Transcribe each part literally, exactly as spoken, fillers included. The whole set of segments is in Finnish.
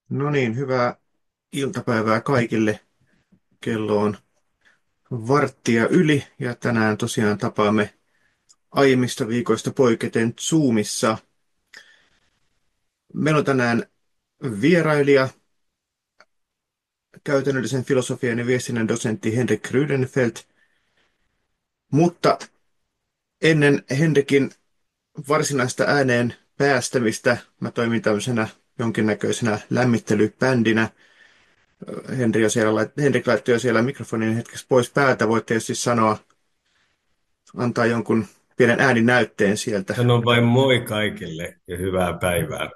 No niin, hyvää iltapäivää kaikille. Kello on varttia yli ja tänään tosiaan tapaamme aiemmista viikoista poiketen Zoomissa. Meillä on tänään vierailija, käytännöllisen filosofian ja viestinnän dosentti Henrik Rydenfeldt, mutta ennen Henrikin varsinaista ääneen päästämistä mä toimin tämmöisenä jonkinnäköisenä lämmittelybändinä. Henri on siellä, lait- Henrik laittoi jo siellä mikrofonin hetkeksi pois päältä. Voitte tietysti sanoa, antaa jonkun pienen ääninäytteen sieltä. Sanon vain moi kaikille ja hyvää päivää.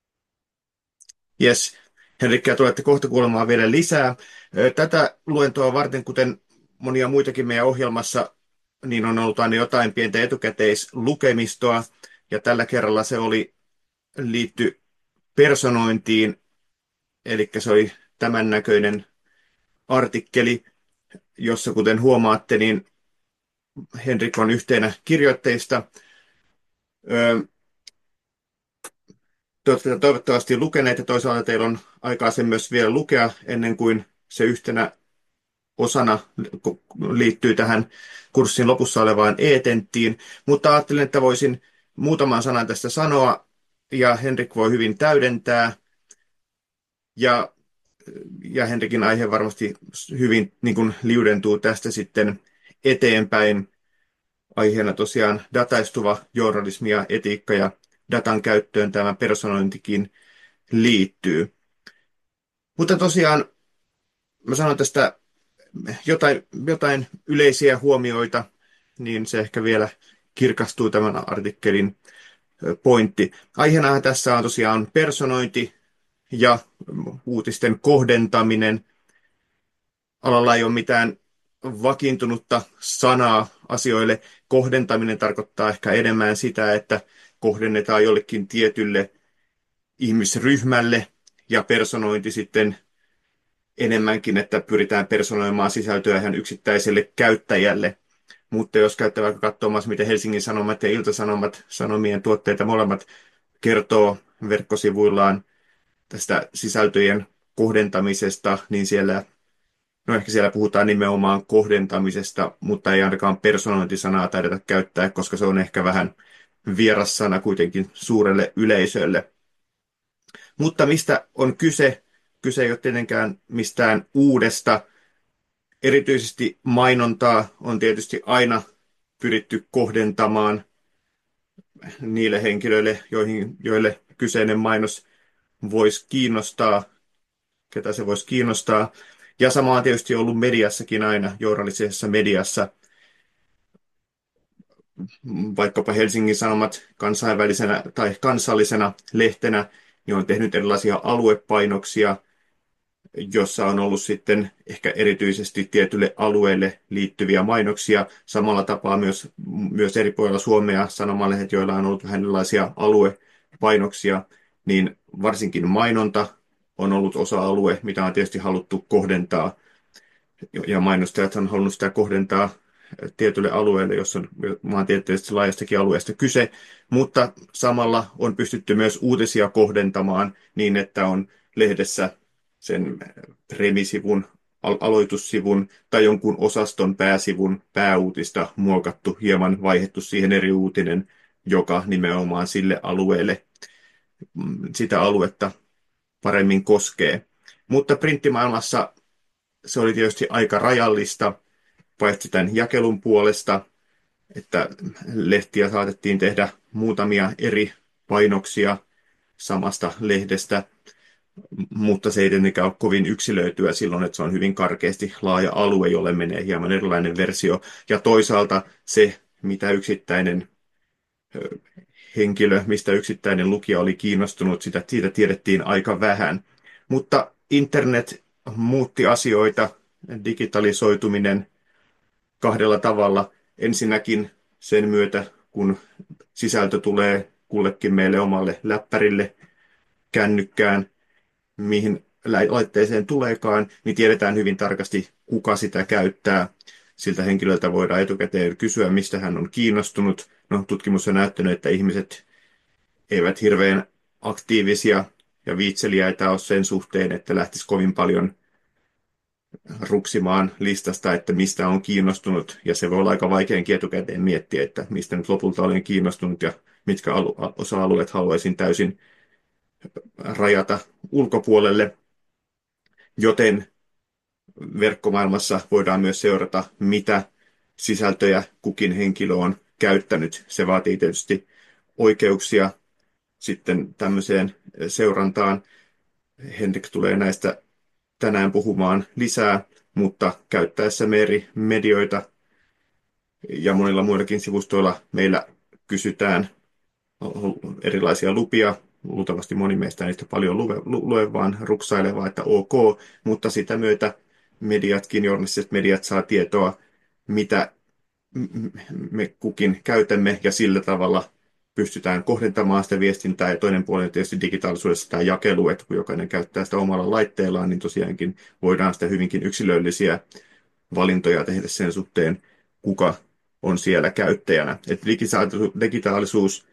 Yes, Henrikkiä tulette kohta kuulemaan vielä lisää. Ö, Tätä luentoa varten, kuten monia muitakin meidän ohjelmassa, niin on ollut aina jotain pientä etukäteislukemistoa. Ja tällä kerralla se oli liitty personointiin, eli se oli tämän näköinen artikkeli, jossa kuten huomaatte, niin Henrik on yhtenä kirjoitteista. Ö, Te olette tätä toivottavasti lukeneet ja toisaalta teillä on aikaa sen myös vielä lukea ennen kuin se yhtenä osana liittyy tähän kurssin lopussa olevaan e-tenttiin. Mutta ajattelin, että voisin muutaman sanan tästä sanoa ja Henrik voi hyvin täydentää. Ja, ja Henrikin aihe varmasti hyvin niin kuin liudentuu tästä sitten eteenpäin. Aiheena tosiaan dataistuva journalismi ja etiikka ja datan käyttöön tämä personointikin liittyy. Mutta tosiaan mä sanon tästä jotain, jotain yleisiä huomioita, niin se ehkä vielä kirkastuu tämän artikkelin pointti. Aiheenahan tässä on tosiaan personointi ja uutisten kohdentaminen. Alalla ei ole mitään vakiintunutta sanaa asioille. Kohdentaminen tarkoittaa ehkä enemmän sitä, että kohdennetaan jollekin tietylle ihmisryhmälle ja personointi sitten enemmänkin, että pyritään personoimaan sisältöä ihan yksittäiselle käyttäjälle. Mutta jos käyttää vaikka katsomassa, miten Helsingin Sanomat ja Ilta-Sanomat sanomien tuotteita molemmat kertoo verkkosivuillaan tästä sisältöjen kohdentamisesta, niin siellä, no ehkä siellä puhutaan nimenomaan kohdentamisesta, mutta ei ainakaan personointisanaa taideta käyttää, koska se on ehkä vähän vieras sana kuitenkin suurelle yleisölle. Mutta mistä on kyse? Kyse ei ole tietenkään mistään uudesta. Erityisesti mainontaa on tietysti aina pyritty kohdentamaan niille henkilöille, joihin, joille kyseinen mainos voisi kiinnostaa, ketä se voisi kiinnostaa. Ja sama on tietysti ollut mediassakin aina, journalistisessa mediassa, vaikkapa Helsingin Sanomat kansainvälisenä tai kansallisena lehtenä, niin on tehnyt erilaisia aluepainoksia, jossa on ollut sitten ehkä erityisesti tietylle alueelle liittyviä mainoksia. Samalla tapaa myös, myös eri puolilla Suomea sanomalehdet, joilla on ollut vähän erilaisia aluepainoksia, niin varsinkin mainonta on ollut osa-alue, mitä on tietysti haluttu kohdentaa, ja mainostajat on halunnut sitä kohdentaa tietylle alueelle, jossa on maantieteellisesti laajastakin alueesta kyse, mutta samalla on pystytty myös uutisia kohdentamaan niin, että on lehdessä sen premisivun, al- aloitussivun tai jonkun osaston pääsivun pääuutista muokattu, hieman vaihdettu siihen eri uutinen, joka nimenomaan sille alueelle, mm, sitä aluetta paremmin koskee. Mutta printtimaailmassa se oli tietysti aika rajallista, paitsi tämän jakelun puolesta, että lehtiä saatettiin tehdä muutamia eri painoksia samasta lehdestä, mutta se ei tietenkään ole kovin yksilöityä silloin, että se on hyvin karkeasti laaja alue, jolle menee hieman erilainen versio. Ja toisaalta se, mitä yksittäinen ö, henkilö, mistä yksittäinen lukija oli kiinnostunut, sitä, siitä tiedettiin aika vähän. Mutta internet muutti asioita, digitalisoituminen kahdella tavalla. Ensinnäkin sen myötä, kun sisältö tulee kullekin meille omalle läppärille, kännykkään, mihin laitteeseen tuleekaan, niin tiedetään hyvin tarkasti, kuka sitä käyttää. Siltä henkilöltä voidaan etukäteen kysyä, mistä hän on kiinnostunut. No, tutkimus on näyttänyt, että ihmiset eivät hirveän aktiivisia ja viitseliäitä ole sen suhteen, että lähtisi kovin paljon ruksimaan listasta, että mistä on kiinnostunut, ja se voi olla aika vaikeankin etukäteen miettiä, että mistä nyt lopulta olen kiinnostunut ja mitkä alu- osa-alueet haluaisin täysin rajata ulkopuolelle, joten verkkomaailmassa voidaan myös seurata, mitä sisältöjä kukin henkilö on käyttänyt. Se vaatii tietysti oikeuksia sitten tämmöiseen seurantaan. Henrik tulee näistä tänään puhumaan lisää, mutta käyttäessämme eri medioita ja monilla muillakin sivustoilla meillä kysytään erilaisia lupia. Luultavasti moni meistä niistä paljon lue, lue vaan ruksailevaa, että ok, mutta sitä myötä mediatkin, journalistiset mediat saa tietoa, mitä me kukin käytämme, ja sillä tavalla pystytään kohdentamaan sitä viestintää. Ja toinen puoli on tietysti digitaalisuudessa tämä jakelu, että kun jokainen käyttää sitä omalla laitteellaan, niin tosiaankin voidaan sitä hyvinkin yksilöllisiä valintoja tehdä sen suhteen, kuka on siellä käyttäjänä. Että digitaalisuus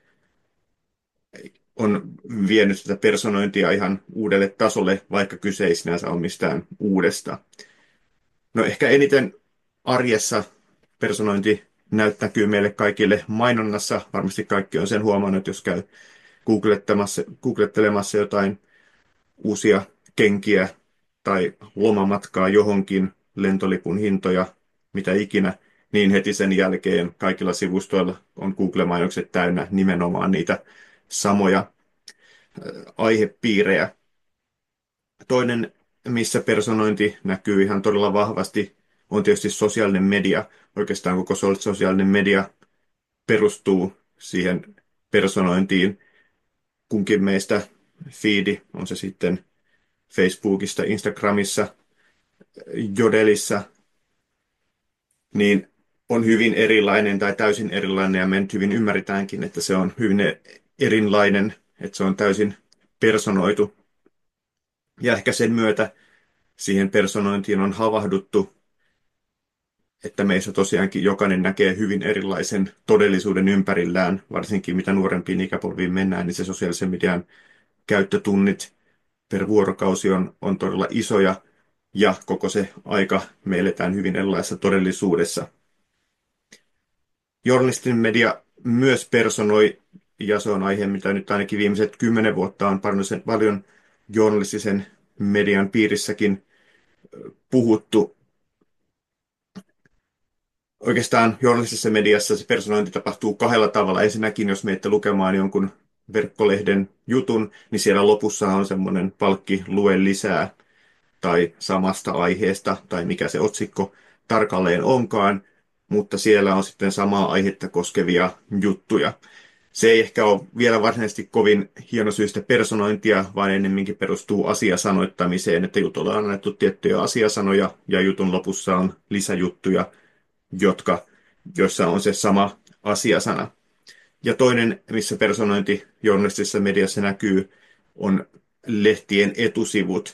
on vienyt tätä personointia ihan uudelle tasolle, vaikka kyse ei sinänsä ole mistään uudesta. No ehkä eniten arjessa personointi näyttäkyy meille kaikille mainonnassa. Varmasti kaikki on sen huomannut, jos käy googlettelemassa, googlettelemassa jotain uusia kenkiä tai lomamatkaa johonkin, lentolipun hintoja, mitä ikinä, niin heti sen jälkeen kaikilla sivustoilla on Google-mainokset täynnä nimenomaan niitä samoja aihepiirejä. Toinen, missä personointi näkyy ihan todella vahvasti, on tietysti sosiaalinen media. Oikeastaan koko sosiaalinen media perustuu siihen personointiin. Kunkin meistä feedi, on se sitten Facebookista, Instagramissa, Jodelissa, niin on hyvin erilainen tai täysin erilainen, ja me nyt hyvin ymmärretäänkin, että se on hyvin erilainen, että se on täysin personoitu. Ja ehkä sen myötä siihen personointiin on havahduttu, että meissä tosiaankin jokainen näkee hyvin erilaisen todellisuuden ympärillään, varsinkin mitä nuorempiin ikäpolviin mennään, niin se sosiaalisen median käyttötunnit per vuorokausi on, on todella isoja, ja koko se aika me eletään hyvin erilaisessa todellisuudessa. Journalistinen media myös personoi, ja se on aihe, mitä nyt ainakin viimeiset kymmenen vuotta on paljon journalistisen median piirissäkin puhuttu. Oikeastaan journalistisessa mediassa se personointi tapahtuu kahdella tavalla. Ensinnäkin, jos menette lukemaan jonkun verkkolehden jutun, niin siellä lopussa on semmoinen palkki lue lisää tai samasta aiheesta tai mikä se otsikko tarkalleen onkaan, mutta siellä on sitten samaa aihetta koskevia juttuja. Se ei ehkä ole vielä varsinaisesti kovin hienosyistä personointia, vaan ennemminkin perustuu asiasanoittamiseen, että jutulla on annettu tiettyjä asiasanoja ja jutun lopussa on lisäjuttuja, jotka, joissa on se sama asiasana. Ja toinen, missä personointi journalistisessa mediassa näkyy, on lehtien etusivut.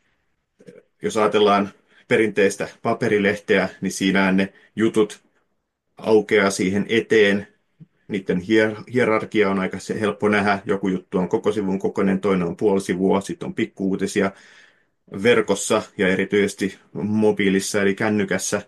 Jos ajatellaan perinteistä paperilehteä, niin siinä ne jutut aukeaa siihen eteen. Niiden hier- hierarkia on aika se helppo nähdä. Joku juttu on koko sivun kokoinen, toinen on puoli sivua, sitten on pikkuuutisia verkossa ja erityisesti mobiilissa eli kännykässä.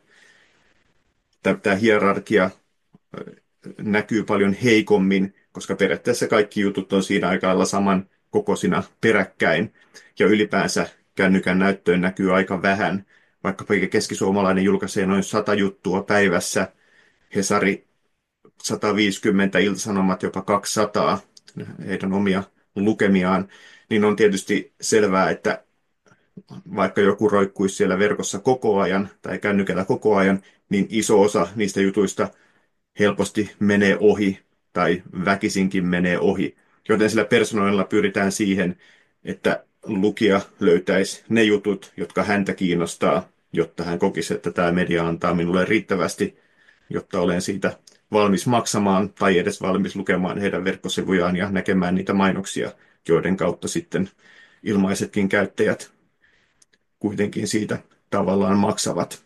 Tämä hierarkia näkyy paljon heikommin, koska periaatteessa kaikki jutut on siinä aika lailla saman kokoisina peräkkäin. Ja ylipäänsä kännykän näyttöön näkyy aika vähän. Vaikkapa keskisuomalainen julkaisee noin sata juttua päivässä, Hesari sata viisikymmentä, Ilta-Sanomat jopa kaksisataa, heidän omia lukemiaan, niin on tietysti selvää, että vaikka joku roikkuisi siellä verkossa koko ajan tai kännykällä koko ajan, niin iso osa niistä jutuista helposti menee ohi tai väkisinkin menee ohi. Joten sillä persoonoilla pyritään siihen, että lukija löytäisi ne jutut, jotka häntä kiinnostaa, jotta hän kokisi, että tämä media antaa minulle riittävästi, jotta olen siitä valmis maksamaan tai edes valmis lukemaan heidän verkkosivujaan ja näkemään niitä mainoksia, joiden kautta sitten ilmaisetkin käyttäjät kuitenkin siitä tavallaan maksavat.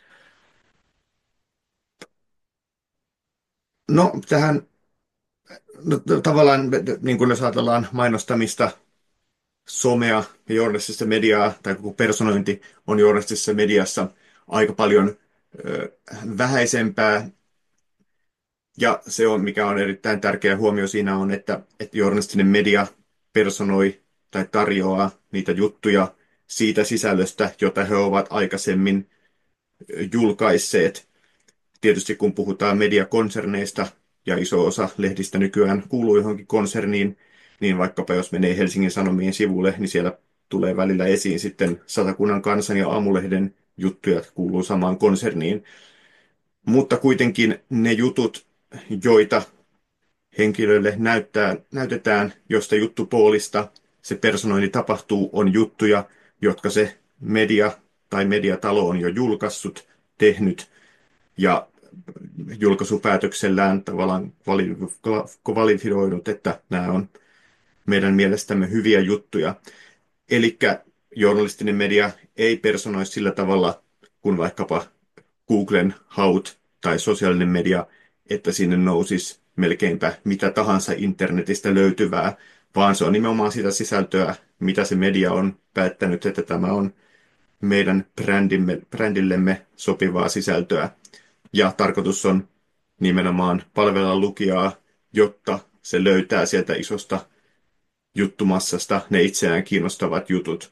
No, tähän no, t- tavallaan niin kuin jos ajatellaan mainostamista, somea ja journalistista mediaa, tai koko personointi on journalistisessa mediassa aika paljon ö, vähäisempää. Ja se on, mikä on erittäin tärkeä huomio siinä on, että, että journalistinen media personoi tai tarjoaa niitä juttuja siitä sisällöstä, jota he ovat aikaisemmin julkaisseet. Tietysti kun puhutaan mediakonserneista, ja iso osa lehdistä nykyään kuuluu johonkin konserniin, niin vaikkapa jos menee Helsingin Sanomien sivulle, niin siellä tulee välillä esiin sitten Satakunnan Kansan ja Aamulehden juttuja, jotka kuuluu samaan konserniin. Mutta kuitenkin ne jutut, joita henkilöille näyttää, näytetään, josta juttupoolista se personointi tapahtuu, on juttuja, jotka se media tai mediatalo on jo julkaissut, tehnyt ja julkaisupäätöksellään tavallaan kvalifioinut, että nämä on meidän mielestämme hyviä juttuja. Eli journalistinen media ei personoi sillä tavalla kuin vaikkapa Googlen haut tai sosiaalinen media, että sinne nousisi melkeinpä mitä tahansa internetistä löytyvää, vaan se on nimenomaan sitä sisältöä, mitä se media on päättänyt, että tämä on meidän brändimme, brändillemme sopivaa sisältöä. Ja tarkoitus on nimenomaan palvella lukijaa, jotta se löytää sieltä isosta juttumassasta ne itseään kiinnostavat jutut.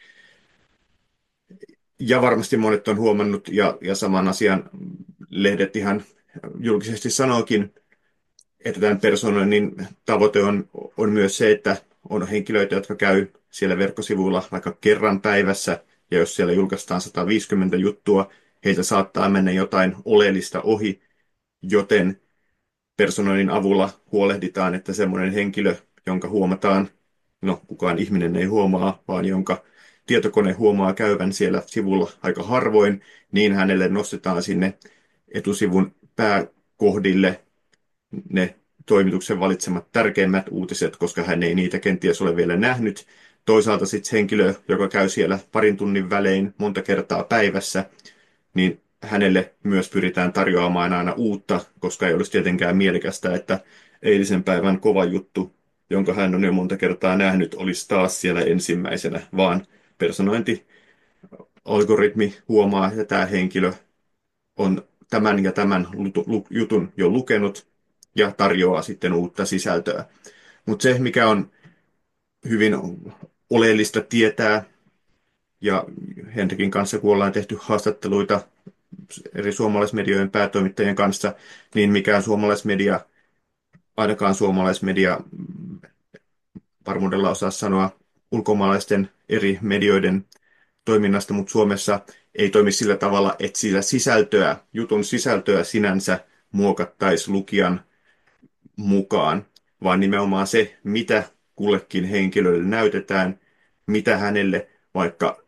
Ja varmasti monet on huomannut, ja, ja saman asian lehdet ihan julkisesti sanookin, että tämän personoinnin tavoite on, on myös se, että on henkilöitä, jotka käy siellä verkkosivuilla vaikka kerran päivässä, ja jos siellä julkaistaan sata viisikymmentä juttua, heiltä saattaa mennä jotain oleellista ohi, joten personoinnin avulla huolehditaan, että semmoinen henkilö, jonka huomataan, no kukaan ihminen ei huomaa, vaan jonka tietokone huomaa käyvän siellä sivulla aika harvoin, niin hänelle nostetaan sinne etusivun pääkohdille ne toimituksen valitsemat tärkeimmät uutiset, koska hän ei niitä kenties ole vielä nähnyt. Toisaalta sitten henkilö, joka käy siellä parin tunnin välein monta kertaa päivässä, niin hänelle myös pyritään tarjoamaan aina uutta, koska ei olisi tietenkään mielekästä, että eilisen päivän kova juttu, jonka hän on jo monta kertaa nähnyt, olisi taas siellä ensimmäisenä, vaan personointialgoritmi huomaa, että tämä henkilö on tämän ja tämän jutun jo lukenut ja tarjoaa sitten uutta sisältöä. Mutta se, mikä on hyvin oleellista tietää, ja Henrikin kanssa, kun ollaan tehty haastatteluita eri suomalaismedioiden päätoimittajien kanssa, niin mikään suomalaismedia, ainakaan suomalaismedia, varmuudella osaa sanoa ulkomaalaisten eri medioiden toiminnasta, mutta Suomessa ei toimi sillä tavalla, että sillä sisältöä, jutun sisältöä sinänsä muokattaisi lukijan mukaan, vaan nimenomaan se, mitä kullekin henkilölle näytetään, mitä hänelle vaikka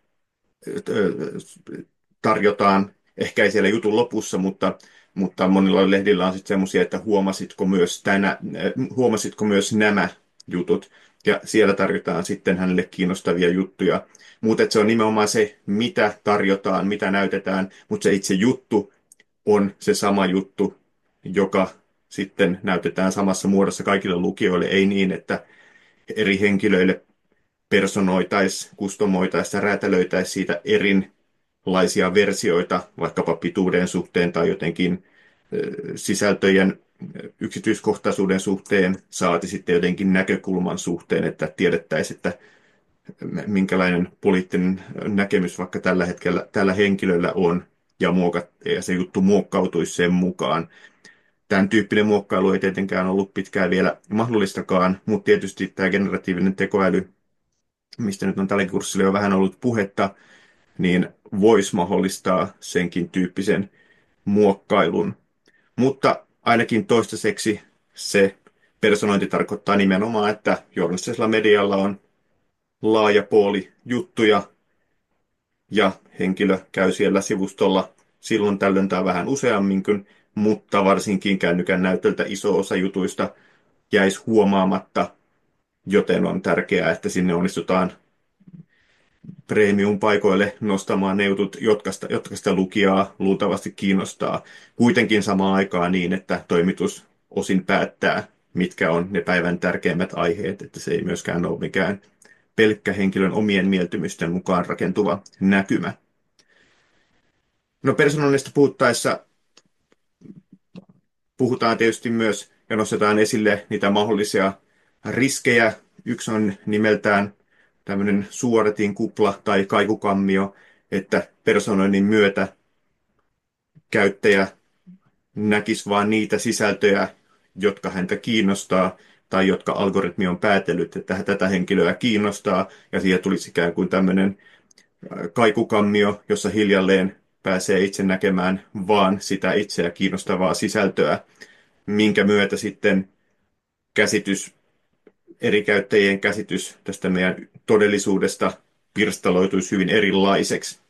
tarjotaan, ehkä ei siellä jutun lopussa, mutta, mutta monilla lehdillä on sitten semmoisia, että huomasitko myös, tänä, huomasitko myös nämä jutut, ja siellä tarjotaan sitten hänelle kiinnostavia juttuja. Mutta se on nimenomaan se, mitä tarjotaan, mitä näytetään, mutta se itse juttu on se sama juttu, joka sitten näytetään samassa muodossa kaikille lukijoille, ei niin, että eri henkilöille personoitaisiin, kustomoitaisiin ja räätälöitäisiin siitä erilaisia versioita, vaikkapa pituuden suhteen tai jotenkin sisältöjen yksityiskohtaisuuden suhteen, saati sitten jotenkin näkökulman suhteen, että tiedettäisiin, että minkälainen poliittinen näkemys vaikka tällä hetkellä tällä henkilöllä on, ja, muokat, ja se juttu muokkautuisi sen mukaan. Tämän tyyppinen muokkailu ei tietenkään ollut pitkään vielä mahdollistakaan, mutta tietysti tämä generatiivinen tekoäly, mistä nyt on tällä kurssilla jo vähän ollut puhetta, niin voisi mahdollistaa senkin tyyppisen muokkailun. Mutta ainakin toistaiseksi se personointi tarkoittaa nimenomaan, että journalistisella medialla on laaja pooli juttuja ja henkilö käy siellä sivustolla silloin tällöin tai vähän useamminkin, mutta varsinkin kännykän näytöltä iso osa jutuista jäisi huomaamatta, joten on tärkeää, että sinne onnistutaan premium-paikoille nostamaan ne jutut, jotka sitä, jotka sitä lukijaa luultavasti kiinnostaa. Kuitenkin samaan aikaan niin, että toimitus osin päättää, mitkä on ne päivän tärkeimmät aiheet, että se ei myöskään ole mikään pelkkä henkilön omien mieltymysten mukaan rakentuva näkymä. No persoonallista puhuttaessa puhutaan tietysti myös ja nostetaan esille niitä mahdollisia riskejä. Yksi on nimeltään tämmöinen suodatin kupla tai kaikukammio, että personoinnin myötä käyttäjä näkisi vain niitä sisältöjä, jotka häntä kiinnostaa tai jotka algoritmi on päätellyt, että tätä henkilöä kiinnostaa, ja siihen tulisi ikään kuin tämmöinen kaikukammio, jossa hiljalleen pääsee itse näkemään vaan sitä itseä kiinnostavaa sisältöä, minkä myötä sitten käsitys, eri käyttäjien käsitys tästä meidän todellisuudesta pirstaloituisi hyvin erilaiseksi.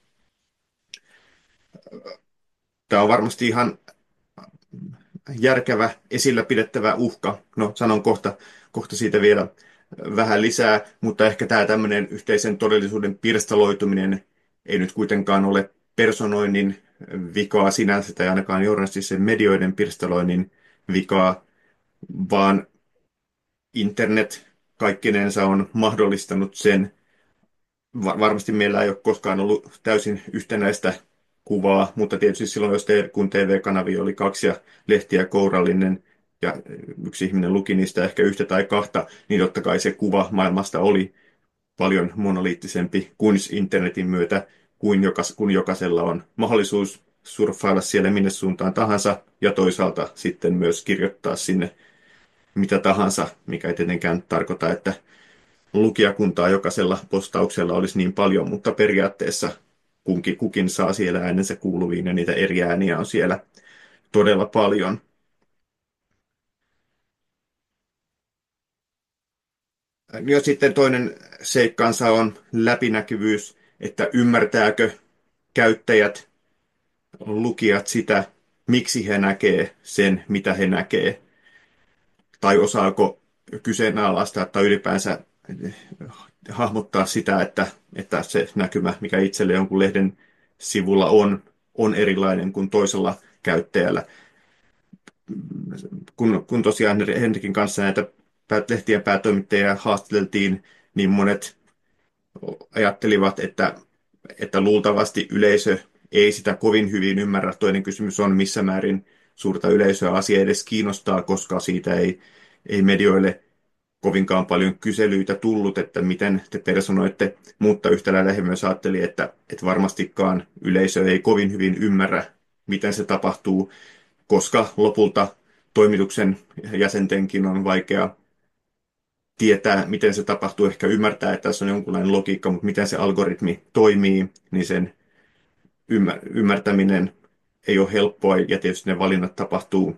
Tämä on varmasti ihan järkevä, esillä pidettävä uhka. No, sanon kohta, kohta siitä vielä vähän lisää, mutta ehkä tämä tämmöinen yhteisen todellisuuden pirstaloituminen ei nyt kuitenkaan ole personoinnin vikaa sinänsä, tai ainakaan journalistisen medioiden pirstaloinnin vikaa, vaan internet kaikkinensa on mahdollistanut sen. Va- varmasti meillä ei ole koskaan ollut täysin yhtenäistä kuvaa, mutta tietysti silloin, jos te, kun T V-kanavia oli kaksi ja lehtiä kourallinen ja yksi ihminen luki niistä ehkä yhtä tai kahta, niin totta kai se kuva maailmasta oli paljon monoliittisempi kuin internetin myötä, kuin jokas, kun jokaisella on mahdollisuus surffailla siellä minne suuntaan tahansa ja toisaalta sitten myös kirjoittaa sinne mitä tahansa, mikä ei tietenkään tarkoita, että lukijakuntaa jokaisella postauksella olisi niin paljon, mutta periaatteessa kunkin, kukin saa siellä äänensä kuuluviin ja niitä eri ääniä on siellä todella paljon. Ja sitten toinen seikkansa on läpinäkyvyys, että ymmärtääkö käyttäjät, lukijat sitä, miksi he näkee sen, mitä he näkee, tai osaako kyseenalaistaa tai ylipäänsä hahmottaa sitä, että, että se näkymä, mikä itselle jonkun lehden sivulla on, on erilainen kuin toisella käyttäjällä. Kun, kun tosiaan Henrikin kanssa näitä lehtien päätoimittajia haastateltiin, niin monet ajattelivat, että, että luultavasti yleisö ei sitä kovin hyvin ymmärrä. Toinen kysymys on, missä määrin suurta yleisöä asia edes kiinnostaa, koska siitä ei, ei medioille kovinkaan paljon kyselyitä tullut, että miten te personoitte, mutta yhtä lailla he myös ajatteli, että, että varmastikaan yleisö ei kovin hyvin ymmärrä, miten se tapahtuu, koska lopulta toimituksen jäsentenkin on vaikea tietää, miten se tapahtuu, ehkä ymmärtää, että tässä on jonkunlainen logiikka, mutta miten se algoritmi toimii, niin sen ymmärtäminen ei ole helppoa, ja tietysti ne valinnat tapahtuu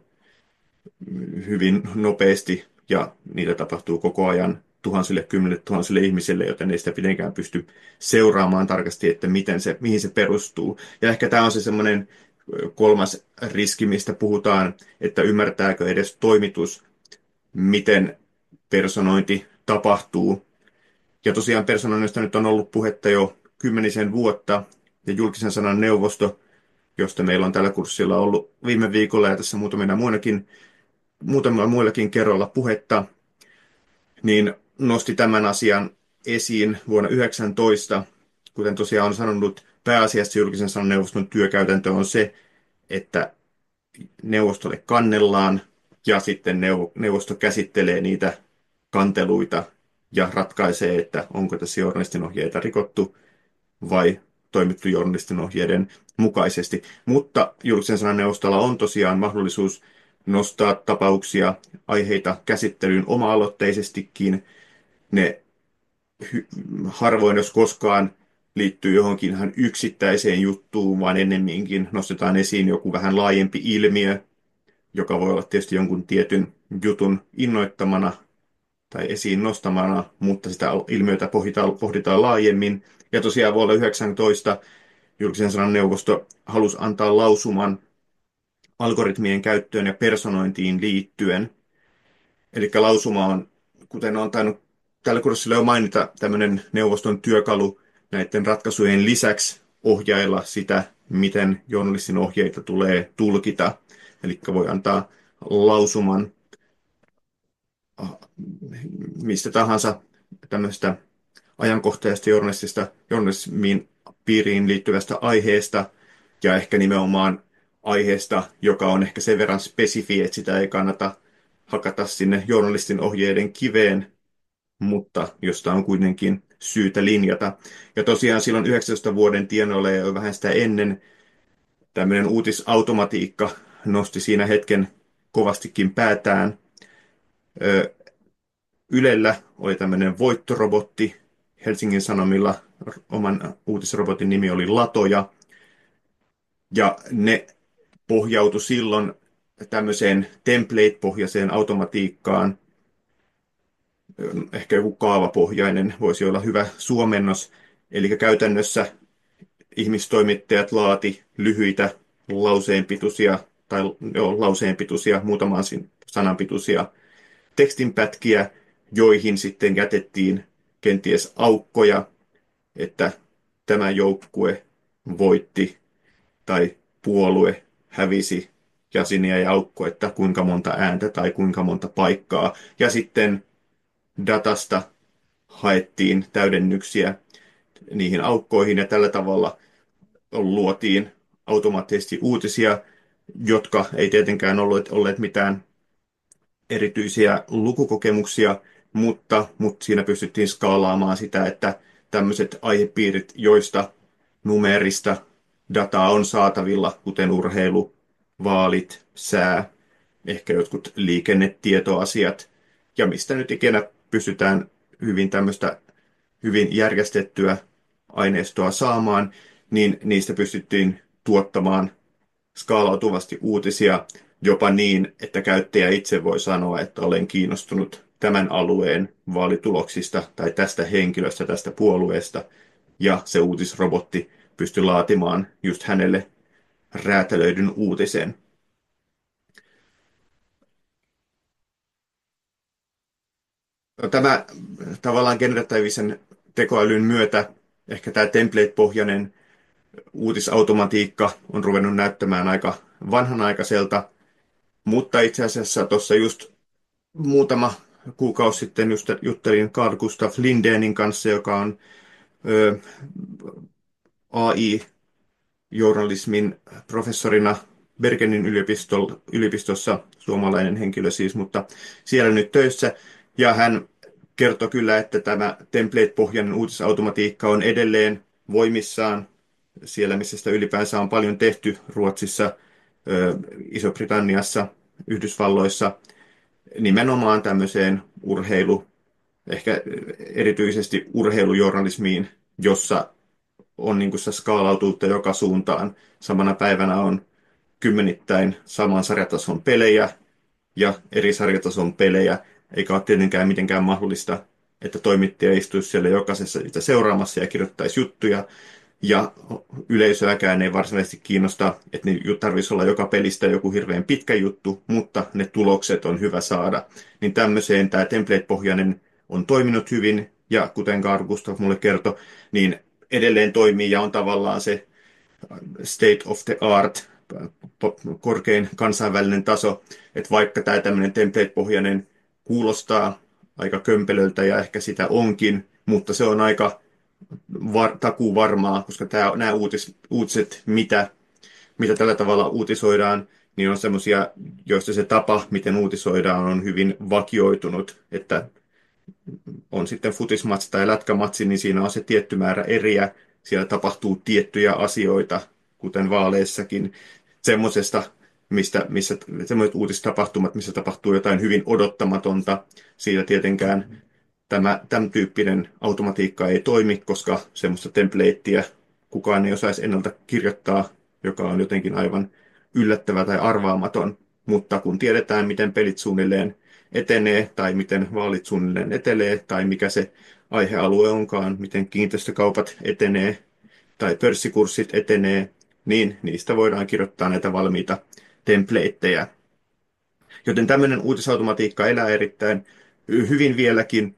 hyvin nopeasti, ja niitä tapahtuu koko ajan tuhansille, kymmenille tuhansille ihmisille, joten ei sitä mitenkään pysty seuraamaan tarkasti, että miten se, mihin se perustuu. Ja ehkä tämä on se semmoinen kolmas riski, mistä puhutaan, että ymmärtääkö edes toimitus, miten personointi tapahtuu. Ja tosiaan personoinnista nyt on ollut puhetta jo kymmenisen vuotta, ja julkisen sanan neuvosto, josta meillä on tällä kurssilla ollut viime viikolla ja tässä muutamina muinakin, muutamilla muillakin kerroilla puhetta, niin nosti tämän asian esiin vuonna yhdeksäntoista. Kuten tosiaan on sanonut, pääasiassa julkisen sanan neuvoston työkäytäntö on se, että neuvostolle kannellaan ja sitten neuvosto käsittelee niitä kanteluita ja ratkaisee, että onko tässä journalistin ohjeita rikottu vai toimittu journalistin ohjeiden mukaisesti. Mutta julkisen sanan neuvostolla on tosiaan mahdollisuus nostaa tapauksia, aiheita käsittelyyn oma-aloitteisestikin. Ne hy- harvoin, jos koskaan, liittyy johonkin ihan yksittäiseen juttuun, vaan ennemminkin nostetaan esiin joku vähän laajempi ilmiö, joka voi olla tietysti jonkun tietyn jutun innoittamana tai esiin nostamana, mutta sitä ilmiötä pohditaan, pohditaan laajemmin. Ja tosiaan vuonna yhdeksäntoista julkisen sanan neuvosto halusi antaa lausuman algoritmien käyttöön ja personointiin liittyen. Eli lausuma on, kuten on tainnut tällä kurssilla jo mainita, tämmöinen neuvoston työkalu näiden ratkaisujen lisäksi ohjailla sitä, miten journalistin ohjeita tulee tulkita. Eli voi antaa lausuman mistä tahansa tämmöistä ajankohtaisesta journalistista, journalismin piiriin liittyvästä aiheesta ja ehkä nimenomaan aiheesta, joka on ehkä sen verran spesifi, että sitä ei kannata hakata sinne journalistin ohjeiden kiveen, mutta josta on kuitenkin syytä linjata. Ja tosiaan silloin yhdeksäntoista vuoden tienoilla ja jo vähän sitä ennen tämmöinen uutisautomatiikka nosti siinä hetken kovastikin päätään. Ö, Ylellä oli tämmöinen voittorobotti. Helsingin Sanomilla oman uutisrobotin nimi oli Latoja. Ja ne pohjautui silloin tämmöiseen template-pohjaiseen automatiikkaan. Ehkä joku kaavapohjainen voisi olla hyvä suomennos. Eli käytännössä ihmistoimittajat laati lyhyitä lauseenpituisia tai joo, lauseenpituisia, muutaman sanan pituisia tekstinpätkiä, joihin sitten jätettiin kenties aukkoja, että tämä joukkue voitti tai puolue hävisi ja sinne jäi aukko, että kuinka monta ääntä tai kuinka monta paikkaa. Ja sitten datasta haettiin täydennyksiä niihin aukkoihin ja tällä tavalla luotiin automaattisesti uutisia, jotka ei tietenkään olleet, olleet mitään erityisiä lukukokemuksia, mutta, mutta siinä pystyttiin skaalaamaan sitä, että tämmöiset aihepiirit, joista numeerista dataa on saatavilla, kuten urheilu, vaalit, sää, ehkä jotkut liikennetietoasiat, ja mistä nyt ikinä pystytään hyvin tämmöistä hyvin järjestettyä aineistoa saamaan, niin niistä pystyttiin tuottamaan skaalautuvasti uutisia jopa niin, että käyttäjä itse voi sanoa, että olen kiinnostunut tämän alueen vaalituloksista tai tästä henkilöstä, tästä puolueesta, ja se uutisrobotti pystyy laatimaan just hänelle räätälöidyn uutisen. Tämä tavallaan generatiivisen tekoälyn myötä ehkä tämä template-pohjainen uutisautomatiikka on ruvennut näyttämään aika vanhanaikaiselta, mutta itse asiassa tuossa just muutama kuukausi sitten just juttelin Carl Gustav Lindénin kanssa, joka on ö, A I-journalismin professorina Bergenin yliopistossa, suomalainen henkilö siis, mutta siellä nyt töissä. Ja hän kertoi kyllä, että tämä template-pohjainen uutisautomatiikka on edelleen voimissaan siellä, missä sitä ylipäänsä on paljon tehty Ruotsissa, ö, Iso-Britanniassa, Yhdysvalloissa, nimenomaan tämmöiseen urheilu, ehkä erityisesti urheilujournalismiin, jossa on niin kuin se skaalautuutta joka suuntaan. Samana päivänä on kymmenittäin saman sarjatason pelejä ja eri sarjatason pelejä, eikä ole tietenkään mitenkään mahdollista, että toimittaja istuisi siellä jokaisessa sitä seuraamassa ja kirjoittaisi juttuja, ja yleisöäkään ei varsinaisesti kiinnosta, että ne tarvitsisi olla joka pelistä joku hirveän pitkä juttu, mutta ne tulokset on hyvä saada. Niin tämmöiseen tämä template-pohjainen on toiminut hyvin, ja kuten Carl Gustav mulle kertoi, niin edelleen toimii ja on tavallaan se state of the art, korkein kansainvälinen taso, että vaikka tämä tämmöinen template-pohjainen kuulostaa aika kömpelöltä ja ehkä sitä onkin, mutta se on aika var, takuu varmaa, koska tämä, nämä uutis, uutiset, mitä, mitä tällä tavalla uutisoidaan, niin on semmoisia, joista se tapa, miten uutisoidaan, on hyvin vakioitunut, että on sitten futismatsi tai lätkämatsi, niin siinä on se tietty määrä eriä, siellä tapahtuu tiettyjä asioita, kuten vaaleissakin, semmoisesta, mistä, missä semmoiset uutistapahtumat, missä tapahtuu jotain hyvin odottamatonta, siitä tietenkään Tämä, tämän tyyppinen automatiikka ei toimi, koska semmoista templateä kukaan ei osaisi ennalta kirjoittaa, joka on jotenkin aivan yllättävä tai arvaamaton. Mutta kun tiedetään, miten pelit suunnilleen etenee, tai miten vaalit suunnilleen etelee, tai mikä se aihealue onkaan, miten kiinteistökaupat etenee, tai pörssikurssit etenee, niin niistä voidaan kirjoittaa näitä valmiita templateja. Joten tämmöinen uutisautomatiikka elää erittäin hyvin vieläkin,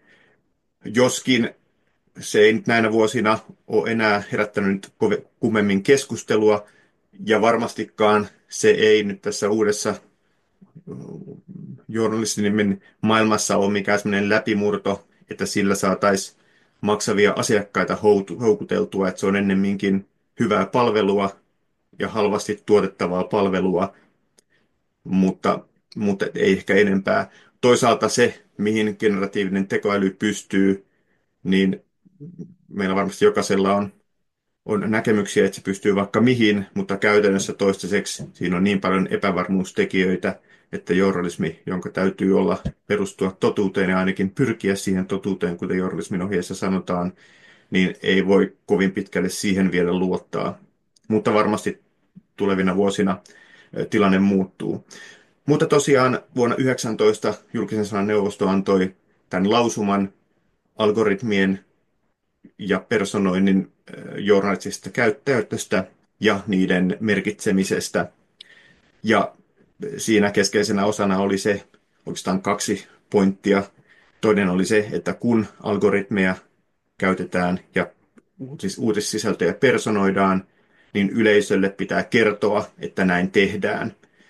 joskin se ei nyt näinä vuosina ole enää herättänyt kummemmin keskustelua, ja varmastikaan se ei nyt tässä uudessa journalismin maailmassa ole mikään semmoinen läpimurto, että sillä saataisiin maksavia asiakkaita houtu- houkuteltua, että se on ennemminkin hyvää palvelua ja halvasti tuotettavaa palvelua, mutta, mutta ei ehkä enempää. Toisaalta se, mihin generatiivinen tekoäly pystyy, niin meillä varmasti jokaisella on, on näkemyksiä, että se pystyy vaikka mihin, mutta käytännössä toistaiseksi siinä on niin paljon epävarmuustekijöitä, että journalismi, jonka täytyy olla perustua totuuteen ja ainakin pyrkiä siihen totuuteen, kuten journalismin ohjeessa sanotaan, niin ei voi kovin pitkälle siihen vielä luottaa. Mutta varmasti tulevina vuosina tilanne muuttuu. Mutta tosiaan vuonna yhdeksäntoista julkisen sanan neuvosto antoi tämän lausuman algoritmien ja personoinnin journalistisesta käytöstä ja niiden merkitsemisestä. Ja siinä keskeisenä osana oli se, oikeastaan kaksi pointtia. Toinen oli se, että kun algoritmeja käytetään ja siis uutissisältöjä personoidaan, niin yleisölle pitää kertoa, että näin tehdään.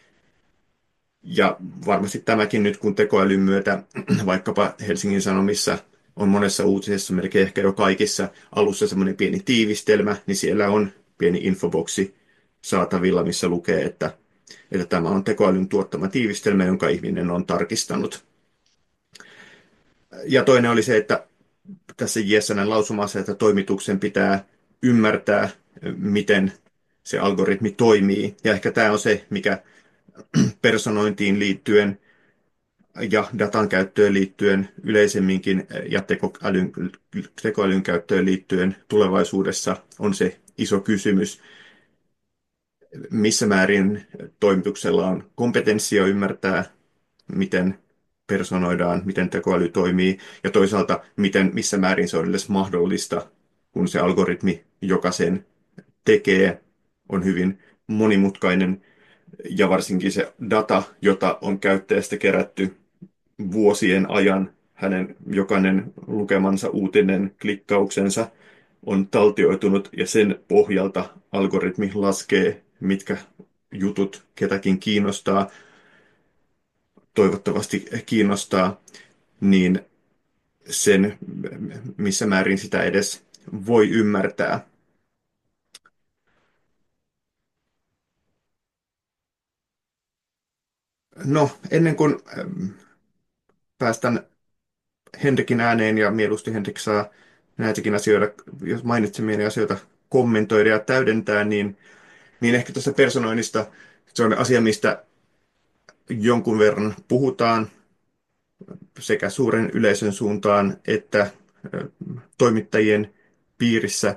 Ja varmasti tämäkin nyt, kun tekoälyn myötä vaikkapa Helsingin Sanomissa on monessa uutisessa, melkein ehkä jo kaikissa alussa semmoinen pieni tiivistelmä, niin siellä on pieni infoboksi saatavilla, missä lukee, että, että tämä on tekoälyn tuottama tiivistelmä, jonka ihminen on tarkistanut. Ja toinen oli se, että tässä J S N:n lausumassa, että toimituksen pitää ymmärtää, miten se algoritmi toimii. Ja ehkä tämä on se, mikä personointiin liittyen ja datan käyttöön liittyen yleisemminkin ja tekoälyn, tekoälyn käyttöön liittyen tulevaisuudessa on se iso kysymys, missä määrin toimituksella on kompetenssia ymmärtää, miten personoidaan, miten tekoäly toimii, ja toisaalta miten, missä määrin se on edes mahdollista, kun se algoritmi, joka sen tekee, on hyvin monimutkainen, ja varsinkin se data, jota on käyttäjästä kerätty vuosien ajan, hänen jokainen lukemansa uutinen, klikkauksensa on taltioitunut, ja sen pohjalta algoritmi laskee, mitkä jutut ketäkin kiinnostaa, toivottavasti kiinnostaa, niin sen, missä määrin sitä edes voi ymmärtää. No, ennen kuin ähm, päästän Henrikin ääneen, ja mieluusti Henrik saa näitäkin asioita, jos mainitsemieni asioita kommentoida ja täydentää, niin, niin ehkä tuosta personoinnista se on asia, mistä jonkun verran puhutaan sekä suuren yleisön suuntaan että äh, toimittajien piirissä.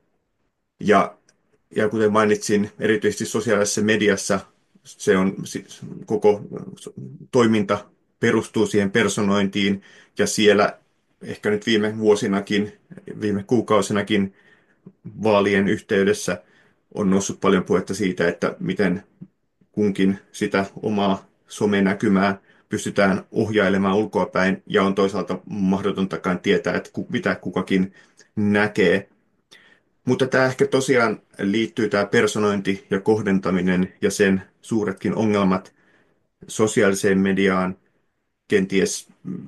Ja, ja kuten mainitsin, erityisesti sosiaalisessa mediassa se on siis koko toiminta perustuu siihen personointiin, ja siellä ehkä nyt viime vuosinakin, viime kuukausinakin vaalien yhteydessä on noussut paljon puhetta siitä, että miten kunkin sitä omaa somenäkymää pystytään ohjailemaan ulkoapäin, ja on toisaalta mahdotontakaan tietää, että mitä kukakin näkee. Mutta tämä ehkä tosiaan liittyy tämä personointi ja kohdentaminen ja sen suuretkin ongelmat sosiaaliseen mediaan, kenties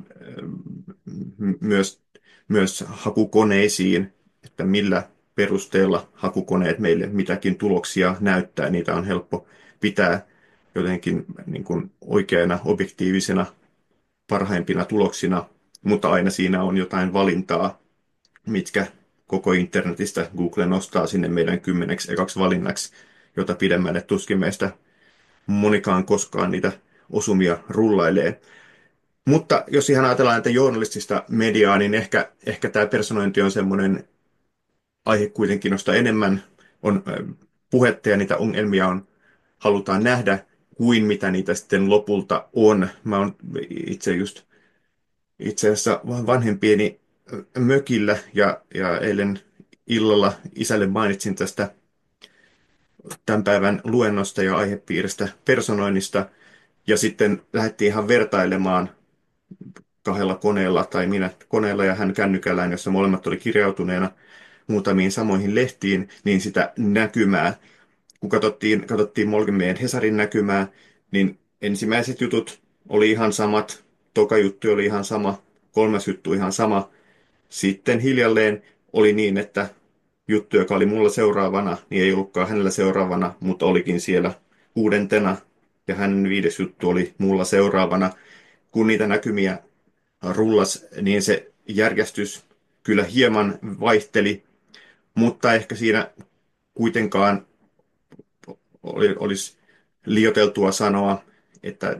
mm, myös, myös hakukoneisiin, että millä perusteella hakukoneet meille mitäkin tuloksia näyttää. Niitä on helppo pitää jotenkin niin kuin oikeana, objektiivisena, parhaimpina tuloksina, mutta aina siinä on jotain valintaa, mitkä koko internetistä Google nostaa sinne meidän kymmeneksi ekaksi valinnaksi, jota pidemmälle tuskin meistä monikaan koskaan niitä osumia rullailee. Mutta jos ihan ajatellaan näitä journalistista mediaa, niin ehkä, ehkä tämä personointi on semmoinen aihe kuitenkin, josta enemmän on puhetta ja niitä ongelmia on, halutaan nähdä, kuin mitä niitä sitten lopulta on. Mä oon itse just itse asiassa vanhempieni mökillä, ja, ja eilen illalla isälle mainitsin tästä tämän päivän luennosta ja aihepiiristä personoinnista, ja sitten lähdettiin ihan vertailemaan kahdella koneella, tai minä koneella ja hän kännykällään, jossa molemmat oli kirjautuneena muutamiin samoihin lehtiin, niin sitä näkymää. Kun katsottiin, katsottiin molemmin Hesarin näkymää, niin ensimmäiset jutut oli ihan samat, toka juttu oli ihan sama, kolmas juttu ihan sama. Sitten hiljalleen oli niin, että juttu, joka oli mulla seuraavana, niin ei ollutkaan hänellä seuraavana, mutta olikin siellä kuudentena. Ja hänen viides juttu oli mulla seuraavana. Kun niitä näkymiä rullas, niin se järjestys kyllä hieman vaihteli, mutta ehkä siinä kuitenkaan oli, olisi liioiteltua sanoa, että,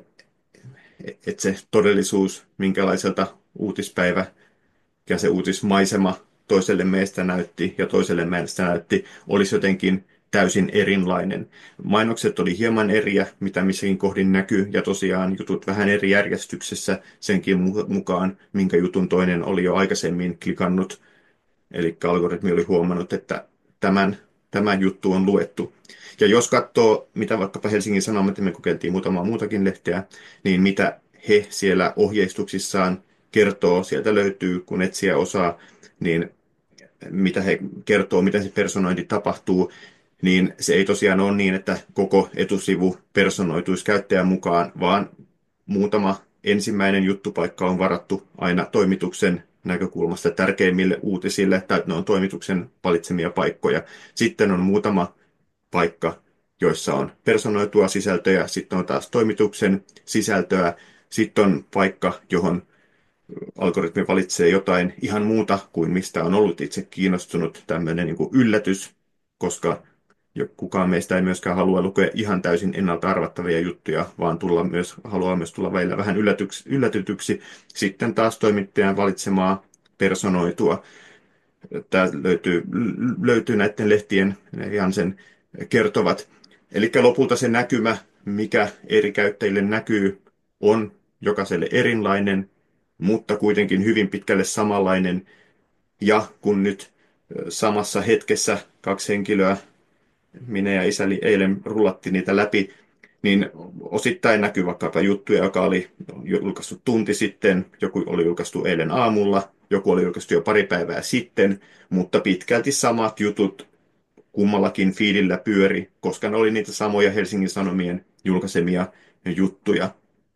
että se todellisuus, minkälaiselta uutispäivä ja se uutismaisema toiselle meistä näytti ja toiselle meistä näytti, olisi jotenkin täysin erilainen. Mainokset oli hieman eriä, mitä missäkin kohdin näkyy, ja tosiaan jutut vähän eri järjestyksessä senkin mukaan, minkä jutun toinen oli jo aikaisemmin klikannut. Eli algoritmi oli huomannut, että tämän, tämän juttu on luettu. Ja jos katsoo, mitä vaikkapa Helsingin Sanomat, me kokeiltiin muutamaa muutakin lehteä, niin mitä he siellä ohjeistuksissaan kertoo, sieltä löytyy, kun etsiä osaa, niin mitä he kertoo, miten se personointi tapahtuu, niin se ei tosiaan ole niin, että koko etusivu personoituisi käyttäjän mukaan, vaan muutama ensimmäinen juttupaikka on varattu aina toimituksen näkökulmasta tärkeimmille uutisille, tai ne on toimituksen valitsemia paikkoja. Sitten on muutama paikka, joissa on personoitua sisältöä, sitten on taas toimituksen sisältöä, sitten on paikka, johon algoritmi valitsee jotain ihan muuta kuin mistä on ollut itse kiinnostunut, tämmöinen niin kuin yllätys, koska kukaan meistä ei myöskään halua lukea ihan täysin ennalta arvattavia juttuja, vaan tulla myös, haluaa myös tulla välillä vähän yllätyksi, yllätytyksi. Sitten taas toimittajan valitsemaa personoitua. Tämä löytyy, löytyy näiden lehtien, ne ihan sen kertovat. Eli lopulta se näkymä, mikä eri käyttäjille näkyy, on jokaiselle erilainen, mutta kuitenkin hyvin pitkälle samanlainen. Ja kun nyt samassa hetkessä kaksi henkilöä, minä ja isäni eilen rullattiin niitä läpi, niin osittain näkyy vaikkapa juttuja, joka oli julkaistu tunti sitten, joku oli julkaistu eilen aamulla, joku oli julkaistu jo pari päivää sitten, mutta pitkälti samat jutut kummallakin fiilillä pyöri, koska ne oli niitä samoja Helsingin Sanomien julkaisemia juttuja.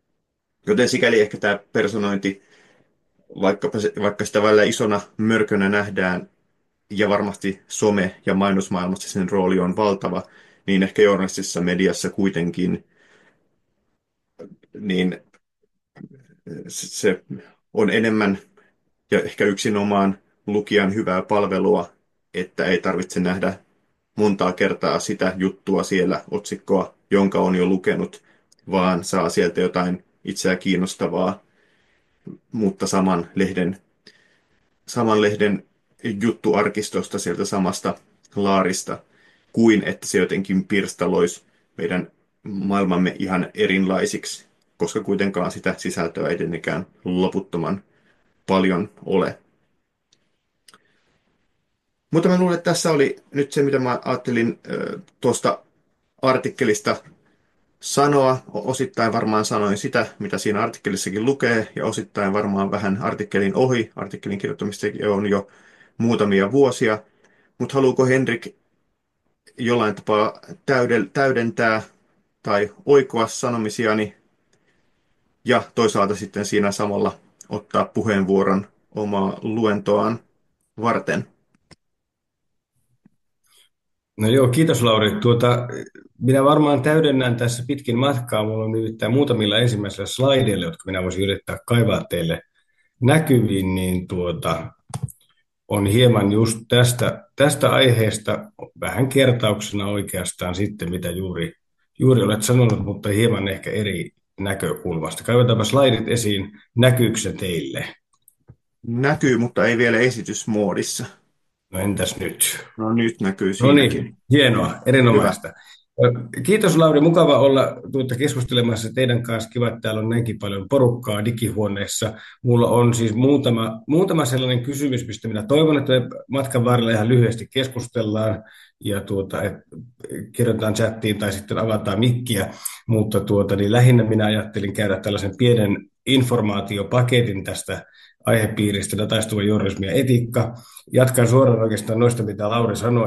Joten sikäli ehkä tämä personointi, vaikkapa se, vaikka sitä välillä isona mörkönä nähdään, ja varmasti some- ja mainosmaailmassa sen rooli on valtava, niin ehkä journalistisessa mediassa kuitenkin niin se on enemmän ja ehkä yksinomaan lukijan hyvää palvelua, että ei tarvitse nähdä montaa kertaa sitä juttua siellä, otsikkoa, jonka on jo lukenut, vaan saa sieltä jotain itseä kiinnostavaa, mutta saman lehden, saman lehden juttuarkistosta sieltä samasta laarista, kuin että se jotenkin pirstaloisi meidän maailmamme ihan erilaisiksi, koska kuitenkaan sitä sisältöä ei tietenkään loputtoman paljon ole. Mutta mä luulen, että tässä oli nyt se, mitä mä ajattelin äh, tuosta artikkelista sanoa. Osittain varmaan sanoin sitä, mitä siinä artikkelissakin lukee, ja osittain varmaan vähän artikkelin ohi. Artikkelin kirjoittamista on jo muutamia vuosia. Mutta haluuko Henrik jollain tapaa täydentää tai oikoa sanomisiani ja toisaalta sitten siinä samalla ottaa puheenvuoron omaa luentoaan varten? No joo, kiitos Lauri. Tuota, minä varmaan täydennän tässä pitkin matkaa. Mulla on nimittäin muutamilla ensimmäisillä slaideilla, jotka minä voisin yrittää kaivaa teille näkyviin, niin tuota, on hieman just tästä, tästä aiheesta vähän kertauksena oikeastaan sitten, mitä juuri, juuri olet sanonut, mutta hieman ehkä eri näkökulmasta. Kaivataanpa slaidit esiin. Näkyykö se teille? Näkyy, mutta ei vielä esitysmoodissa. No entäs nyt? No nyt näkyy No siinäkin. niin, hienoa, erinomaista. Hyvä. Kiitos Lauri, mukava olla tuota keskustelemassa teidän kanssa. Kiva, että täällä on näinkin paljon porukkaa digihuoneessa. Mulla on siis muutama, muutama sellainen kysymys, mistä minä toivon, että me matkan varrella ihan lyhyesti keskustellaan ja tuota, et, kirjoitetaan chattiin tai sitten avataan mikkiä, mutta tuota, niin lähinnä minä ajattelin käydä tällaisen pienen informaatiopaketin tästä aihepiiristä, dataistuva journalismi ja etiikka. Jatkan suoraan oikeastaan noista, mitä Lauri sanoi,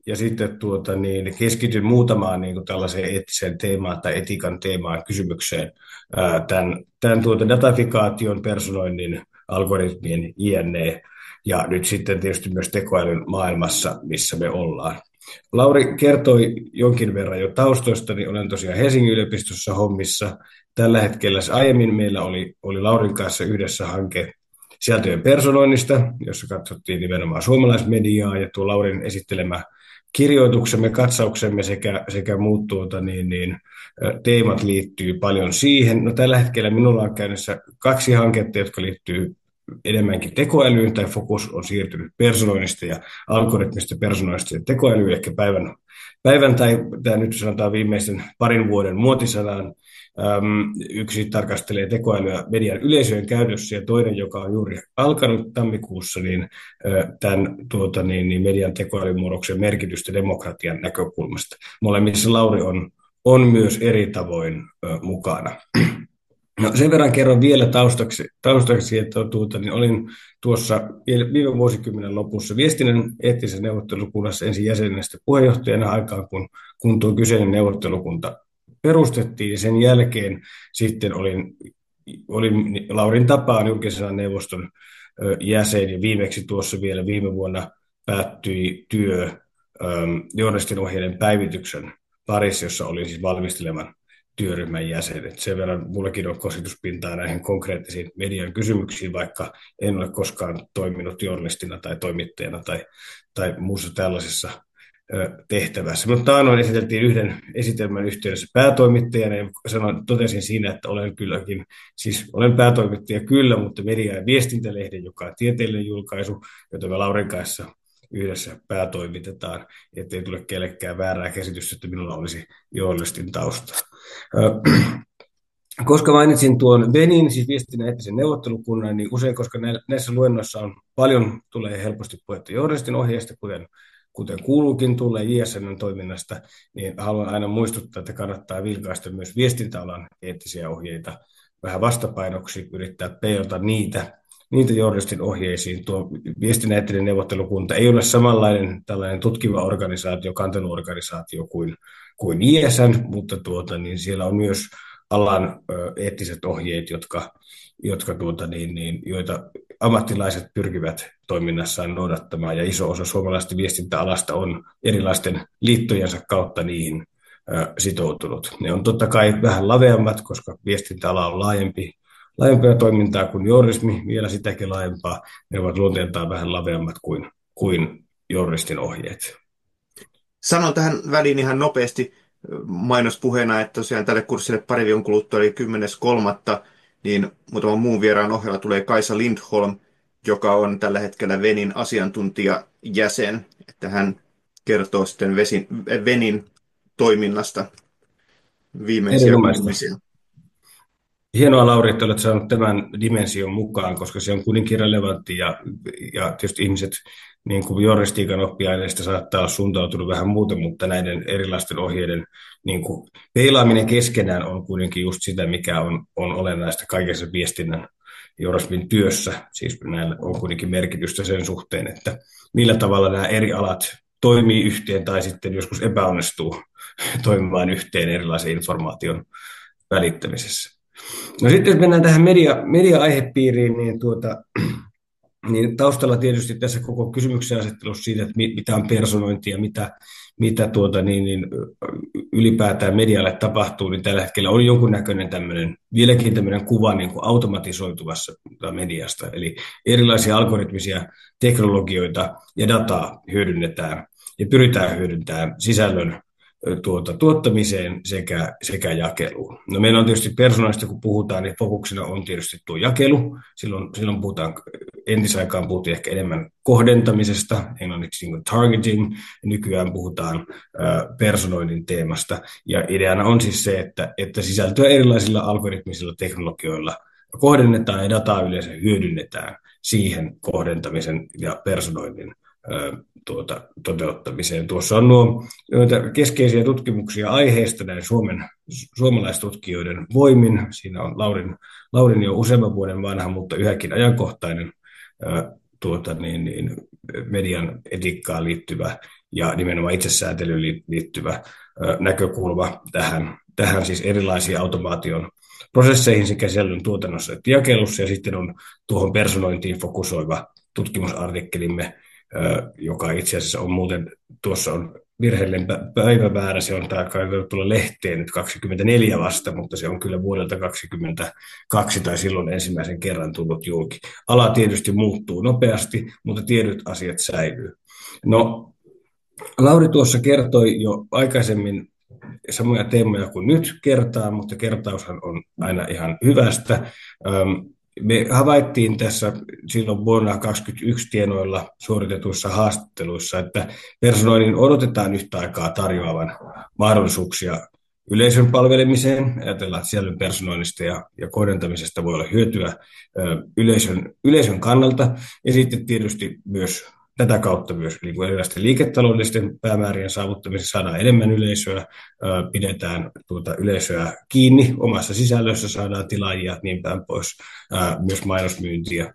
ja sitten tuota, niin keskityn muutamaan niin kuin tällaiseen eettiseen teemaan tai etiikan teemaan kysymykseen ää, tämän, tämän tuota datafikaation, personoinnin, algoritmien, jne. Ja nyt sitten tietysti myös tekoälyn maailmassa, missä me ollaan. Lauri kertoi jonkin verran jo taustoista, niin olen tosiaan Helsingin yliopistossa hommissa. Tällä hetkellä aiemmin meillä oli, oli Laurin kanssa yhdessä hanke sisältöjen personoinnista, jossa katsottiin nimenomaan suomalaismediaa ja tuo Laurin esittelemä kirjoituksemme, katsauksemme sekä, sekä muut tuota, niin, niin, teemat liittyy paljon siihen. No, tällä hetkellä minulla on käynnissä kaksi hanketta, jotka liittyy enemmänkin tekoälyyn, tai fokus on siirtynyt personoinnista ja algoritmista personoinnista ja tekoälyyn, ehkä päivän, päivän tai tämä nyt sanotaan viimeisen parin vuoden muotisanan. Öm, yksi tarkastelee tekoälyä median yleisöjen käytössä ja toinen, joka on juuri alkanut tammikuussa, niin ö, tämän tuota, niin, niin median tekoälymurroksen merkitystä demokratian näkökulmasta. Molemmissa Lauri on, on myös eri tavoin ö, mukana. No, sen verran kerron vielä taustaksi, taustaksi että tuota, niin olin tuossa viime vuosikymmenen lopussa viestinnän eettisessä neuvottelukunnassa ensin jäsenestä puheenjohtajana aikaan, kun, kun tuo kyseinen neuvottelukunta perustettiin. Sen jälkeen sitten olin, olin Laurin tapaan julkisena neuvoston jäsen ja viimeksi tuossa vielä viime vuonna päättyi työ journalistin ohjeiden päivityksen parissa, jossa olin siis valmisteleman työryhmän jäsen. Et sen verran mullakin on kosketuspintaa näihin konkreettisiin median kysymyksiin, vaikka en ole koskaan toiminut journalistina tai toimittajana tai, tai muussa tällaisessa ö, tehtävässä. Mutta taannoin esiteltiin yhden esitelmän yhteydessä päätoimittajana ja sanoin, totesin siinä, että olen kylläkin, siis olen päätoimittaja kyllä, mutta media- ja viestintälehden, joka on tieteellinen julkaisu, jota me Laurin kanssa yhdessä päätoimitetaan, ettei tule kellekään väärää käsitystä, että minulla olisi journalistin tausta. Koska mainitsin tuon Venin, siis viestinnän eettisen neuvottelukunnan, niin usein, koska näissä luennoissa on paljon, tulee helposti puhetta journalistin ohjeista, kuten, kuten kuuluukin tulee J S N:n toiminnasta, niin haluan aina muistuttaa, että kannattaa vilkaista myös viestintäalan eettisiä ohjeita vähän vastapainoksi, yrittää peilata niitä, niitä journalistin ohjeisiin. Tuo viestinnän eettinen neuvottelukunta ei ole samanlainen tällainen tutkiva organisaatio, kanteluorganisaatio kuin, kuin I S N, mutta tuota, niin siellä on myös alan ö, eettiset ohjeet, jotka, jotka tuota, niin, niin, joita ammattilaiset pyrkivät toiminnassaan noudattamaan, ja iso osa suomalaisesta viestintäalasta on erilaisten liittojensa kautta niihin ö, sitoutunut. Ne on totta kai vähän laveammat, koska viestintäala on laajempi, laajempaa toimintaa kuin journalismi, vielä sitäkin laajempaa. Ne ovat luonteeltaan vähän laveammat kuin, kuin journalistin ohjeet. Sanon tähän väliin ihan nopeasti mainospuheena, että tosiaan tälle kurssille pari viikon kuluttua, eli kymmenes kolmatta niin muutaman muun vieraan ohella tulee Kaisa Lindholm, joka on tällä hetkellä Venin asiantuntijajäsen, että hän kertoo sitten Vesin, Venin toiminnasta viimeisiä kuulumisia. Hienoa, Lauri, että olet saanut tämän dimension mukaan, koska se on kuitenkin relevantti ja, ja tietysti ihmiset niin kuin journalistiikan oppiaineista saattaa olla suuntautunut vähän muuten, mutta näiden erilaisten ohjeiden niin kuin peilaaminen keskenään on kuitenkin just sitä, mikä on, on olennaista kaikessa viestinnän journalismin työssä. Siis näillä on kuitenkin merkitystä sen suhteen, että millä tavalla nämä eri alat toimii yhteen tai sitten joskus epäonnistuu toimimaan yhteen erilaisen informaation välittämisessä. No sitten jos mennään tähän media, media-aihepiiriin, niin, tuota, niin taustalla tietysti tässä koko kysymyksen asettelussa siitä, että mitä on personointi ja mitä, mitä tuota, niin, niin, ylipäätään medialle tapahtuu, niin tällä hetkellä on jonkunnäköinen tämmöinen, vieläkin tämmöinen kuva niin kuin automatisoituvassa mediasta, eli erilaisia algoritmisia teknologioita ja dataa hyödynnetään ja pyritään hyödyntämään sisällön Tuota, tuottamiseen sekä, sekä jakeluun. No meillä on tietysti persoonallista, kun puhutaan, niin fokuksena on tietysti tuo jakelu. Silloin, silloin puhutaan, entisaikaan puhuttiin ehkä enemmän kohdentamisesta, englanniksi niin kuin targeting, ja nykyään puhutaan ä, personoinnin teemasta. Ja ideana on siis se, että, että sisältöä erilaisilla algoritmisilla teknologioilla kohdennetaan ja dataa yleensä hyödynnetään siihen kohdentamisen ja personoinnin Tuota, toteuttamiseen. Tuossa on nuo keskeisiä tutkimuksia aiheesta näin Suomen, suomalaistutkijoiden voimin. Siinä on Laurin, Laurin jo useamman vuoden vanha, mutta yhäkin ajankohtainen ää, tuota, niin, niin, median etiikkaan liittyvä ja nimenomaan itsesääntelyyn liittyvä näkökulma tähän, tähän siis erilaisiin automaation prosesseihin sekä sisällön tuotannossa että jakelussa, ja sitten on tuohon personointiin fokusoiva tutkimusartikkelimme, joka itse asiassa on muuten, tuossa on virheellinen päivämäärä, se on tainnut tulla lehteen nyt kaksikymmentäneljä vasta, mutta se on kyllä vuodelta kaksikymmentäkaksi tai silloin ensimmäisen kerran tullut julki. Ala tietysti muuttuu nopeasti, mutta tietyt asiat säilyy. No, Lauri tuossa kertoi jo aikaisemmin samoja teemoja kuin nyt kertaa, mutta kertaushan on aina ihan hyvästä. Me havaittiin tässä silloin vuonna kaksituhattakaksikymmentäyksi tienoilla suoritetuissa haastatteluissa, että personoinnin odotetaan yhtä aikaa tarjoavan mahdollisuuksia yleisön palvelemiseen. Ajatellaan, että sisällön personoinnista ja, ja kohdentamisesta voi olla hyötyä ö, yleisön, yleisön kannalta, ja sitten tietysti myös tätä kautta myös niin kuin erilaisten liiketaloudellisten päämäärien saavuttamisessa saadaan enemmän yleisöä, pidetään tuota yleisöä kiinni omassa sisällössä, saadaan tilaajia niin päin pois, myös mainosmyyntiä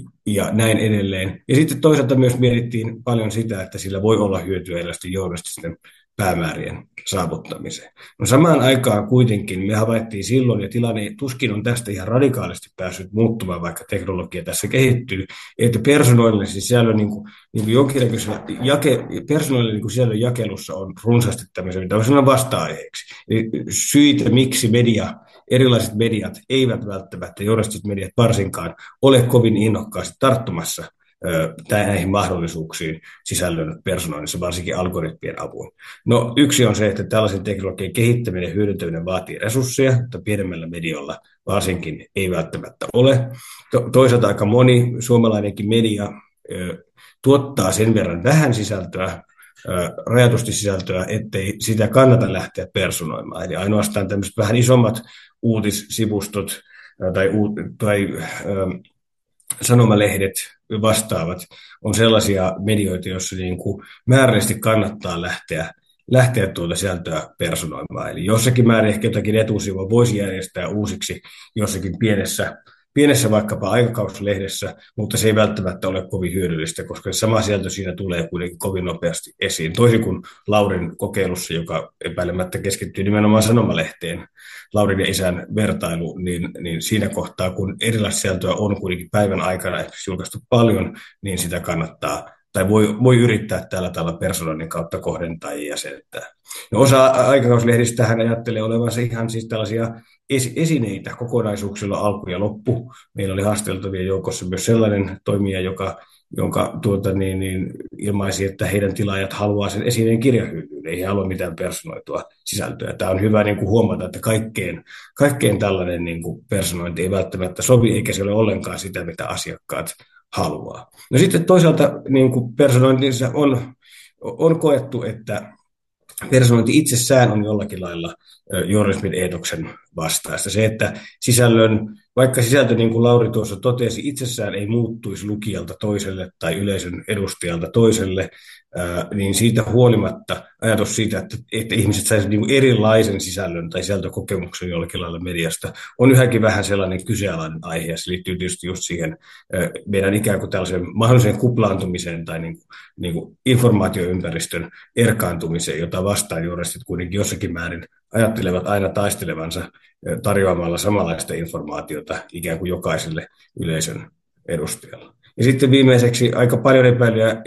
ja näin edelleen. Ja sitten toisaalta myös mietittiin paljon sitä, että sillä voi olla hyötyä erilaisten journalististen päämäärien saavuttamiseen. No samaan aikaan kuitenkin me havaittiin silloin, ja tilanne tuskin on tästä ihan radikaalisti päässyt muuttumaan, vaikka teknologia tässä kehittyy, että personoillinen sisällön niin kuin, niin kuin jonkinlaisella jake, personoillinen niin sisällön jakelussa on runsaasti tämmöisiä, mitä on vasta-aiheeksi. Eli syitä, miksi media, erilaiset mediat eivät välttämättä, journalistiset mediat varsinkaan, ole kovin innokkaasti tarttumassa näihin mahdollisuuksiin sisällön personoinnissa, varsinkin algoritmien avuin. No, yksi on se, että tällaisen teknologian kehittäminen ja hyödyntäminen vaatii resursseja, mutta pienemmällä mediolla varsinkin ei välttämättä ole. To- toisaalta aika moni suomalainenkin media ö, tuottaa sen verran vähän sisältöä, ö, rajatusti sisältöä, ettei sitä kannata lähteä personoimaan. Eli ainoastaan tämmöiset vähän isommat uutissivustot ö, tai, u- tai ö, sanomalehdet vastaavat on sellaisia medioita, joissa niin kuin määrällisesti kannattaa lähteä, lähteä tuota sisältöä personoimaan. Eli jossakin määrin ehkä jotakin etusivua voisi järjestää uusiksi jossakin pienessä, pienessä vaikkapa aikakauslehdessä, mutta se ei välttämättä ole kovin hyödyllistä, koska sama sisältö siinä tulee kuitenkin kovin nopeasti esiin. Toisin kuin Laurin kokeilussa, joka epäilemättä keskittyy nimenomaan sanomalehteen, Laurin ja isän vertailu, niin, niin siinä kohtaa, kun erilaista sisältöä on kuitenkin päivän aikana esimerkiksi julkaistu paljon, niin sitä kannattaa, tai voi, voi yrittää tällä tavalla personoinnin kautta kohdentaa ja jäsentää. No, osa aikakauslehdistä ajattelee olevansa ihan siis tällaisia esineitä kokonaisuuksilla alku ja loppu. Meillä oli haasteltavien joukossa myös sellainen toimija, joka, jonka tuota, niin, niin, ilmaisi, että heidän tilaajat haluaa sen esineen kirjahyllyyn, ei halua mitään personoitua sisältöä. Tämä on hyvä niin kuin huomata, että kaikkeen, kaikkeen tällainen niin kuin personointi ei välttämättä sovi, eikä se ole ollenkaan sitä, mitä asiakkaat haluaa. No sitten toisaalta niin kuin personointinsa on, on koettu, että personointi itsessään on jollakin lailla journalismin eetoksen vastaista. Se, että sisällön, vaikka sisältö, niin kuin Lauri tuossa totesi, itsessään ei muuttuisi lukijalta toiselle tai yleisön edustajalta toiselle, niin siitä huolimatta ajatus siitä, että, että ihmiset saisivat niin kuin erilaisen sisällön tai sisältökokemuksen jollakin lailla mediasta, on yhäkin vähän sellainen kyseenalainen aihe, ja se liittyy tietysti just siihen meidän ikään kuin tällaiseen mahdolliseen kuplaantumiseen tai niin kuin, niin kuin informaatioympäristön erkaantumiseen, jota vastaan journalistit kuitenkin jossakin määrin ajattelevat aina taistelevansa tarjoamalla samanlaista informaatiota ikään kuin jokaiselle yleisön edustajalle. Ja sitten viimeiseksi aika paljon epäilyjä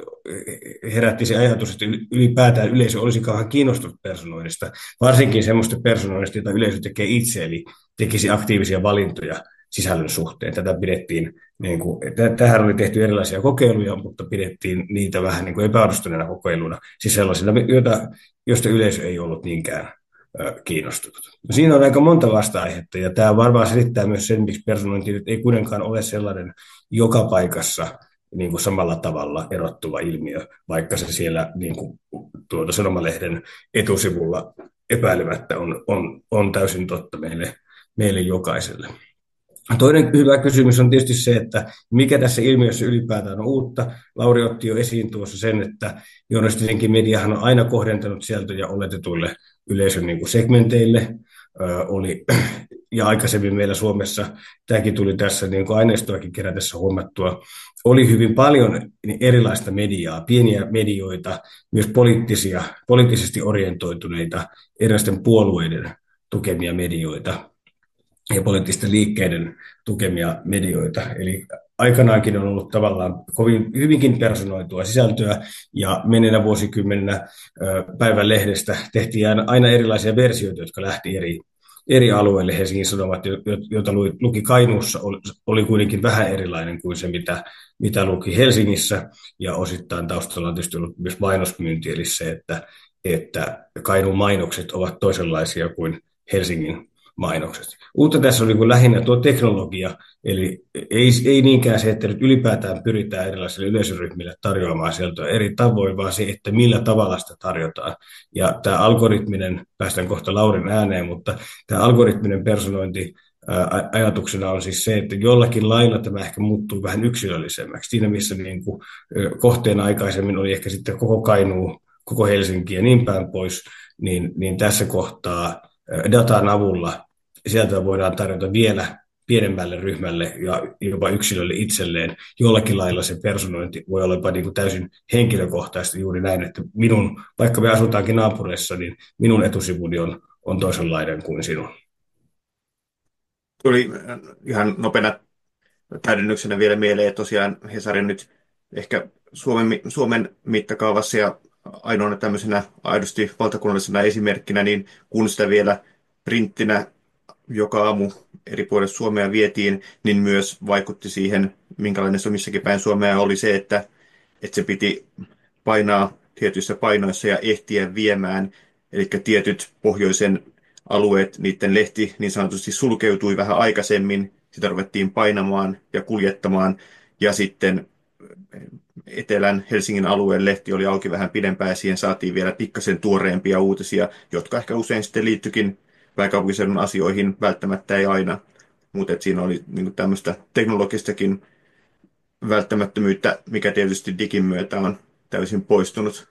herätti se ajatus, että ylipäätään yleisö olisikaan kiinnostunut personoinnista, varsinkin semmoista personoinnista, jota yleisö tekee itse, eli tekisi aktiivisia valintoja sisällön suhteen. Tätä pidettiin, niin kuin, tähän oli tehty erilaisia kokeiluja, mutta pidettiin niitä vähän niin kuin epäonnistuneena kokeiluna, siis sellaisina, joita, joista yleisö ei ollut niinkään kiinnostunut. No, siinä on aika monta vasta-aihetta, ja tämä varmaan selittää myös sen, miksi personointi ei kuitenkaan ole sellainen joka paikassa niin kuin samalla tavalla erottuva ilmiö, vaikka se siellä niin kuin tuota sanomalehden etusivulla epäilemättä on, on, on täysin totta meille, meille jokaiselle. Toinen hyvä kysymys on tietysti se, että mikä tässä ilmiössä ylipäätään on uutta. Lauri otti jo esiin tuossa sen, että journalistinenkin mediahan on aina kohdentanut sisältöjä oletetuille yleisön niin kuin segmenteille. Ö, oli ja aikaisemmin meillä Suomessa, tämäkin tuli tässä niin kuin aineistoakin kerätessä huomattua, oli hyvin paljon erilaista mediaa, pieniä medioita, myös poliittisia, poliittisesti orientoituneita, erilaisten puolueiden tukemia medioita ja poliittisten liikkeiden tukemia medioita. Eli aikanaankin on ollut tavallaan kovin hyvinkin personoitua sisältöä, ja menneenä vuosikymmenenä päivän lehdestä tehtiin aina erilaisia versioita, jotka lähti eri, eri alueille. Helsingin Sanomat, jota luki Kainuussa, oli kuitenkin vähän erilainen kuin se, mitä, mitä luki Helsingissä, ja osittain taustalla on tietysti ollut myös mainosmyynti, eli se, että, että Kainuun mainokset ovat toisenlaisia kuin Helsingin mainokset. Uutta tässä on niin kuin lähinnä tuo teknologia, eli ei, ei niinkään se, että nyt ylipäätään pyritään erilaisille yleisöryhmille tarjoamaan sieltä eri tavoin, vaan se, että millä tavalla sitä tarjotaan. Ja tämä algoritminen, päästään kohta Laurin ääneen, mutta tämä algoritminen personointi ää, ajatuksena on siis se, että jollakin lailla tämä ehkä muuttuu vähän yksilöllisemmäksi. Siinä missä niin kuin, kohteena aikaisemmin oli ehkä sitten koko Kainuu, koko Helsinki ja niin päin pois, niin, niin tässä kohtaa datan avulla sieltä voidaan tarjota vielä pienemmälle ryhmälle ja jopa yksilölle itselleen. Jollakin lailla se personointi voi olla jopa niin kuin täysin henkilökohtaisesti juuri näin, että minun, vaikka me asutaankin naapureissa, niin minun etusivuni on, on toisenlainen kuin sinun. Tuli ihan nopeana täydennyksenä vielä mieleen, että tosiaan Hesarin nyt ehkä Suomen, Suomen mittakaavassa ja ainoana tämmöisenä aidosti valtakunnallisena esimerkkinä, niin kun sitä vielä printtinä joka aamu eri puolille Suomea vietiin, niin myös vaikutti siihen, minkälainen se missäkin päin Suomea oli se, että, että se piti painaa tietyissä painoissa ja ehtiä viemään. Eli tietyt pohjoisen alueet, niiden lehti niin sanotusti sulkeutui vähän aikaisemmin, sitä ruvettiin painamaan ja kuljettamaan, ja sitten etelän Helsingin alueen lehti oli auki vähän pidempään, ja siihen saatiin vielä pikkasen tuoreempia uutisia, jotka ehkä usein sitten liittyikin pääkaupunkiseudun asioihin, välttämättä ei aina, mutta siinä oli niin tämmöistä teknologistakin välttämättömyyttä, mikä tietysti digin myötä on täysin poistunut.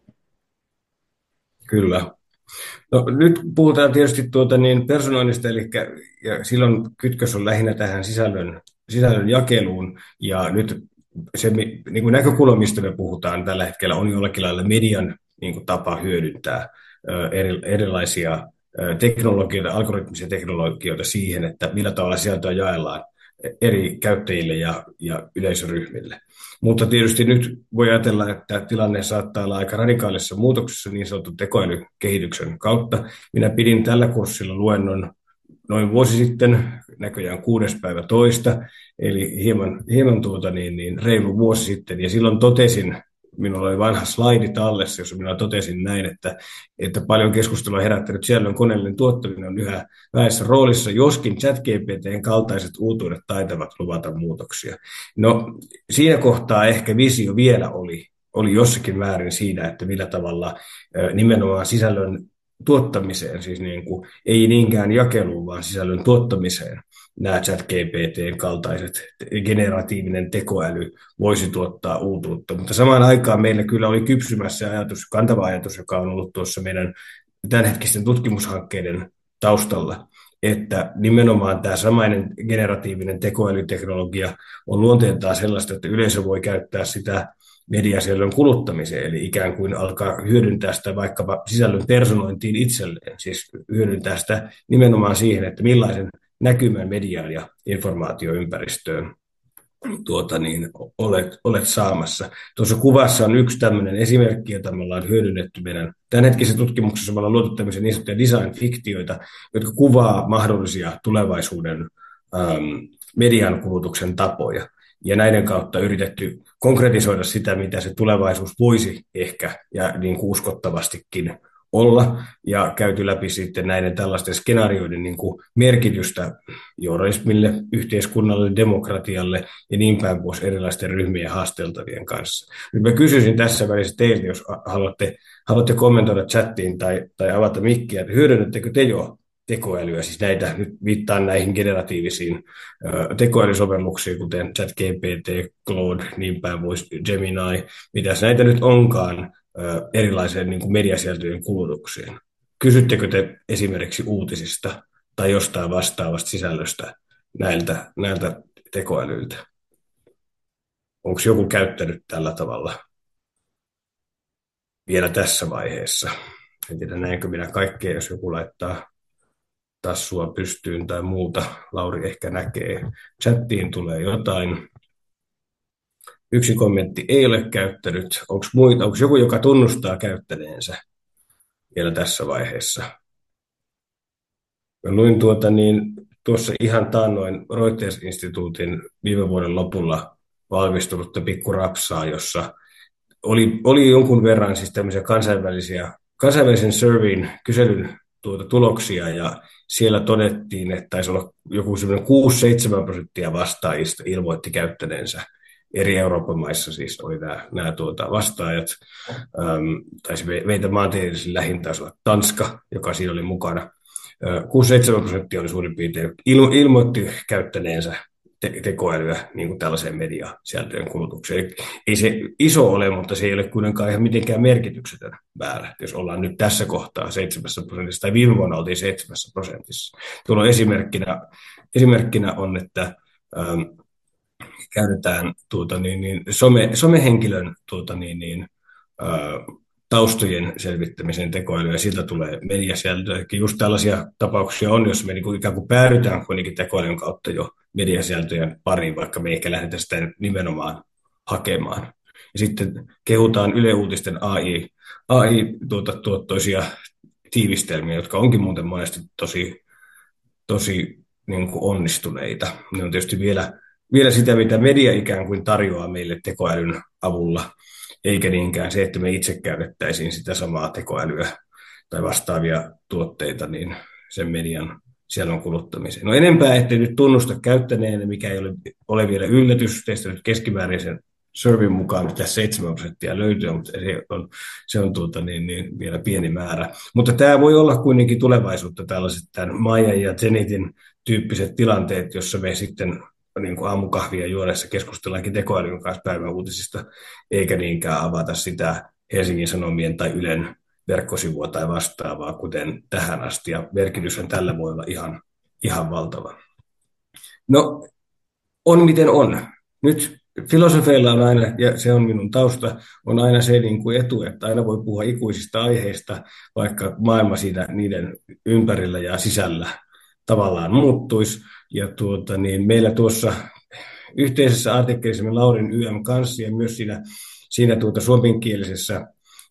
Kyllä. No, nyt puhutaan tietysti tuota niin personoinnista, eli ja silloin kytkös on lähinnä tähän sisällön, sisällön jakeluun, ja nyt se niin kuin näkökulma, mistä me puhutaan tällä hetkellä, on jollakin lailla median niin kuin tapa hyödyntää eri, erilaisia teknologioita, algoritmisia teknologioita siihen, että millä tavalla sisältöä jaellaan eri käyttäjille ja, ja yleisöryhmille. Mutta tietysti nyt voi ajatella, että tilanne saattaa olla aika radikaalissa muutoksessa niin sanotun tekoälykehityksen kautta. Minä pidin tällä kurssilla luennon noin vuosi sitten, näköjään kuudes päivä toista, eli hieman, hieman tuota niin, niin reilu vuosi sitten, ja silloin totesin, minulla oli vanha slaidi tallessa, jossa minä totesin näin, että, että paljon keskustelua herättänyt sisällön koneellinen tuottaminen on yhä vähäisessä roolissa, joskin ChatGPT:n kaltaiset uutuudet taitavat luvata muutoksia. No siinä kohtaa ehkä visio vielä oli, oli jossakin määrin siinä, että millä tavalla nimenomaan sisällön tuottamiseen, siis niin kuin, ei niinkään jakeluun, vaan sisällön tuottamiseen nämä ChatGPT:n kaltaiset generatiivinen tekoäly voisi tuottaa uutuutta. Mutta samaan aikaan meillä kyllä oli kypsymässä ajatus, kantava ajatus, joka on ollut tuossa meidän tämänhetkisten tutkimushankkeiden taustalla, että nimenomaan tämä samainen generatiivinen tekoälyteknologia on luonteeltaan sellaista, että yleisö voi käyttää sitä mediasisällön kuluttamiseen, eli ikään kuin alkaa hyödyntää sitä vaikkapa sisällön personointiin itselleen, siis hyödyntää sitä nimenomaan siihen, että millaisen näkymän mediaan ja informaatioympäristöön tuota niin, olet, olet saamassa. Tuossa kuvassa on yksi tämmöinen esimerkki, jota me ollaan hyödynnetty meidän tämänhetkisessä tutkimuksessa. Me ollaan luotu tämmöisiä niin sanottuja design-fiktioita, jotka kuvaa mahdollisia tulevaisuuden ähm, median kulutuksen tapoja. Ja näiden kautta yritetty konkretisoida sitä, mitä se tulevaisuus voisi ehkä ja niin kuin uskottavastikin olla, ja käyty läpi sitten näiden tällaisten skenaarioiden niin kuin merkitystä journalismille, yhteiskunnalle, demokratialle ja niin päin pois erilaisten ryhmien haasteltavien kanssa. Nyt mä kysyisin tässä välissä teiltä, jos haluatte, haluatte kommentoida chattiin tai, tai avata mikkiä, että hyödynnettekö te jo tekoälyä, siis näitä, nyt viittaan näihin generatiivisiin ö, tekoälysovelluksiin, kuten ChatGPT, Claude, niin päin pois, Gemini, mitäs näitä nyt onkaan, erilaiseen niin kuin mediasieltöjen kulutukseen. Kysyttekö te esimerkiksi uutisista tai jostain vastaavasta sisällöstä näiltä, näiltä tekoälyiltä. Onko joku käyttänyt tällä tavalla vielä tässä vaiheessa? En tiedä, näinkö minä kaikkea, jos joku laittaa tassua pystyyn tai muuta. Lauri ehkä näkee. Chattiin tulee jotain. Yksi kommentti ei ole käyttänyt. Onko muita? Onko joku, joka tunnustaa käyttäneensä vielä tässä vaiheessa? Mä luin tuota niin, tuossa ihan taannoin Reuters-instituutin viime vuoden lopulla valmistunutta pikkurapsaa, jossa oli, oli jonkun verran siis tämmöisiä kansainvälisiä, kansainvälisen surveyn kyselyn tuota tuloksia, ja siellä todettiin, että taisi olla joku semmoinen kuusi seitsemän prosenttia vastaajista ilmoitti käyttäneensä. Eri Euroopan maissa siis oli nämä, nämä tuota vastaajat. Ähm, taisi meitä maantieteellisesti lähin taisi olla Tanska, joka siinä oli mukana. kuusi seitsemän prosenttia oli suurin piirtein il, ilmoitti käyttäneensä te- tekoälyä niin kuin tällaiseen mediasisältöjen kulutukseen. Ei se iso ole, mutta se ei ole kuitenkaan ihan mitenkään merkityksetön määrä. Jos ollaan nyt tässä kohtaa seitsemässä prosentissa, tai viime vuonna oltiin seitsemässä prosentissa. Tuolla esimerkkinä, esimerkkinä on, että ähm, käytetään tuota, niin, niin, some, somehenkilön tuota, niin, niin, äh, taustojen selvittämiseen tekoälyä, ja siitä tulee mediasisältöä. Just tällaisia tapauksia on, jos me niin kuin ikään kuin päädytään kuitenkin tekoälyn kautta jo mediasisältöjen pariin, vaikka me ei ehkä lähdetä sitä nimenomaan hakemaan. Ja sitten kehutaan Yle Uutisten A I, A I-tuottoisia tiivistelmiä, jotka onkin muuten monesti tosi, tosi niin kuin onnistuneita. Ne on tietysti vielä, vielä sitä, mitä media ikään kuin tarjoaa meille tekoälyn avulla, eikä niinkään se, että me itse käytettäisiin sitä samaa tekoälyä tai vastaavia tuotteita niin sen median sielun kuluttamiseen. No enempää ette nyt tunnusta käyttäneen, mikä ei ole, ole vielä yllätys. Teistä nyt keskimääräisen surveyn mukaan mitä seitsemän prosenttia löytyy, mutta se on, se on tuota, niin, niin, vielä pieni määrä. Mutta tämä voi olla kuitenkin tulevaisuutta, tällaiset tämän Maya ja Zenitin tyyppiset tilanteet, jossa me sitten niin kuin aamukahvia juodessa keskustellaankin tekoälyn kanssa päivän uutisista, eikä niinkään avata sitä Helsingin Sanomien tai Ylen verkkosivua tai vastaavaa, kuten tähän asti, ja merkityshän tällä voi olla ihan, ihan valtava. No, on miten on. Nyt filosofeilla on aina, ja se on minun tausta, on aina se niin kuin etu, että aina voi puhua ikuisista aiheista, vaikka maailma siinä niiden ympärillä ja sisällä tavallaan muuttuisi. Ja tuota, niin meillä tuossa yhteisessä artikkelissa me Laurin Y M kanssa ja myös siinä, siinä tuota suomenkielisessä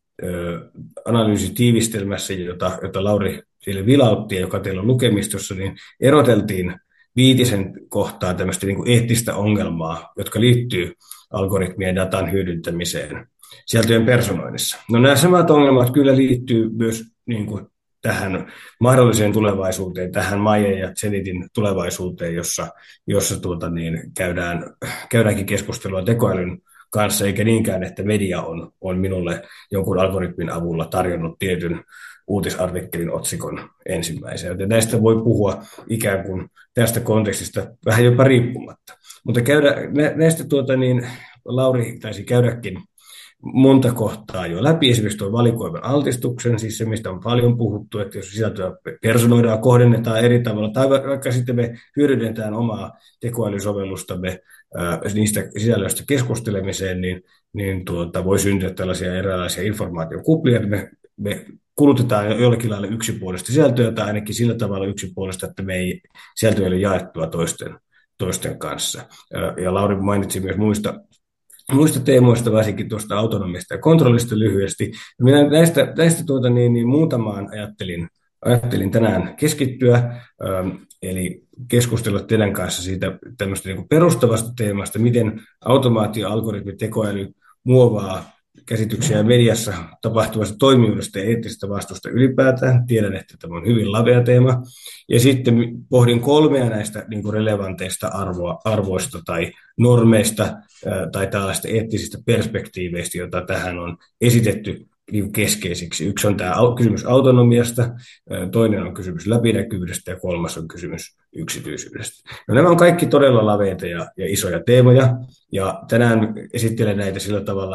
ö, analyysitiivistelmässä, jota, jota Lauri sille vilautti ja joka teillä on lukemistossa, niin eroteltiin viitisen kohtaa tämmöistä niin kuin eettistä ongelmaa, jotka liittyy algoritmien datan hyödyntämiseen sieltöjen personoinnissa. No nämä samat ongelmat kyllä liittyy myös niin kuin tähän mahdolliseen tulevaisuuteen, tähän Maya ja Zenitin tulevaisuuteen, jossa, jossa tuota niin, käydään, käydäänkin keskustelua tekoälyn kanssa, eikä niinkään, että media on, on minulle jonkun algoritmin avulla tarjonnut tietyn uutisartikkelin otsikon ensimmäisen. Joten näistä voi puhua ikään kuin tästä kontekstista vähän jopa riippumatta. Mutta käydä, näistä tuota niin, Lauri taisi käydäkin monta kohtaa jo läpi, esimerkiksi tuon valikoivan altistuksen, siis se, mistä on paljon puhuttu, että jos sisältöä personoidaan, kohdennetaan eri tavalla, tai vaikka sitten me hyödynnetään omaa tekoälysovellustamme ää, niistä sisällöistä keskustelemiseen, niin, niin tuota, voi syntyä tällaisia erilaisia informaatiokuplia, että me, me kulutetaan jollakin lailla yksipuolista sisältöä, tai ainakin sillä tavalla yksipuolista, että me ei sisältöä ole jaettua toisten, toisten kanssa. Ja, ja Lauri mainitsi myös muista Muista teemoista, varsinkin tuosta autonomista ja kontrollista lyhyesti. Minä näistä, näistä tuota, niin, niin muutamaan ajattelin, ajattelin tänään keskittyä, ähm, eli keskustella teidän kanssa siitä tämmöistä niin kuin perustavasta teemasta, miten automaatio, algoritmi, tekoäly muovaa käsityksiä mediassa tapahtuvasta toimijuudesta ja eettisestä vastuusta ylipäätään. Tiedän, että tämä on hyvin lavea teema. Ja sitten pohdin kolmea näistä niin kuin relevanteista arvoa, arvoista tai normeista ää, tai tällaista eettisistä perspektiiveistä, joita tähän on esitetty niin kuin keskeisiksi. Yksi on tämä kysymys autonomiasta, ää, toinen on kysymys läpinäkyvyydestä ja kolmas on kysymys yksityisyydestä. No, nämä on kaikki todella laveita ja, ja isoja teemoja, ja tänään esittelen näitä sillä tavalla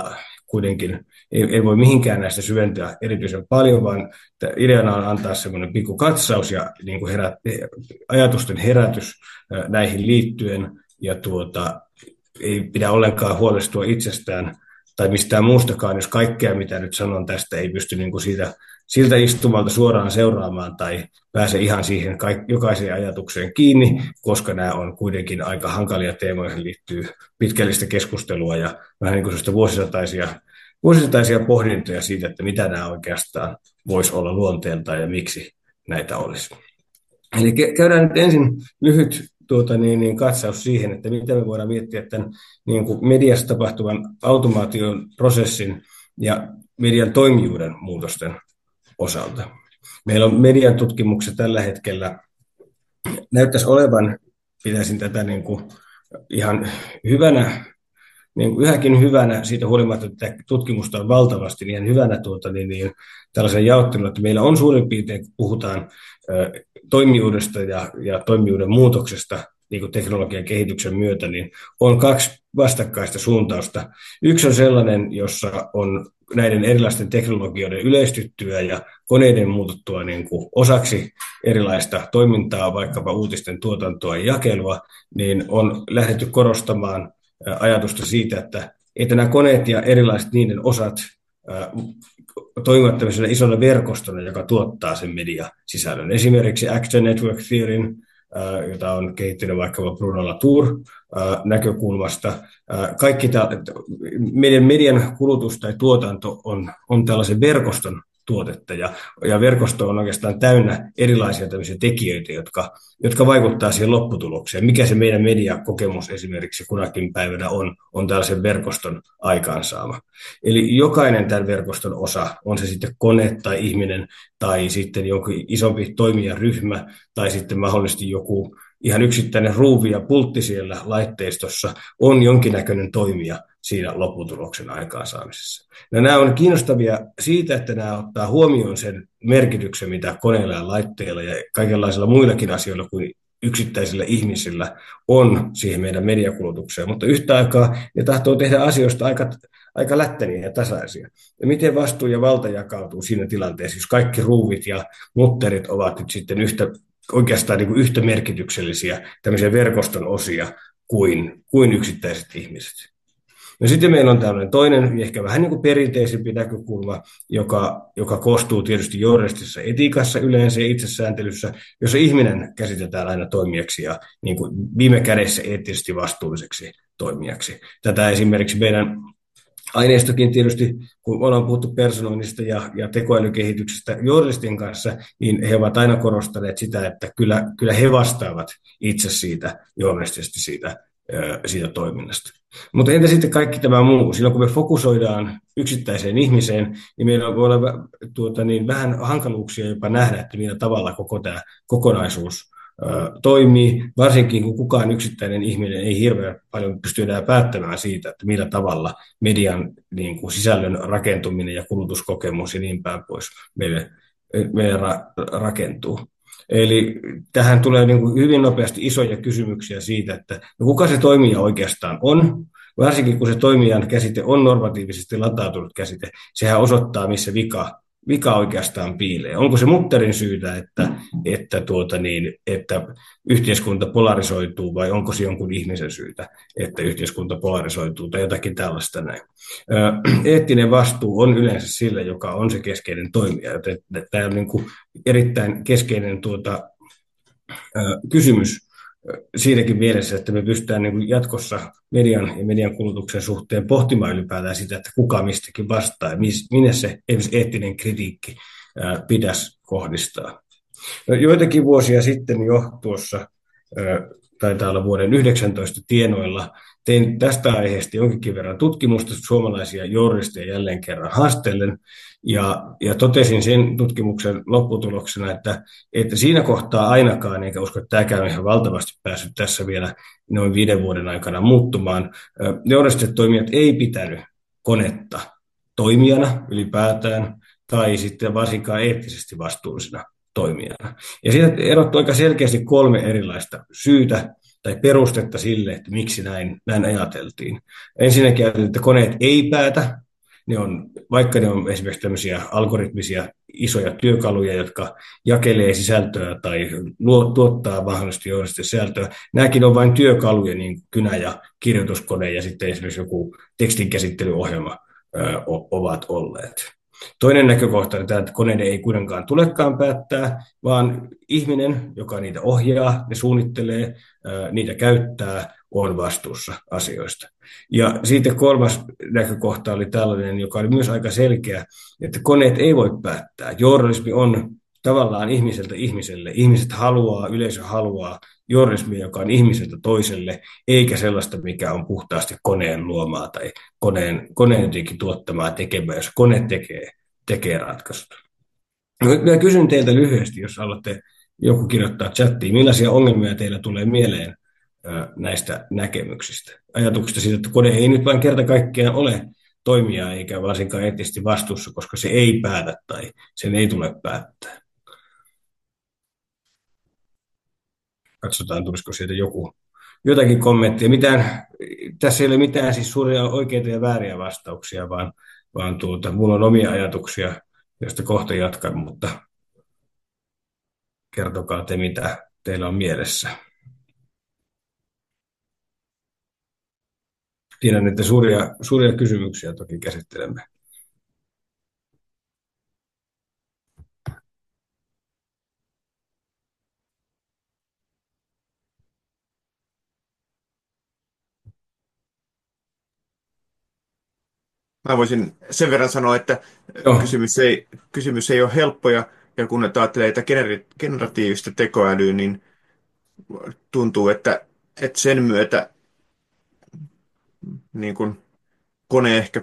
kuitenkin ei, ei voi mihinkään näistä syventyä erityisen paljon, vaan ideana on antaa semmoinen pikku katsaus ja niin kuin herät, ajatusten herätys näihin liittyen, ja tuota, ei pidä ollenkaan huolestua itsestään tai mistään muustakaan, jos kaikkea, mitä nyt sanon tästä, ei pysty niin kuin siitä, siltä istumalta suoraan seuraamaan tai pääse ihan siihen kaik- jokaiseen ajatukseen kiinni, koska nämä on kuitenkin aika hankalia teemoja, joihin liittyy pitkällistä keskustelua ja vähän niin kuin vuosisataisia, vuosisataisia pohdintoja siitä, että mitä nämä oikeastaan voisi olla luonteeltaan ja miksi näitä olisi. Eli käydään nyt ensin lyhyt tuota, niin, niin katsaus siihen, että mitä me voidaan miettiä tämän niin kuin mediassa tapahtuvan automaation prosessin ja median toimijuuden muutosten osalta. Meillä on median tutkimuksessa tällä hetkellä, näyttäisi olevan, pitäisin tätä niin kuin ihan hyvänä, niin kuin yhäkin hyvänä, siitä huolimatta, että tutkimusta on valtavasti, niin ihan hyvänä tuota, niin, niin, tällaisen jaottelun, että meillä on suurin piirtein, kun puhutaan ö, toimijuudesta ja, ja toimijuuden muutoksesta niin kuin teknologian kehityksen myötä, niin on kaksi vastakkaista suuntausta. Yksi on sellainen, jossa on näiden erilaisten teknologioiden yleistyttyä ja koneiden muututtua niin kuin osaksi erilaista toimintaa, vaikkapa uutisten tuotantoa ja jakelua, niin on lähdetty korostamaan ajatusta siitä, että, että nämä koneet ja erilaiset niiden osat ää, toimivat tämmöisenä isona verkostona, joka tuottaa sen mediasisällön. Esimerkiksi Action Network Theoryn, ää, jota on kehittynyt vaikkapa Bruno Latour ää, näkökulmasta. Ää, kaikki ta- median, median kulutus tai tuotanto on, on tällaisen verkoston tuotetta, ja, ja verkosto on oikeastaan täynnä erilaisia tämmöisiä tekijöitä, jotka, jotka vaikuttaa siihen lopputulokseen. Mikä se meidän mediakokemus esimerkiksi kunakin päivänä on, on tällaisen verkoston aikaansaama. Eli jokainen tämän verkoston osa, on se sitten kone tai ihminen, tai sitten joku isompi toimijaryhmä, tai sitten mahdollisesti joku ihan yksittäinen ruuvi ja pultti siellä laitteistossa, on jonkinnäköinen toimija siinä lopputuloksen aikaansaamisessa. No, nämä on kiinnostavia siitä, että nämä ottaa huomioon sen merkityksen, mitä koneilla ja laitteilla ja kaikenlaisilla muillakin asioilla kuin yksittäisillä ihmisillä on siihen meidän mediakulutukseen, mutta yhtä aikaa ne tahtoo tehdä asioista aika, aika lättäniä ja tasaisia. Ja miten vastuu ja valta jakautuu siinä tilanteessa, jos kaikki ruuvit ja mutterit ovat nyt sitten yhtä, oikeastaan niin kuin yhtä merkityksellisiä tämmöisiä verkoston osia kuin, kuin yksittäiset ihmiset. No sitten meillä on tällainen toinen, ehkä vähän niin kuin perinteisempi näkökulma, joka, joka koostuu tietysti journalistisessa etiikassa yleensä ja itsesääntelyssä, jossa ihminen käsitetään aina toimijaksi ja niin kuin viime kädessä eettisesti vastuulliseksi toimijaksi. Tätä esimerkiksi meidän aineistokin tietysti, kun ollaan puhuttu personoinnista ja, ja tekoälykehityksestä journalistien kanssa, niin he ovat aina korostaneet sitä, että kyllä, kyllä he vastaavat itse siitä journalistisesti siitä, siitä toiminnasta. Mutta entä sitten kaikki tämä muu? Silloin kun me fokusoidaan yksittäiseen ihmiseen, niin meillä voi olla tuota, niin vähän hankaluuksia jopa nähdä, että millä tavalla koko tämä kokonaisuus ö, toimii, varsinkin kun kukaan yksittäinen ihminen ei hirveän paljon pysty enää päättämään siitä, että millä tavalla median niin kuin sisällön rakentuminen ja kulutuskokemus ja niin päin pois meille, meille ra- rakentuu. Eli tähän tulee niin kuin hyvin nopeasti isoja kysymyksiä siitä, että no kuka se toimija oikeastaan on, varsinkin kun se toimijan käsite on normatiivisesti latautunut käsite, sehän osoittaa, missä vika, vika oikeastaan piilee. Onko se mutterin syytä, että, että, tuota niin, että yhteiskunta polarisoituu, vai onko se jonkun ihmisen syytä, että yhteiskunta polarisoituu tai jotakin tällaista näin. Eettinen vastuu on yleensä sillä, joka on se keskeinen toimija, joten tämä on niin kuin erittäin keskeinen tuota, kysymys siinäkin mielessä, että me pystytään niin kuin jatkossa median ja median kulutuksen suhteen pohtimaan ylipäätään sitä, että kuka mistäkin vastaa ja minne se eettinen kritiikki pitäisi kohdistaa. No, joitakin vuosia sitten jo tuossa, taitaa olla vuoden yhdeksäntoista tienoilla, tein tästä aiheesta jonkin verran tutkimusta suomalaisia journalisteja jälleen kerran haastellen, ja, ja totesin sen tutkimuksen lopputuloksena, että, että siinä kohtaa ainakaan, enkä usko, että tämäkään on ihan valtavasti päässyt tässä vielä noin viiden vuoden aikana muuttumaan, journalistiset toimijat ei pitänyt konetta toimijana ylipäätään, tai sitten varsinkaan eettisesti vastuullisena toimijana. Ja siitä erottuu aika selkeästi kolme erilaista syytä tai perustetta sille, että miksi näin, näin ajateltiin. Ensinnäkin ajateltiin, että koneet ei päätä, ne on, vaikka ne on esimerkiksi tämmöisiä algoritmisia isoja työkaluja, jotka jakelee sisältöä tai luo, tuottaa mahdollisesti journalistista sisältöä, nämäkin on vain työkaluja, niin kuin kynä ja kirjoituskone ja sitten esimerkiksi joku tekstinkäsittelyohjelma ö, ovat olleet. Toinen näkökohta on tämä, että koneiden ei kuitenkaan tulekaan päättää, vaan ihminen, joka niitä ohjaa ja suunnittelee, niitä käyttää, on vastuussa asioista. Ja sitten kolmas näkökohta oli tällainen, joka oli myös aika selkeä, että koneet ei voi päättää. Journalismi on tavallaan ihmiseltä ihmiselle. Ihmiset haluaa, yleisö haluaa journalismia, joka on ihmiseltä toiselle, eikä sellaista, mikä on puhtaasti koneen luomaa tai koneen, koneen jotenkin tuottamaa tekemää, jos kone tekee, tekee ratkaisut. Mä kysyn teiltä lyhyesti, jos haluatte joku kirjoittaa chattiin, millaisia ongelmia teillä tulee mieleen näistä näkemyksistä, ajatuksista siitä, että kone ei nyt vain kerta kaikkiaan ole toimija eikä varsinkaan eettisesti vastuussa, koska se ei päätä tai sen ei tule päättää. Katsotaan, tulisiko sieltä joku, jotakin kommenttia. Mitään, tässä ei ole mitään siis suuria oikeita ja vääriä vastauksia, vaan, vaan tuota, minulla on omia ajatuksia, joista kohta jatkan, mutta kertokaa te, mitä teillä on mielessä. Tiedän, että suuria, suuria kysymyksiä toki käsittelemme. Mä voisin sen verran sanoa, että Joo. kysymys ei, kysymys ei ole helppo, ja, ja kun nyt ajattelee että generi- generatiivista tekoälyä, niin tuntuu, että, että sen myötä niin kun kone ehkä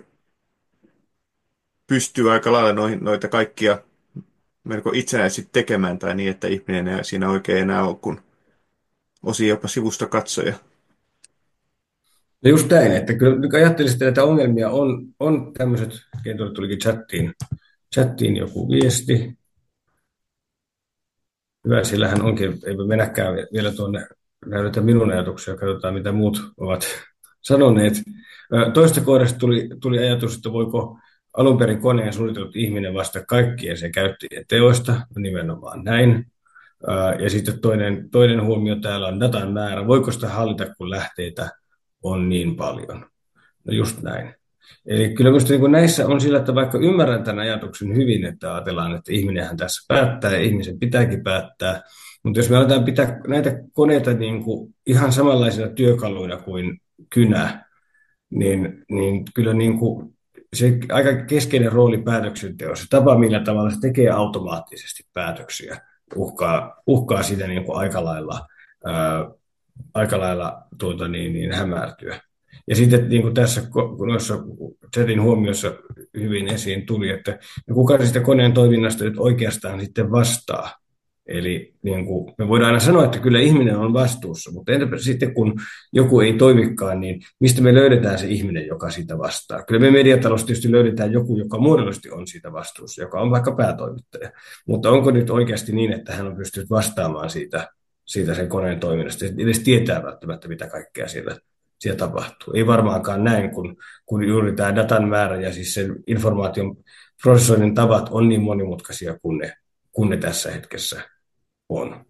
pystyy aika lailla noihin, noita kaikkia melko itsenäisesti tekemään, tai niin, että ihminen ei siinä oikein enää ole kuin osin jopa sivusta katsoja. No just näin, että kyllä nyt ajattelisin, että näitä ongelmia on, on tämmöiset, kenties tulikin chattiin, chattiin joku viesti. Hyvä, sillähän onkin, ei mennäkään vielä tuonne näytetä minun ajatuksia, katsotaan mitä muut ovat sanoneet. Toista kohdasta tuli, tuli ajatus, että voiko alun perin koneen suunnitellut ihminen vastata kaikkien sen käyttäjien teoista, no nimenomaan näin. Ja sitten toinen, toinen huomio täällä on datan määrä. Voiko sitä hallita, kun lähteitä on niin paljon? No just näin. Eli kyllä minusta niin näissä on sillä, että vaikka ymmärrän tämän ajatuksen hyvin, että ajatellaan, että ihminenhän tässä päättää ja ihmisen pitääkin päättää, mutta jos me aletaan pitää näitä koneita niin kuin ihan samanlaisina työkaluina kuin kynä, niin, niin kyllä niin kuin se aika keskeinen rooli päätöksenteossa, tapa millä tavalla se tekee automaattisesti päätöksiä, uhkaa, uhkaa sitä niin kuin aika lailla, ää, aika lailla tuota niin, niin hämärtyä. Ja sitten niin kuin tässä noissa chatin huomiossa hyvin esiin tuli, että no kuka siitä koneen toiminnasta nyt oikeastaan sitten vastaa. Eli niin kuin me voidaan aina sanoa, että kyllä ihminen on vastuussa, mutta entäpä sitten kun joku ei toimikaan, niin mistä me löydetään se ihminen, joka siitä vastaa? Kyllä me mediatalossa tietysti löydetään joku, joka muodollisesti on siitä vastuussa, joka on vaikka päätoimittaja. Mutta onko nyt oikeasti niin, että hän on pystynyt vastaamaan siitä, siitä sen koneen toiminnasta? Edes tietää välttämättä, mitä kaikkea siellä, siellä tapahtuu. Ei varmaankaan näin, kun, kun juuri tämä datan määrä ja siis sen informaation prosessoinnin tavat on niin monimutkaisia kuin ne, kun ne tässä hetkessä on.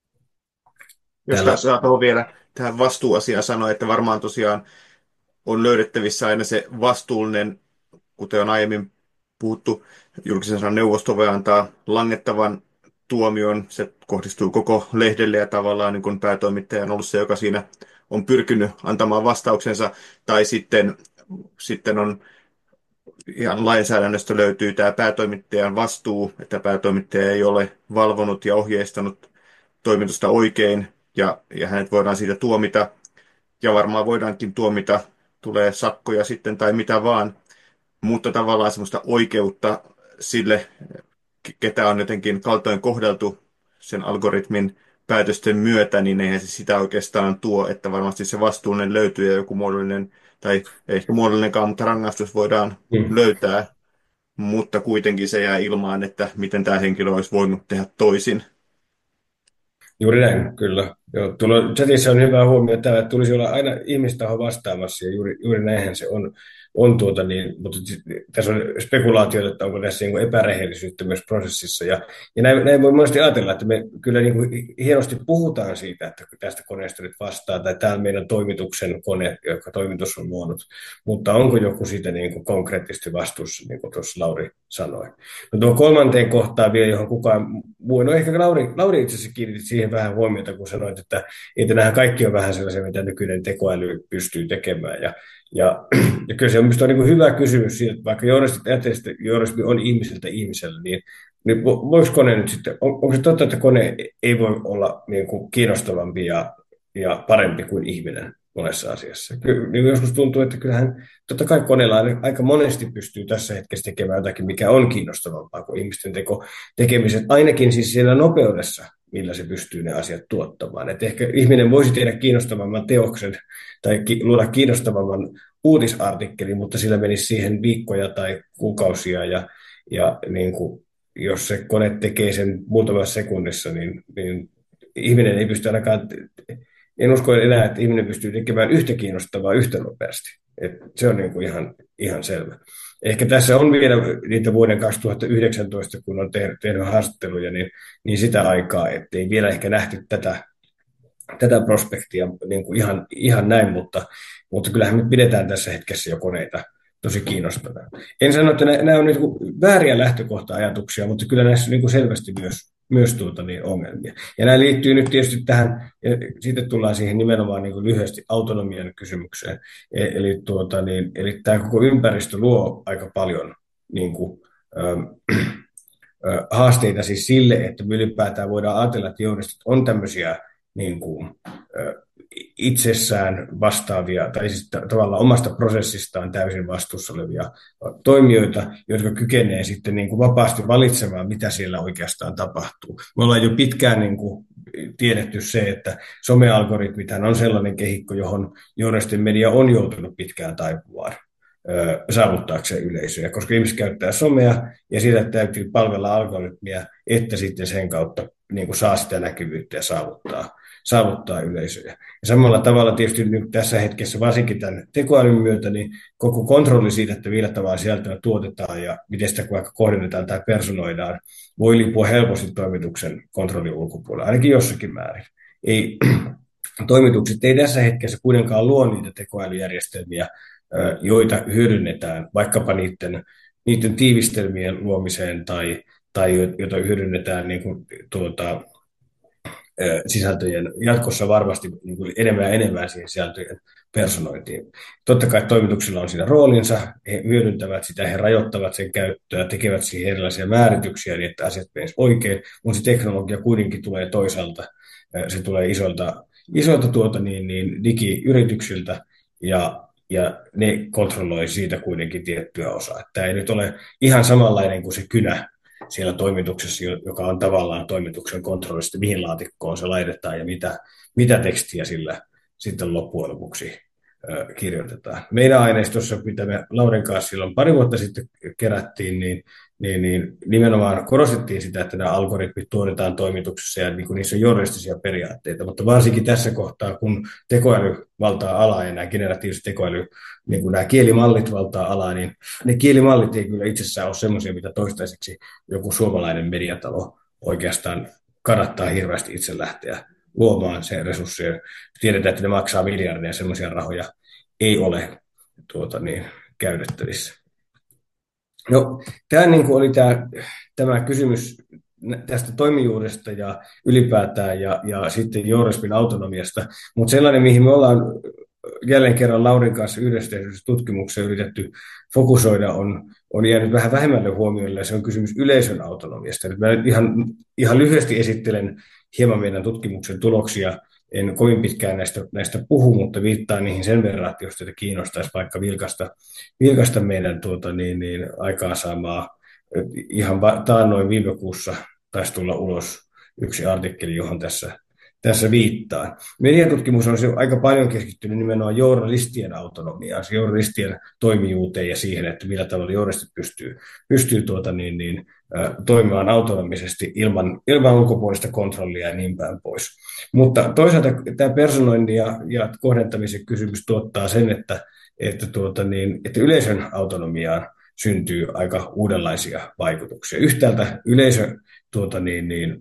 Jos Täällä, saa vielä tähän vastuuasiaan sanoa, että varmaan tosiaan on löydettävissä aina se vastuullinen, kuten on aiemmin puhuttu, julkisen sanan neuvosto voi antaa langettavan tuomion, se kohdistuu koko lehdelle ja tavallaan niin kuin päätoimittaja on ollut se, joka siinä on pyrkinyt antamaan vastauksensa, tai sitten, sitten on ihan lainsäädännöstä löytyy tämä päätoimittajan vastuu, että päätoimittaja ei ole valvonut ja ohjeistanut toimitusta oikein, ja, ja hänet voidaan siitä tuomita, ja varmaan voidaankin tuomita, tulee sakkoja sitten tai mitä vaan, mutta tavallaan semmoista oikeutta sille, ketä on jotenkin kaltoin kohdeltu sen algoritmin päätösten myötä, niin eihän se sitä oikeastaan tuo, että varmasti se vastuullinen löytyy ja joku muodollinen, tai ei ehkä muodollinenkaan, mutta rangaistus voidaan mm, löytää, mutta kuitenkin se jää ilmaan, että miten tämä henkilö olisi voinut tehdä toisin. juuri näin, kyllä. Joo, tuolla chatissa on hyvä huomio tämä, että tulisi olla aina ihmistaho vastaamassa, ja juuri, juuri näinhän se on, on tuota niin, mutta tässä on spekulaatioita, että onko tässä niin epärehellisyyttä myös prosessissa, ja, ja näin, näin voi monesti ajatella, että me kyllä niin kuin hienosti puhutaan siitä, että tästä koneesta nyt vastaa, tai tämä on meidän toimituksen kone, joka toimitus on luonut, mutta onko joku siitä niin kuin konkreettisesti vastuussa, niin kuin tuossa Lauri sanoi. No tuo kolmanteen kohtaan vielä, johon kukaan muu, no ehkä Lauri, Lauri itse asiassa kiinnitti siihen vähän huomiota, kun sanoit, että, että nämä kaikki on vähän sellaisia, mitä nykyinen tekoäly pystyy tekemään. Ja, ja, ja kyllä se on minusta niin kuin hyvä kysymys siitä, että vaikka journalismi on ihmiseltä ihmiselle, niin, niin voiko kone nyt sitten, on, onko se totta, että kone ei voi olla niin kuin kiinnostavampi ja, ja parempi kuin ihminen monessa asiassa? Kyllä, niin joskus tuntuu, että kyllähän totta kai koneella aika monesti pystyy tässä hetkessä tekemään jotakin, mikä on kiinnostavampaa kuin ihmisten teko, tekemiset, ainakin siis siellä nopeudessa, millä se pystyy ne asiat tuottamaan. Et ehkä ihminen voisi tehdä kiinnostavamman teoksen tai ki- luoda kiinnostavamman uutisartikkelin, mutta sillä menisi siihen viikkoja tai kuukausia, ja, ja niin kuin, jos se kone tekee sen muutamassa sekunnissa, niin, niin ihminen ei pysty ainakaan, en usko enää, että ihminen pystyy tekemään yhtä kiinnostavaa yhtä nopeasti. Et se on niin kuin ihan, ihan selvä. Ehkä tässä on vielä niitä vuoden kaksituhattayhdeksäntoista, kun on tehnyt, tehnyt haastatteluja, niin, niin sitä aikaa, ettei vielä ehkä nähty tätä, tätä prospektia niin kuin ihan, ihan näin, mutta, mutta kyllähän me pidetään tässä hetkessä jo koneita tosi kiinnostavaa. En sano, että nämä on niin kuin vääriä lähtökohta-ajatuksia, mutta kyllä näissä on niin kuin selvästi myös, myös tuota niin ongelmia. Ja nämä liittyy nyt tietysti tähän, ja sitten tullaan siihen nimenomaan niin kuin lyhyesti autonomian kysymykseen. Eli, tuota niin, eli tämä koko ympäristö luo aika paljon niin kuin, ähm, haasteita siis sille, että me ylipäätään voidaan ajatella, että juristit on tämmöisiä niin kuin, itsessään vastaavia, tai siis tavallaan omasta prosessistaan täysin vastuussa olevia toimijoita, jotka kykenee sitten niin kuin vapaasti valitsemaan, mitä siellä oikeastaan tapahtuu. Me ollaan jo pitkään niin kuin tiedetty se, että somealgoritmithan on sellainen kehikko, johon journalistinen media on joutunut pitkään taipumaan saavuttaakseen yleisöä, koska ihmiset käyttää somea ja siitä täytyy palvella algoritmia, että sitten sen kautta niin kuin saa sitä näkyvyyttä ja saavuttaa, saavuttaa yleisöjä. Ja samalla tavalla tietysti nyt tässä hetkessä, varsinkin tämän tekoälyn myötä, niin koko kontrolli siitä, että millä tavalla sieltä tuotetaan ja miten sitä vaikka kohdennetaan tai personoidaan, voi liippua helposti toimituksen kontrollin ulkopuolella, ainakin jossakin määrin. Ei, toimitukset ei tässä hetkessä kuitenkaan luo niitä tekoälyjärjestelmiä, joita hyödynnetään vaikkapa niiden, niiden tiivistelmien luomiseen tai, tai joita hyödynnetään niin kuin, tuota, sisältöjen jatkossa varmasti niin kuin enemmän ja enemmän siihen sisältöjen personointiin. Totta kai toimituksilla on siinä roolinsa, he hyödyntävät sitä, he rajoittavat sen käyttöä, tekevät siihen erilaisia määrityksiä niin, että asiat menisivät oikein, mutta se teknologia kuitenkin tulee toisaalta, se tulee isolta, isolta tuota, niin, niin digiyrityksiltä ja ja ne kontrolloi siitä kuitenkin tiettyä osaa. Tämä ei nyt ole ihan samanlainen kuin se kynä siellä toimituksessa, joka on tavallaan toimituksen kontrollista, mihin laatikkoon se laitetaan ja mitä, mitä tekstiä sillä sitten loppujen lopuksi ö, kirjoitetaan. Meidän aineistossa, mitä me Laurin kanssa silloin pari vuotta sitten kerättiin, niin, niin, niin nimenomaan korostettiin sitä, että nämä algoritmit tuotetaan toimituksessa ja niin kuin niissä on journalistisia periaatteita, mutta varsinkin tässä kohtaa, kun tekoäly valtaa alaa ja nämä generatiiviset tekoäly, niin kuin nämä kielimallit valtaa alaa, niin ne kielimallit ei kyllä itsessään ole semmoisia, mitä toistaiseksi joku suomalainen mediatalo oikeastaan kannattaa hirveästi itse lähteä luomaan sen resurssien. Tiedetään, että ne maksaa miljardeja, semmoisia rahoja ei ole tuota, niin, käytettävissä. No, tämä niin kuin oli tämä, tämä kysymys tästä toimijuudesta ja ylipäätään ja, ja sitten journalismin autonomiasta, mutta sellainen, mihin me ollaan jälleen kerran Laurin kanssa yhdessä tehdyssä tutkimuksessa yritetty fokusoida, on, on jäänyt vähän vähemmälle huomiolle, ja se on kysymys yleisön autonomiasta. Nyt mä ihan, ihan lyhyesti esittelen hieman meidän tutkimuksen tuloksia. En kovin pitkään näistä, näistä puhu, mutta viittaan niihin sen verran, että jos teitä kiinnostaisi vaikka vilkasta, vilkasta meidän tuota, niin, niin aikaansaamaa. Ihan taannoin viime kuussa taisi tulla ulos yksi artikkeli, johon tässä tässä viittaan. Mediatutkimus on se aika paljon keskittynyt nimenomaan journalistien autonomiaan, journalistien toimijuuteen ja siihen, että millä tavalla journalistit pystyy, pystyy tuota niin, niin, äh, toimimaan autonomisesti ilman, ilman ulkopuolista kontrollia ja niin päin pois. Mutta toisaalta tämä personoinnin ja, ja kohdentamisen kysymys tuottaa sen, että, että, tuota niin, että yleisön autonomiaan syntyy aika uudenlaisia vaikutuksia. Yhtäältä yleisö tuota niin, niin,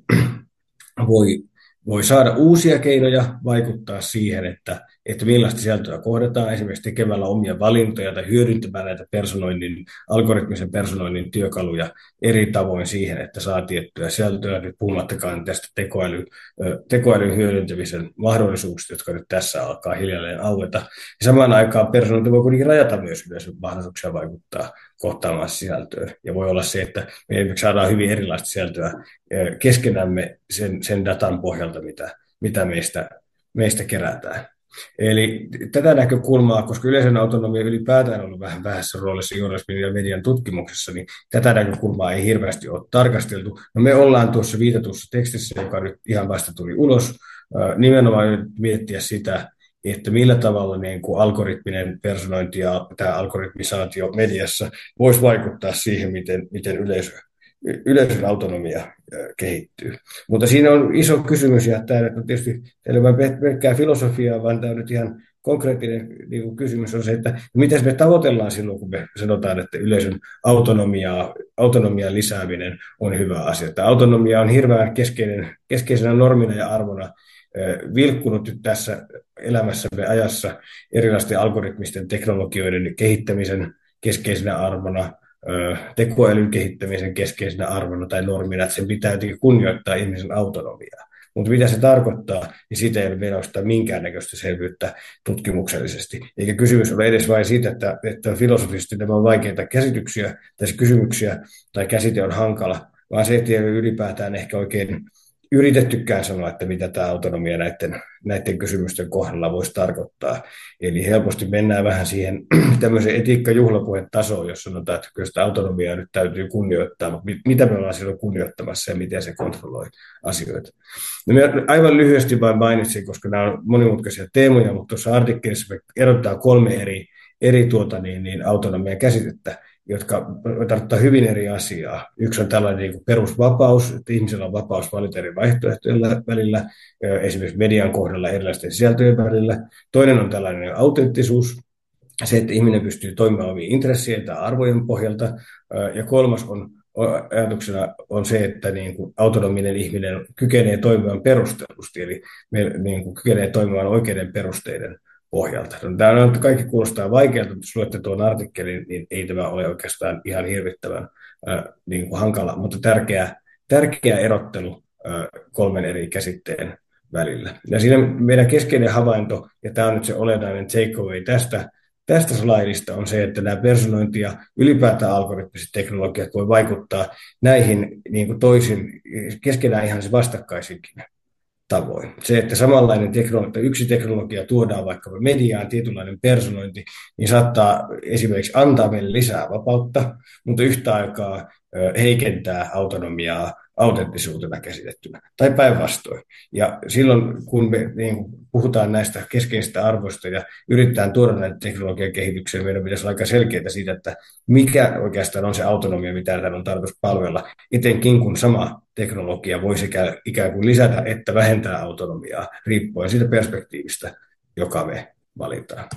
voi voi saada uusia keinoja vaikuttaa siihen, että, että millaista sisältöä kohdataan, esimerkiksi tekemällä omia valintoja tai hyödyntämällä näitä personoinnin, algoritmisen personoinnin työkaluja eri tavoin siihen, että saa tiettyä sisältöä, nyt puhumattakaan tästä tekoäly, tekoälyn hyödyntämisen mahdollisuuksista, jotka nyt tässä alkaa hiljalleen aueta. Ja samaan aikaan personointi voi kuitenkin rajata myös yleisön mahdollisuuksia vaikuttaa kohtaamaan sisältöön. Ja voi olla se, että me esimerkiksi saadaan hyvin erilaista sisältöä keskenämme sen, sen datan pohjalta, mitä, mitä meistä, meistä kerätään. Eli tätä näkökulmaa, koska yleisön autonomia ylipäätään on ollut vähän vähässä roolissa journalismin ja median tutkimuksessa, niin tätä näkökulmaa ei hirveästi ole tarkasteltu. No me ollaan tuossa viitatussa tekstissä, joka nyt ihan vasta tuli ulos, nimenomaan miettiä sitä, että millä tavalla niin kuin algoritminen personointi ja tämä algoritmisaatio mediassa voisi vaikuttaa siihen, miten, miten yleisö, yleisön autonomia kehittyy. Mutta siinä on iso kysymys, ja tämä on tietysti ei ole pelkkää filosofiaa, vaan tämä on nyt ihan konkreettinen niin kuin kysymys on se, että miten me tavoitellaan silloin, kun me sanotaan, että yleisön autonomiaa, autonomian lisääminen on hyvä asia. Tämä autonomia on hirveän keskeinen, keskeisenä normina ja arvona vilkkunut nyt tässä elämässämme ajassa erilaisten algoritmisten teknologioiden kehittämisen keskeisenä arvona, tekoälyn kehittämisen keskeisenä arvona tai normina, että sen pitää jotenkin kunnioittaa ihmisen autonomiaa. Mutta mitä se tarkoittaa, niin siitä ei ole vielä oikeastaan minkäännäköistä selvyyttä tutkimuksellisesti. Eikä kysymys ole edes vain siitä, että, että filosofisesti nämä on vaikeita käsityksiä tai kysymyksiä tai käsite on hankala, vaan se, että ei ole ylipäätään ehkä oikein yritettykään sanoa, että mitä tämä autonomia näiden, näiden kysymysten kohdalla voisi tarkoittaa. Eli helposti mennään vähän siihen tämmöiseen etiikka-juhlapuhetasoon, jos sanotaan, että kyllä sitä autonomiaa nyt täytyy kunnioittaa, mutta mitä me ollaan silloin kunnioittamassa ja miten se kontrolloi asioita. No minä aivan lyhyesti vain mainitsin, koska nämä on monimutkaisia teemoja, mutta tuossa artikkelissa me erotetaan kolme eri, eri tuota, niin, niin autonomian käsitettä, jotka tarkoittaa hyvin eri asiaa. Yksi on tällainen niin kuin perusvapaus, että ihmisellä on vapaus valita eri vaihtoehtojen välillä, esimerkiksi median kohdalla erilaisten sisältöjen välillä. Toinen on tällainen autenttisuus, se, että ihminen pystyy toimimaan omien intressien tai arvojen pohjalta. Ja kolmas on ajatuksena on se, että niin kuin autonominen ihminen kykenee toimimaan perustellusti, eli me niin kuin kykenee toimimaan oikeiden perusteiden pohjalta. Tämä on, kaikki kuulostaa vaikealta, mutta jos luette tuon artikkelin, niin ei tämä ole oikeastaan ihan hirvittävän äh, niin kuin hankala, mutta tärkeä, tärkeä erottelu äh, kolmen eri käsitteen välillä. Ja siinä meidän keskeinen havainto, ja tämä on nyt se olennainen takeaway tästä, tästä slaidista, on se, että nämä personointi ja ylipäätään algoritmiset teknologiat voi vaikuttaa näihin niin kuin toisin, keskenään ihan se vastakkaisinkin tavoin. Se, että samanlainen teknologia, yksi teknologia tuodaan vaikka mediaan, tietynlainen personointi, niin saattaa esimerkiksi antaa meille lisää vapautta, mutta yhtä aikaa heikentää autonomiaa autenttisuutena käsitettynä, tai päinvastoin. Ja silloin, kun me niin puhutaan näistä keskeisistä arvoista ja yritetään tuoda näitä teknologian kehitykseen, meidän pitäisi olla aika selkeitä siitä, että mikä oikeastaan on se autonomia, mitä täällä on tarkoitus palvella, etenkin kun sama teknologia voi sekä ikään kuin lisätä että vähentää autonomiaa, riippuen siitä perspektiivistä, joka me valitaan.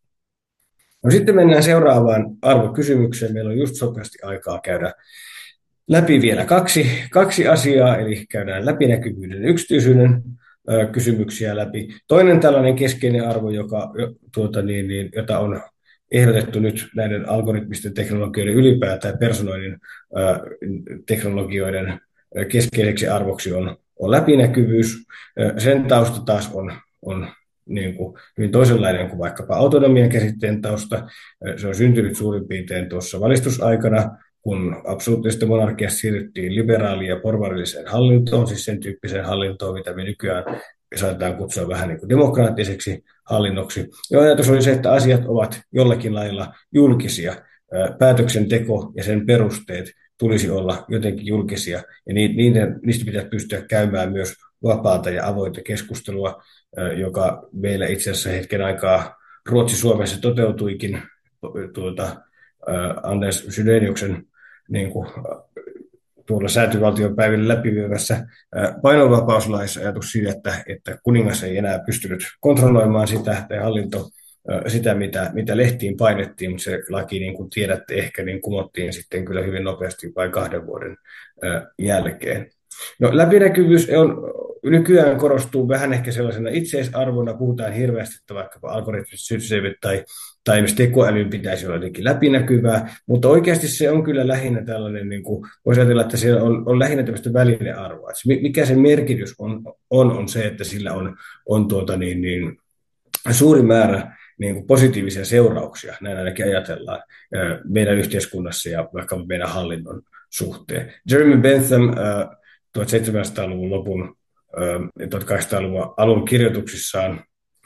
No sitten mennään seuraavaan arvokysymykseen. Meillä on just sopivasti aikaa käydä läpi vielä kaksi, kaksi asiaa, eli käydään läpinäkyvyyden ja yksityisyyden ö, kysymyksiä läpi. Toinen tällainen keskeinen arvo, joka, tuota, niin, niin, jota on ehdotettu nyt näiden algoritmisten teknologioiden ylipäätään personoinnin ö, teknologioiden keskeiseksi arvoksi on, on läpinäkyvyys. Ö, sen tausta taas on, on niin kuin hyvin toisenlainen kuin vaikkapa autonomian käsitteen tausta. Se on syntynyt suurin piirtein tuossa valistusaikana, kun absoluuttisesta monarkiasta siirryttiin liberaaliin ja porvarilliseen hallintoon, siis sen tyyppiseen hallintoon, mitä me nykyään saatetaan kutsua vähän niin kuin demokraattiseksi hallinnoksi. Ja ajatus oli se, että asiat ovat jollakin lailla julkisia. Päätöksenteko ja sen perusteet tulisi olla jotenkin julkisia, ja niiden, niistä pitäisi pystyä käymään myös vapaata ja avointa keskustelua, joka meillä itse asiassa hetken aikaa Ruotsi-Suomessa toteutuikin tuota, Anders Chydeniuksen niin kuin, tuolla säätyvaltion päivillä läpivievässä painonvapauslaissa ajatus siitä, että, että kuningas ei enää pystynyt kontrolloimaan sitä, tai hallinto sitä, mitä, mitä lehtiin painettiin, mutta se laki, niin kuin tiedätte ehkä, niin kumottiin sitten kyllä hyvin nopeasti vain kahden vuoden jälkeen. No, läpinäkyvyys on, nykyään korostuu vähän ehkä sellaisena itseisarvona, puhutaan hirveästi, että vaikkapa algoritmiset systeemit tai, tai myös tekoälyn pitäisi olla jotenkin läpinäkyvää, mutta oikeasti se on kyllä lähinnä tällainen, niin kuin voisi ajatella, että se on, on lähinnä tämmöistä välinearvoa. Että mikä sen merkitys on, on, on se, että sillä on, on tuota niin, niin, suuri määrä niin kuin positiivisia seurauksia, näin ainakin ajatellaan meidän yhteiskunnassa ja vaikka meidän hallinnon suhteen. Jeremy Bentham tuhatseitsemänsataaluvun lopun ja tuhatkahdeksansataaluvun alun kirjoituksissaan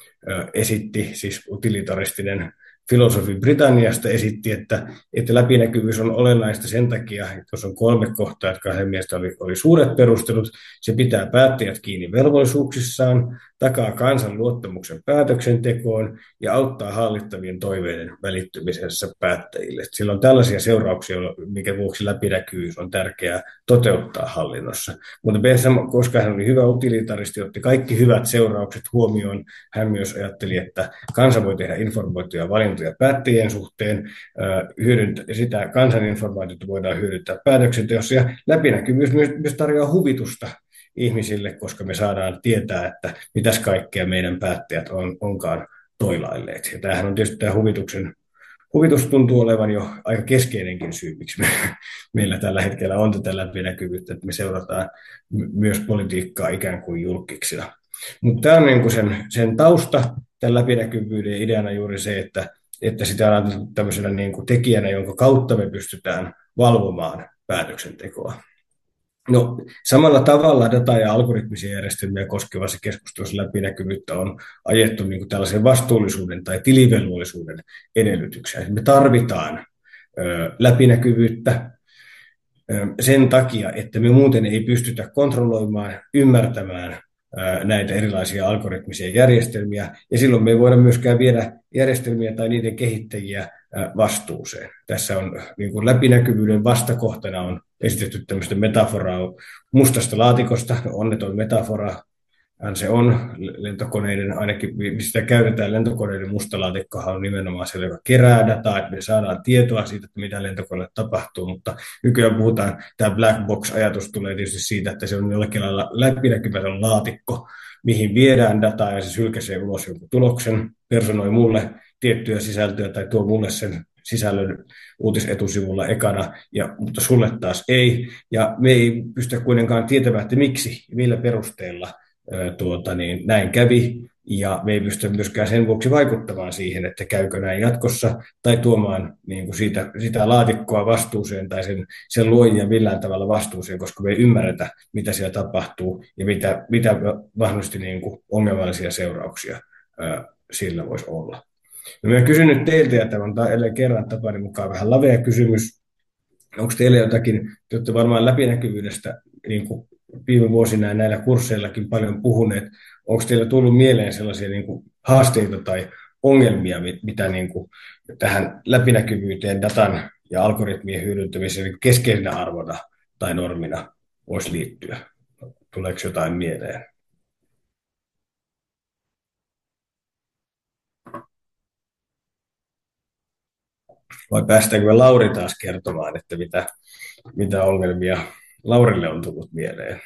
esitti, siis utilitaristinen filosofi Britanniasta esitti, että, että läpinäkyvyys on olennaista sen takia, että jos on kolme kohtaa, jotka hänen mielestä oli, oli suuret perustelut, se pitää päättäjät kiinni velvollisuuksissaan, takaa kansan luottamuksen päätöksentekoon ja auttaa hallittavien toiveiden välittymisessä päättäjille. Sillä on tällaisia seurauksia, mikä vuoksi läpinäkyvyys on tärkeää toteuttaa hallinnossa. Mutta Bentham, koska hän oli hyvä utilitaristi, otti kaikki hyvät seuraukset huomioon. Hän myös ajatteli, että kansa voi tehdä informoituja valintoja päättäjien suhteen, hyödyntää sitä kansan informaatiota voidaan hyödyntää päätöksenteossa, ja läpinäkyvyys myös tarjoaa huvitusta ihmisille, koska me saadaan tietää, että mitäs kaikkea meidän päättäjät on, onkaan toilailleet. Ja tämähän on tietysti tämä huvituksen, huvitus tuntuu olevan jo aika keskeinenkin syy, miksi me, meillä tällä hetkellä on tätä läpinäkyvyyttä, että me seurataan myös politiikkaa ikään kuin julkiksina. Mutta tämä on niin kuin sen, sen tausta, tämän läpinäkyvyyden ideana juuri se, että, että sitä on tämmöisenä niin kuin tekijänä, jonka kautta me pystytään valvomaan päätöksentekoa. No, samalla tavalla data- ja algoritmisia järjestelmiä koskevassa keskustelussa läpinäkyvyyttä on ajettu niin kuin tällaisen vastuullisuuden tai tilivelvollisuuden edellytyksiä. Me tarvitaan ö, läpinäkyvyyttä ö, sen takia, että me muuten ei pystytä kontrolloimaan, ymmärtämään ö, näitä erilaisia algoritmisia järjestelmiä, ja silloin me ei voida myöskään viedä järjestelmiä tai niiden kehittäjiä ö, vastuuseen. Tässä on niin kuin läpinäkyvyyden vastakohtana on esitetty tämmöistä metaforaa mustasta laatikosta, onneton metafora, se on lentokoneiden, ainakin sitä käytetään, lentokoneiden musta laatikkohan on nimenomaan se, joka kerää dataa, että me saadaan tietoa siitä, että mitä lentokoneelle tapahtuu, mutta nykyään puhutaan, tämä black box-ajatus tulee tietysti siitä, että se on jollakin lailla läpinäkymätön laatikko, mihin viedään dataa ja se sylkäsee ulos jonkun tuloksen, personoi mulle tiettyä sisältöä tai tuo mulle sen sisällön uutisetusivulla ekana, ja, mutta sulle taas ei. Ja me ei pystytä kuitenkaan tietämään, että miksi, millä perusteella ää, tuota, niin, näin kävi, ja me ei pystytä myöskään sen vuoksi vaikuttamaan siihen, että käykö näin jatkossa, tai tuomaan niin kuin siitä, sitä laatikkoa vastuuseen, tai sen, sen luojia millään tavalla vastuuseen, koska me ei ymmärretä, mitä siellä tapahtuu, ja mitä, mitä mahdollisesti niin kuin ongelmallisia seurauksia ää, sillä voisi olla. No, minä olen kysynyt teiltä, ja tämä on edelleen kerran tapani mukaan vähän lavea kysymys. Onko teillä jotakin, te olette varmaan läpinäkyvyydestä niin kuin viime vuosina näillä kursseillakin paljon puhuneet, onko teillä tullut mieleen sellaisia niin kuin haasteita tai ongelmia, mitä niin kuin tähän läpinäkyvyyteen, datan ja algoritmien hyödyntämiseen niin keskeisenä arvona tai normina voisi liittyä? Tuleeko jotain mieleen? Vai päästäänkö me Lauri taas kertomaan, että mitä, mitä ongelmia Laurille on tullut mieleen?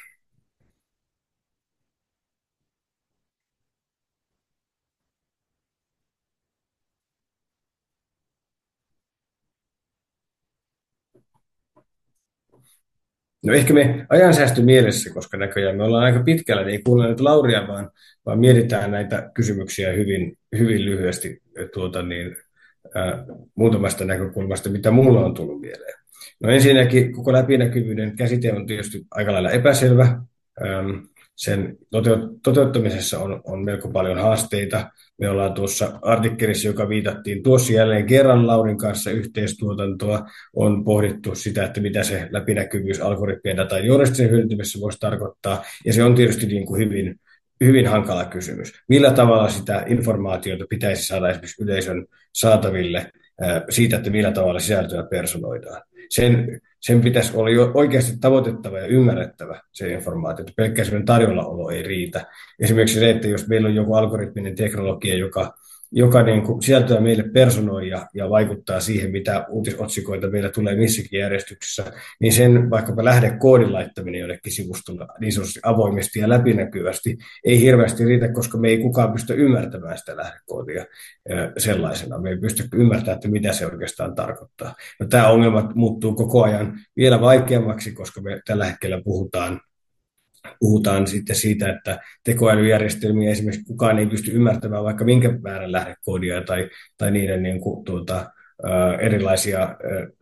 No ehkä me ajansäästö mielessä, koska näköjään me ollaan aika pitkällä, niin ei kuunnella nyt Lauria, vaan, vaan mietitään näitä kysymyksiä hyvin, hyvin lyhyesti tuota niin, ää, muutamasta näkökulmasta, mitä mulla on tullut mieleen. No ensinnäkin koko läpinäkyvyyden käsite on tietysti aika lailla epäselvä. Ähm, sen toteut- toteuttamisessa on, on melko paljon haasteita. Me ollaan tuossa artikkelissa, joka viitattiin tuossa jälleen kerran Laurin kanssa yhteistuotantoa, on pohdittu sitä, että mitä se läpinäkyvyys algoritmien datan journalistisen hyödyntämisessä voisi tarkoittaa, ja se on tietysti niin kuin hyvin, hyvin hankala kysymys. Millä tavalla sitä informaatiota pitäisi saada esimerkiksi yleisön saataville siitä, että millä tavalla sisältöä personoidaan. Sen, sen pitäisi olla jo oikeasti tavoitettava ja ymmärrettävä se informaatio, että pelkkä sellainen tarjollaolo ei riitä. Esimerkiksi se, että jos meillä on joku algoritminen teknologia, joka, joka niin kuin sisältöä meille personoi ja, ja vaikuttaa siihen, mitä uutisotsikoita meillä tulee missäkin järjestyksessä, niin sen vaikkapa lähdekoodin laittaminen jollekin sivustolla niin sanotusti avoimesti ja läpinäkyvästi ei hirveästi riitä, koska me ei kukaan pysty ymmärtämään sitä lähdekoodia sellaisena. Me ei pysty ymmärtämään, että mitä se oikeastaan tarkoittaa. No, tämä ongelma muuttuu koko ajan vielä vaikeammaksi, koska me tällä hetkellä puhutaan Puhutaan sitten siitä, että tekoälyjärjestelmiä esimerkiksi kukaan ei pysty ymmärtämään vaikka minkä määrän lähdekoodia tai, tai niiden niin kuin, tuota, erilaisia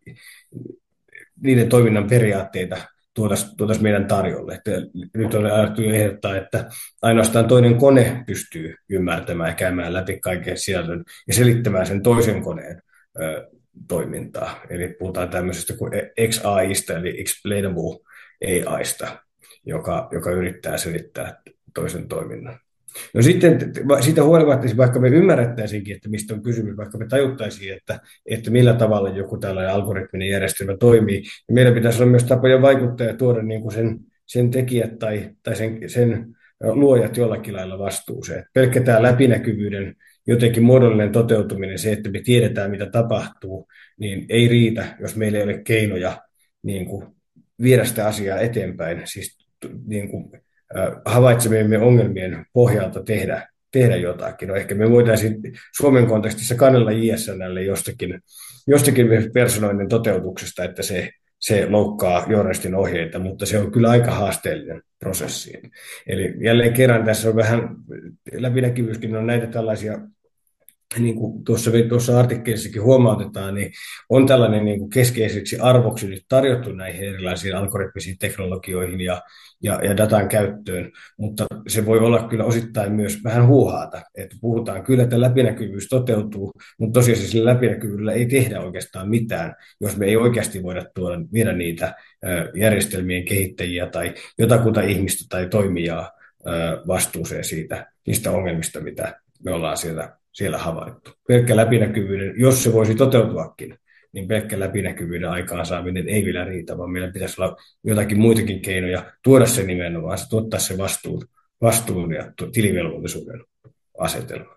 niiden toiminnan periaatteita tuotaisiin tuotais meidän tarjolle. Että nyt on alettu jo ehdottaa, että ainoastaan toinen kone pystyy ymmärtämään ja käymään läpi kaiken sisällön ja selittämään sen toisen koneen ö, toimintaa. Eli puhutaan tämmöisestä kuin X A I:sta, eli Explainable A I:sta, joka, joka yrittää selittää toisen toiminnan. No sitten siitä huolimatta, vaikka me ymmärrettäisiinkin, että mistä on kysymys, vaikka me tajuttaisiin, että, että millä tavalla joku tällainen algoritminen järjestelmä toimii, niin meillä pitäisi olla myös tapoja vaikuttaa ja tuoda niin kuin sen, sen tekijät tai, tai sen, sen luojat jollakin lailla vastuuseen. Pelkkä tämä läpinäkyvyyden jotenkin muodollinen toteutuminen, se, että me tiedetään, mitä tapahtuu, niin ei riitä, jos meillä ei ole keinoja niin kuin viedä sitä asiaa eteenpäin, siis niin kuin havaitsemiemme ongelmien pohjalta tehdä, tehdä jotakin. No ehkä me voitaisiin Suomen kontekstissa kannella J S N:lle jostakin, jostakin personoinnin toteutuksesta, että se, se loukkaa journalistin ohjeita, mutta se on kyllä aika haasteellinen prosessi. Eli jälleen kerran tässä on vähän, läpinäkyvyyskin on näitä tällaisia, niin kuin tuossa, tuossa artikkelissakin huomautetaan, niin on tällainen niin kuin keskeiseksi arvoksi nyt tarjottu näihin erilaisiin algoritmisiin teknologioihin ja, ja, ja datan käyttöön, mutta se voi olla kyllä osittain myös vähän huuhaata, että puhutaan kyllä, että läpinäkyvyys toteutuu, mutta tosiaan sillä läpinäkyvyydellä ei tehdä oikeastaan mitään, jos me ei oikeasti voida tuoda, viedä niitä järjestelmien kehittäjiä tai jotakuta ihmistä tai toimijaa vastuuseen siitä, niistä ongelmista, mitä me ollaan siellä siellä havaittu. Pelkkä läpinäkyvyyden, jos se voisi toteutuakin, niin pelkkä läpinäkyvyyden aikaansaaminen ei vielä riitä, vaan meillä pitäisi olla jotakin muitakin keinoja tuoda se nimenomaan, tuottaa se vastuun, vastuun ja tilivelvollisuuden asetelma.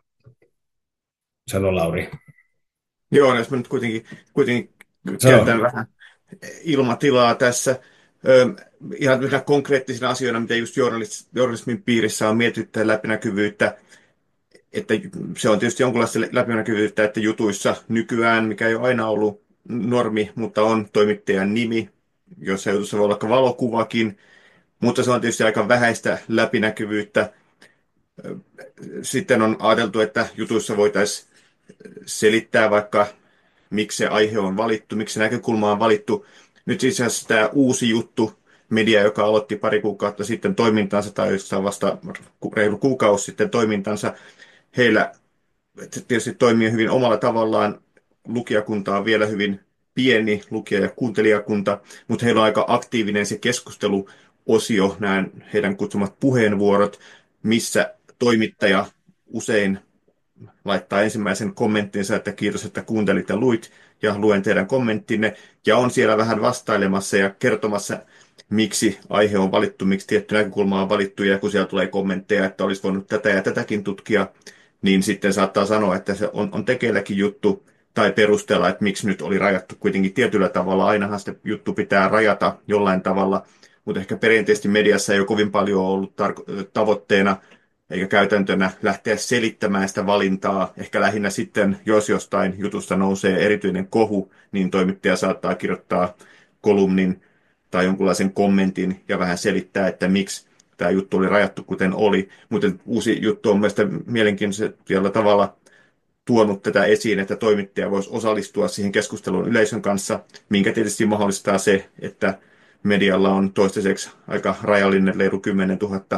Sano Lauri. Joo, jos mä nyt kuitenkin, kuitenkin käytän vähän ilmatilaa tässä. Ö, ihan konkreettisina asioina, mitä just journalismin piirissä on mietitty läpinäkyvyyttä, että se on tietysti jonkinlaista läpinäkyvyyttä, että jutuissa nykyään, mikä ei ole aina ollut normi, mutta on toimittajan nimi, jossa jutussa voi olla valokuvakin, mutta se on tietysti aika vähäistä läpinäkyvyyttä. Sitten on ajateltu, että jutuissa voitaisiin selittää vaikka, miksi se aihe on valittu, miksi se näkökulma on valittu. Nyt itse asiassa tämä uusi juttu, media, joka aloitti pari kuukautta sitten toimintansa, tai jossain vasta reilu kuukausi sitten toimintansa, heillä tietysti toimii hyvin omalla tavallaan. Lukijakunta on vielä hyvin pieni, lukija- ja kuuntelijakunta, mutta heillä on aika aktiivinen se keskusteluosio, nämä heidän kutsumat puheenvuorot, missä toimittaja usein laittaa ensimmäisen kommenttinsa, että kiitos, että kuuntelit ja luit, ja luen teidän kommenttinne, ja on siellä vähän vastailemassa ja kertomassa, miksi aihe on valittu, miksi tietty näkökulma on valittu, ja kun siellä tulee kommentteja, että olisi voinut tätä ja tätäkin tutkia, niin sitten saattaa sanoa, että se on, on tekeilläkin juttu, tai perustella, että miksi nyt oli rajattu kuitenkin tietyllä tavalla. Ainahan sitä juttu pitää rajata jollain tavalla, mutta ehkä perinteisesti mediassa ei ole kovin paljon ollut tar- tavoitteena eikä käytäntönä lähteä selittämään sitä valintaa. Ehkä lähinnä sitten, jos jostain jutusta nousee erityinen kohu, niin toimittaja saattaa kirjoittaa kolumnin tai jonkunlaisen kommentin ja vähän selittää, että miksi tämä juttu oli rajattu kuten oli. Mutta uusi juttu on mielestäni mielenkiintoisella tavalla tuonut tätä esiin, että toimittaja voisi osallistua siihen keskusteluun yleisön kanssa, minkä tietysti mahdollistaa se, että medialla on toistaiseksi aika rajallinen leiru kymmenen tuhatta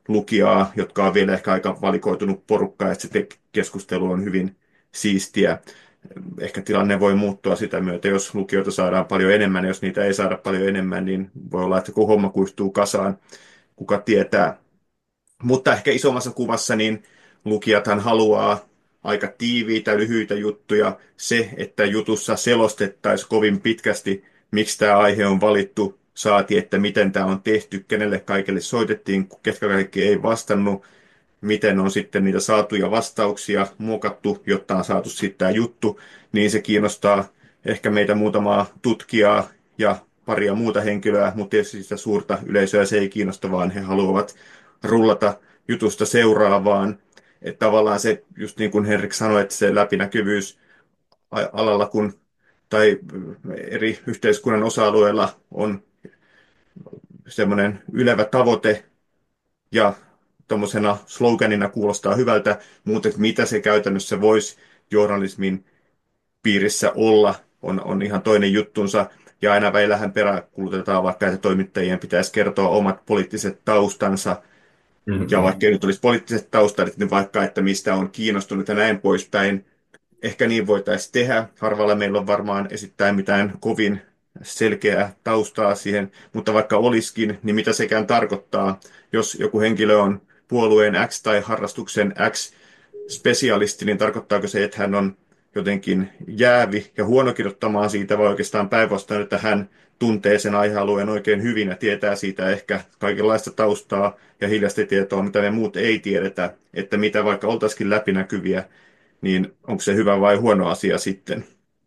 lukijaa, jotka on vielä ehkä aika valikoitunut porukka, että se te- keskustelu on hyvin siistiä. Ehkä tilanne voi muuttua sitä myötä, jos lukijoita saadaan paljon enemmän, jos niitä ei saada paljon enemmän, niin voi olla, että koko homma kuihtuu kasaan, kuka tietää. Mutta ehkä isommassa kuvassa niin lukijathan haluaa aika tiiviitä, lyhyitä juttuja. Se, että jutussa selostettaisiin kovin pitkästi, miksi tämä aihe on valittu, saati, että miten tämä on tehty, kenelle kaikille soitettiin, ketkä kaikki ei vastannut, miten on sitten niitä saatuja vastauksia muokattu, jotta on saatu sitten tämä juttu, niin se kiinnostaa ehkä meitä muutamaa tutkijaa ja paria muuta henkilöä, mutta tietysti sitä suurta yleisöä se ei kiinnosta, vaan he haluavat rullata jutusta seuraavaan. Että tavallaan se, just niin kuin Henrik sanoi, että se läpinäkyvyys alalla kun, tai eri yhteiskunnan osa-alueilla on semmoinen ylevä tavoite, ja tuommoisena sloganina kuulostaa hyvältä, mutta että mitä se käytännössä voisi journalismin piirissä olla, on, on ihan toinen juttunsa. Ja aina välillähän peräkulutetaan vaikka, että toimittajien pitäisi kertoa omat poliittiset taustansa, ja Mm-hmm. vaikka ei nyt olisi poliittiset taustat, niin vaikka, että mistä on kiinnostunut ja näin poispäin. Ehkä niin voitaisiin tehdä. Harvalla meillä on varmaan esittää mitään kovin selkeää taustaa siihen, mutta vaikka olisikin, niin mitä sekään tarkoittaa, jos joku henkilö on puolueen X tai harrastuksen X spesialisti, niin tarkoittaako se, että hän on jotenkin jäävi ja huono kirjoittamaan siitä, vai oikeastaan päinvastoin, että hän tuntee sen aihealueen oikein hyvin ja tietää siitä ehkä kaikenlaista taustaa ja hiljaista tietoa, mitä me muut ei tiedetä, että mitä vaikka oltaisikin läpinäkyviä, niin onko se hyvä vai huono asia sitten?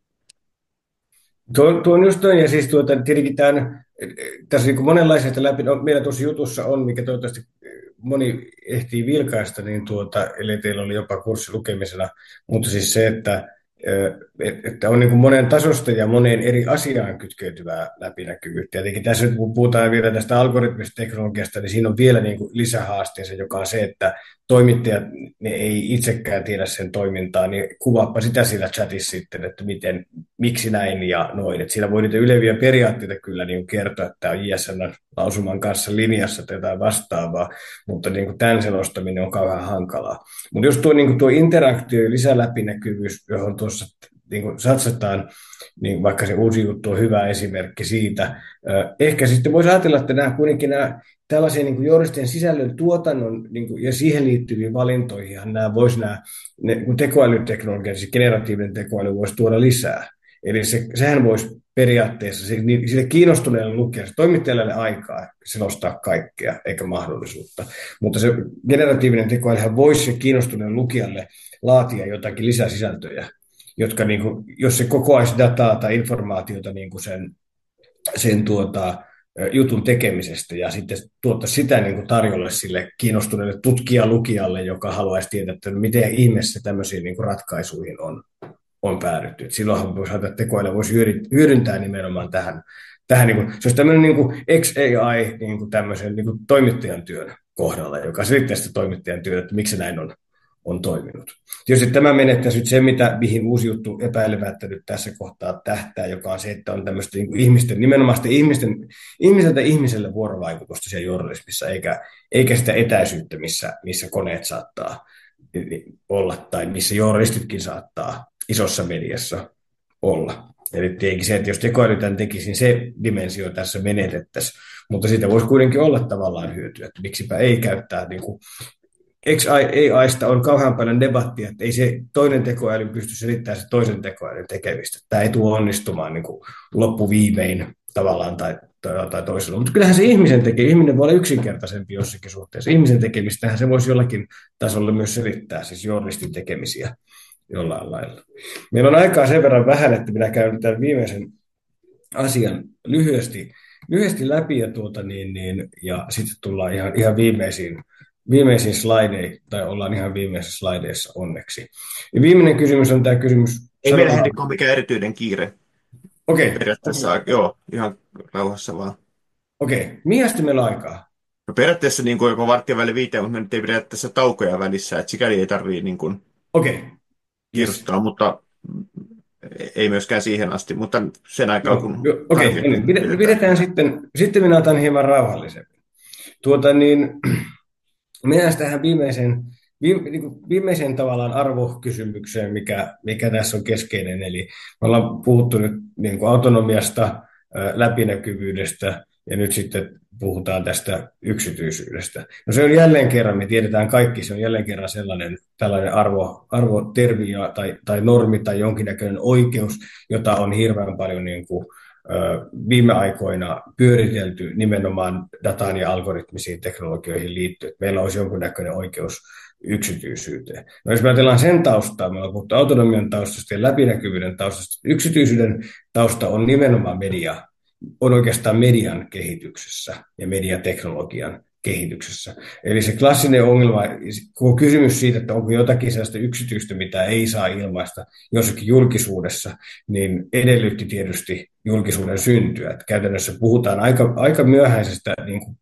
Tuo, tuo on just noin, ja siis tuota, tietenkin tämän, tässä niin monenlaisesta läpi, no, meillä tuossa jutussa on, mikä toivottavasti moni ehtii vilkaista, niin tuota, eli teillä oli jopa kurssi lukemisena, mutta siis se, että, että on niin kuin monen tasosta ja moneen eri asiaan kytkeytyvää läpinäkyvyyttä. Ja tietenkin tässä, kun puhutaan vielä tästä algoritmisesta teknologiasta, niin siinä on vielä niin kuin lisähaasteensa, joka on se, että toimittajat ne ei itsekään tiedä sen toimintaa, niin kuvaappa sitä siinä chatissa sitten, että miten, miksi näin ja noin. Että siinä voi niitä yleviä periaatteita kyllä niin kertoa, että tämä on J S N-lausuman kanssa linjassa tai jotain vastaavaa, mutta niin kuin tämän selostaminen on kauhean hankalaa. Mutta jos tuo, niin kuin tuo interaktio ja lisäläpinäkyvyys, johon tuossa niin kuin satsataan, niin vaikka se uusi juttu on hyvä esimerkki siitä. Ehkä sitten voisi ajatella, että nämä kuitenkin nämä tällaisia niin journalistisen sisällön tuotannon niin kuin, ja siihen liittyviin valintoihin nämä voisi nämä ne, tekoälyteknologia, siis generatiivinen tekoäly voisi tuoda lisää. Eli se, sehän voisi periaatteessa se, niin, sille kiinnostuneelle lukijalle, toimittajalle aikaa selostaa kaikkea, eikä mahdollisuutta. Mutta se generatiivinen tekoälyhän voisi se kiinnostuneelle lukijalle laatia jotakin lisäsisältöjä, jotka, niin kuin, jos se kokoaisi dataa tai informaatiota niin kuin sen, sen tuota, jutun tekemisestä ja sitten tuottaisi sitä niin kuin tarjolle sille kiinnostuneelle tutkijalukijalle, joka haluaisi tietää, että miten ihmeessä tämmöisiin niin kuin ratkaisuihin on, on päädytty. Et silloinhan voisi ajatella, että tekoäly voisi hyödyntää nimenomaan tähän. tähän niin kuin, se olisi tämmöinen niin kuin X A I niin kuin tämmöisen niin kuin toimittajan työn kohdalla, joka selittää sitä toimittajan työtä, että miksi se näin on. on toiminut. Tietysti tämä menettäisi se, mitä, mihin uusi juttu epäilemättä nyt tässä kohtaa tähtää, joka on se, että on tämmöistä niin ihmisten, nimenomaan ihmisten, ihmiseltä ihmiselle vuorovaikutusta siellä journalismissa, eikä, eikä sitä etäisyyttä, missä, missä koneet saattaa olla, tai missä journalistitkin saattaa isossa mediassa olla. Eli tietenkin se, että jos tekoäly tämän tekisi, niin se dimensio tässä menetettäisiin, mutta siitä voisi kuitenkin olla tavallaan hyötyä, että miksipä ei käyttää niin kuin X A I:sta on kauhean paljon debattia, että ei se toinen tekoäly pysty selittämään se toisen tekoälyn tekemistä. Tämä ei tule onnistumaan niin kuin loppuviimein tavallaan tai, tai, tai toisella. Mutta kyllähän se ihmisen tekee. Ihminen voi olla yksinkertaisempi jossakin suhteessa. Ihmisen tekemistähän se voisi jollakin tasolla myös selittää, siis journalistin tekemisiä jollain lailla. Meillä on aikaa sen verran vähän, että minä käyn tämän viimeisen asian lyhyesti, lyhyesti läpi ja, tuota, niin, niin, ja sitten tullaan ihan, ihan viimeisiin Viimeisin slidei, tai ollaan ihan viimeisissä slideissa onneksi. Ja viimeinen kysymys on tämä kysymys. Ei meillä Henrik ole mikään erityinen kiire. Okei. Okay. Periaatteessa, okay. Joo, ihan rauhassa vaan. Okei, okay. Mihin meillä on aikaa? No periaatteessa niin kuin joko varttia väli viiteen, mutta me nyt ei periaatteessa taukoja välissä, että sikäli ei tarvitse niin kuin okay. kiirustaa, yes. Mutta ei myöskään siihen asti, mutta sen aikaa no, kun... Okei, okay. niin, pidetään, pidetään sitten, sitten minä otan hieman rauhallisemmin. Tuota niin... Mennään tähän viimeiseen, viime, niin kuin viimeiseen tavallaan arvokysymykseen, mikä, mikä tässä on keskeinen. Eli me ollaan puhuttu nyt niin kuin autonomiasta, läpinäkyvyydestä ja nyt sitten puhutaan tästä yksityisyydestä. No se on jälleen kerran, me tiedetään kaikki, se on jälleen kerran sellainen tällainen arvo, arvotermi tai, tai normi tai jonkinnäköinen oikeus, jota on hirveän paljon niin kuin viime aikoina pyöritelty nimenomaan dataan ja algoritmisiin teknologioihin liittyen, että meillä olisi jonkinnäköinen oikeus yksityisyyteen. No jos me ajatellaan sen taustaa, me ollaan puhuttu autonomian taustasta ja läpinäkyvyyden taustasta. Yksityisyyden tausta on nimenomaan media, on oikeastaan median kehityksessä ja mediateknologian kehityksessä. Eli se klassinen ongelma, kun on kysymys siitä, että onko jotakin sellaista yksityistä, mitä ei saa ilmaista jossakin julkisuudessa, niin edellytti tietysti julkisuuden syntyä. Että käytännössä puhutaan aika, aika myöhäisestä, niin kuin,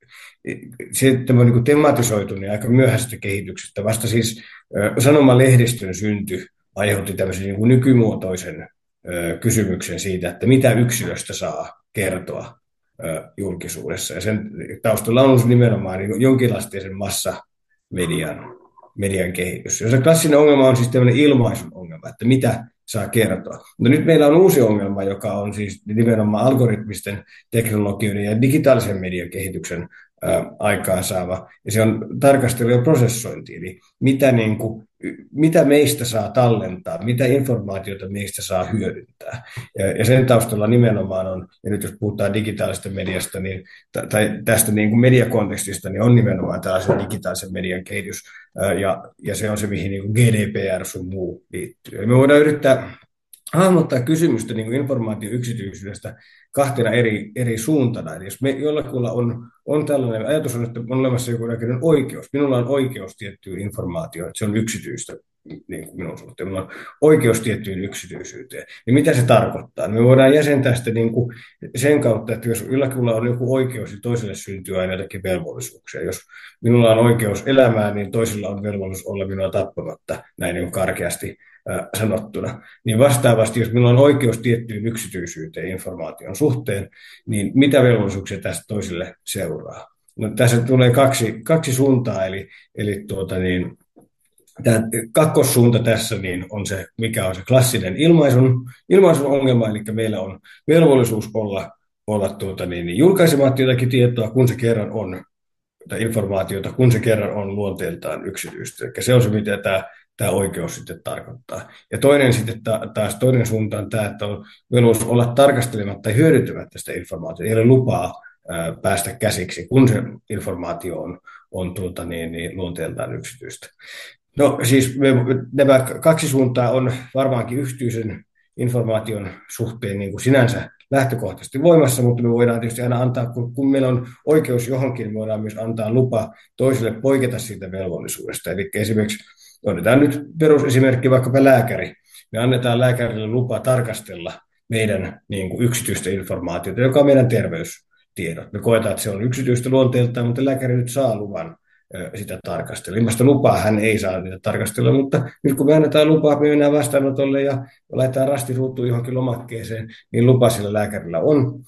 se tämä on niin kuin tematisoitu, niin aika myöhäisestä kehityksestä. Vasta siis sanomalehdistön synty aiheutti tämmöisen niin kuin nykymuotoisen kysymyksen siitä, että mitä yksilöstä saa kertoa julkisuudessa. Ja sen taustalla on nimenomaan jonkinlaisten massamedian median kehitys. Ja se klassinen ongelma on siis tämmöinen ilmaisun ongelma, että mitä saa kertoa. No nyt meillä on uusi ongelma, joka on siis nimenomaan algoritmisten teknologioiden ja digitaalisen median kehityksen aikaansaava, ja se on tarkastelu ja prosessointi, eli mitä, niin kuin, mitä meistä saa tallentaa, mitä informaatiota meistä saa hyödyntää. Ja, ja sen taustalla nimenomaan on, ja nyt jos puhutaan digitaalisesta mediasta, niin, tai tästä niin kuin mediakontekstista, niin on nimenomaan tällaisen digitaalisen median kehitys, ja, ja se on se, mihin niin kuin G D P R sun muu liittyy. Eli me voidaan yrittää hahmottaa kysymystä niin kuin informaation yksityisyydestä kahtena eri, eri suuntana. Eli jos me jollakulla on, on tällainen ajatus, on, että on olemassa joku oikeus, minulla on oikeus tiettyyn informaatioon, että se on yksityistä niin kuin minun suhteen, minulla on oikeus tiettyyn yksityisyyteen. Niin mitä se tarkoittaa? Me voidaan jäsentää sitä niin kuin sen kautta, että jos jollakulla on joku oikeus, niin toiselle syntyy aina jotakin velvollisuuksia. Jos minulla on oikeus elämään, niin toisilla on velvollisuus olla minua tappamatta, näin niin karkeasti sanottuna, niin vastaavasti, jos minulla on oikeus tiettyyn yksityisyyteen informaation suhteen, niin mitä velvollisuuksia tästä toisille seuraa? No, tässä tulee kaksi, kaksi suuntaa, eli, eli tuota niin, tämä kakkossuunta tässä niin on se, mikä on se klassinen ilmaisun, ilmaisun ongelma, eli meillä on velvollisuus olla, olla tuota niin, julkaisematta jotakin tietoa, kun se kerran on, tai informaatiota, kun se kerran on luonteeltaan yksityistä. Eli se on se, mitä tämä tämä oikeus sitten tarkoittaa. Ja toinen sitten taas toinen suunta on tämä, että on velvollisuus olla tarkastelematta tai hyödyntämättä sitä informaatiota. Ei ole lupaa ää, päästä käsiksi, kun se informaatio on, on tuota, niin, niin, luonteeltaan yksityistä. No siis me, nämä kaksi suuntaa on varmaankin yksityisen informaation suhteen niin kuin sinänsä lähtökohtaisesti voimassa, mutta me voidaan tietysti aina antaa, kun, kun meillä on oikeus johonkin, me voidaan myös antaa lupa toiselle poiketa siitä velvollisuudesta. Eli esimerkiksi otetaan nyt perusesimerkki vaikkapa lääkäri. Me annetaan lääkärille lupa tarkastella meidän niin kuin yksityistä informaatiota, joka on meidän terveystiedot. Me koetaan, että se on yksityistä luonteeltaan, mutta lääkäri nyt saa luvan sitä tarkastella. Ilmaista lupaa hän ei saa niitä tarkastella, mutta nyt kun me annetaan lupaa, me mennään vastaanotolle ja laitetaan rasti ruutuun johonkin lomakkeeseen, niin lupa sillä lääkärillä on.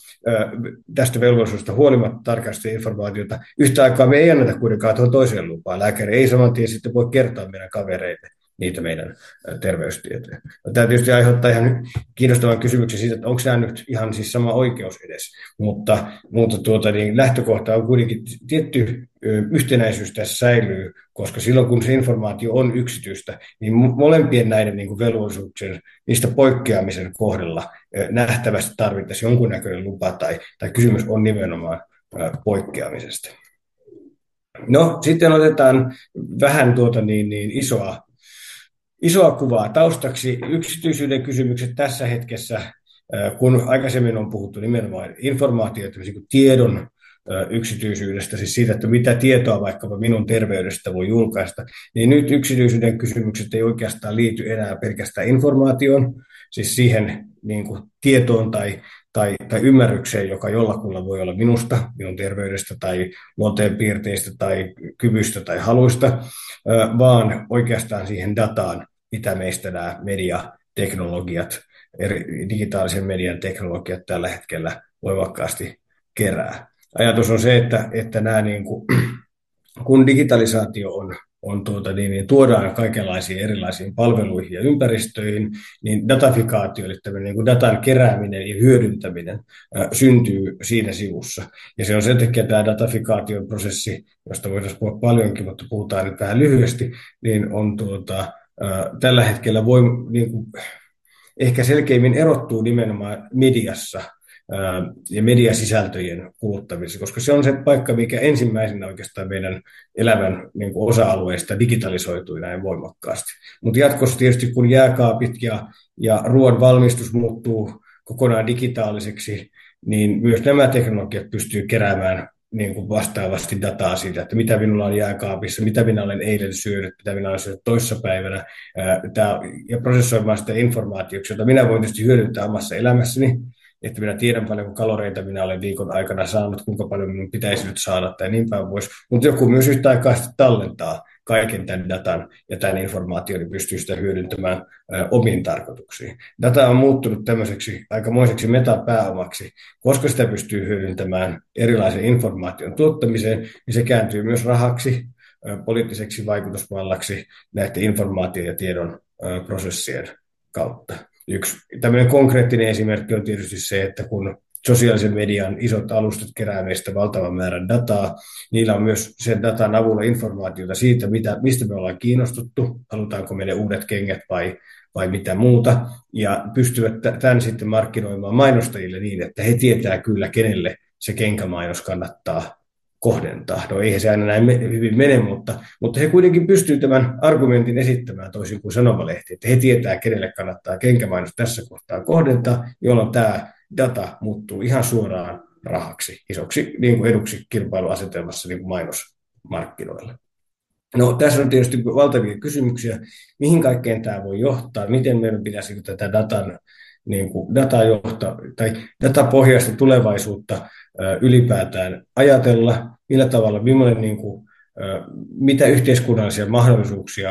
Tästä velvollisuudesta huolimatta tarkastella informaatiota. Yhtä aikaa me ei anneta kuitenkaan tuohon toiseen lupaan. Lääkäri ei saman tien sitten voi kertoa meidän kavereille niitä meidän terveystietoja. Tämä tietysti aiheuttaa ihan kiinnostavan kysymyksen siitä, että onko tämä nyt ihan siis sama oikeus edes, mutta, mutta tuota, niin lähtökohta on kuitenkin tietty yhtenäisyys tässä säilyy, koska silloin kun se informaatio on yksityistä, niin molempien näiden niin kuin velvollisuuksien, niistä poikkeamisen kohdalla nähtävästi tarvittaisiin jonkunnäköinen lupa tai, tai kysymys on nimenomaan poikkeamisesta. No sitten otetaan vähän tuota niin, niin isoa Isoa kuvaa taustaksi. Yksityisyyden kysymykset tässä hetkessä, kun aikaisemmin on puhuttu nimenomaan informaatioita, tiedon yksityisyydestä, siis siitä, että mitä tietoa vaikkapa minun terveydestä voi julkaista, niin nyt yksityisyyden kysymykset ei oikeastaan liity enää pelkästään informaatioon, siis siihen niin kuin tietoon tai, tai, tai ymmärrykseen, joka jollakulla voi olla minusta, minun terveydestä tai luonteenpiirteistä tai kyvystä tai haluista, vaan oikeastaan siihen dataan, mitä meistä nämä mediateknologiat, eri digitaalisen median teknologiat tällä hetkellä voimakkaasti kerää. Ajatus on se, että, että nämä niin kuin kun digitalisaatio on, on tuota, niin, niin tuodaan kaikenlaisiin erilaisiin palveluihin ja ympäristöihin, niin datafikaatio, eli tämmöinen niin kuin datan kerääminen ja hyödyntäminen ä, syntyy siinä sivussa. Ja se on sen takia tämä datafikaation prosessi, josta voitaisiin puhua paljonkin, mutta puhutaan nyt vähän lyhyesti, niin on tuota, ä, tällä hetkellä voi, niin kuin, ehkä selkeimmin erottuu nimenomaan mediassa ja mediasisältöjen kuluttamisessa, koska se on se paikka, mikä ensimmäisenä oikeastaan meidän elämän niin kuin osa-alueista digitalisoitui näin voimakkaasti. Mutta jatkossa tietysti, kun jääkaapit ja, ja ruoan valmistus muuttuu kokonaan digitaaliseksi, niin myös nämä teknologiat pystyy keräämään niin kuin vastaavasti dataa siitä, että mitä minulla on jääkaapissa, mitä minä olen eilen syönyt, mitä minä olen syönyt toissapäivänä, ää, ja prosessoimaan sitä informaatioksi, jota minä voin tietysti hyödyntää omassa elämässäni, että minä tiedän paljonko kaloreita minä olen viikon aikana saanut, kuinka paljon minun pitäisi nyt saada tai niin päin pois. Mutta joku myös yhtä aikaa tallentaa kaiken tämän datan ja tämän informaation, niin pystyy sitä hyödyntämään ä, omiin tarkoituksiin. Data on muuttunut tämmöiseksi aikamoiseksi metapääomaksi, koska sitä pystyy hyödyntämään erilaisen informaation tuottamiseen, niin se kääntyy myös rahaksi, ä, poliittiseksi vaikutusvallaksi näiden informaatio- ja tiedon ä, prosessien kautta. Yksi tämmöinen konkreettinen esimerkki on tietysti se, että kun sosiaalisen median isot alustat kerää meistä valtavan määrän dataa, niillä on myös sen datan avulla informaatiota siitä, mitä, mistä me ollaan kiinnostuttu, halutaanko meille uudet kengät vai, vai mitä muuta, ja pystyvät tämän sitten markkinoimaan mainostajille niin, että he tietää kyllä, kenelle se kenkämainos kannattaa kohdentaa. No eihän se aina näin hyvin mene, mutta, mutta he kuitenkin pystyvät tämän argumentin esittämään toisin kuin sanomalehti, että he tietää, kenelle kannattaa kenkämainos tässä kohtaa kohdentaa, jolloin tämä data muuttuu ihan suoraan rahaksi, isoksi niin kuin eduksi kilpailuasetelmassa niin kuin mainosmarkkinoilla. No tässä on tietysti valtavia kysymyksiä, mihin kaikkeen tämä voi johtaa, miten meidän pitäisi tätä datan niin kuin datajohta, tai datapohjaista tulevaisuutta ylipäätään ajatella, millä tavalla, millainen, niin kuin, mitä yhteiskunnallisia mahdollisuuksia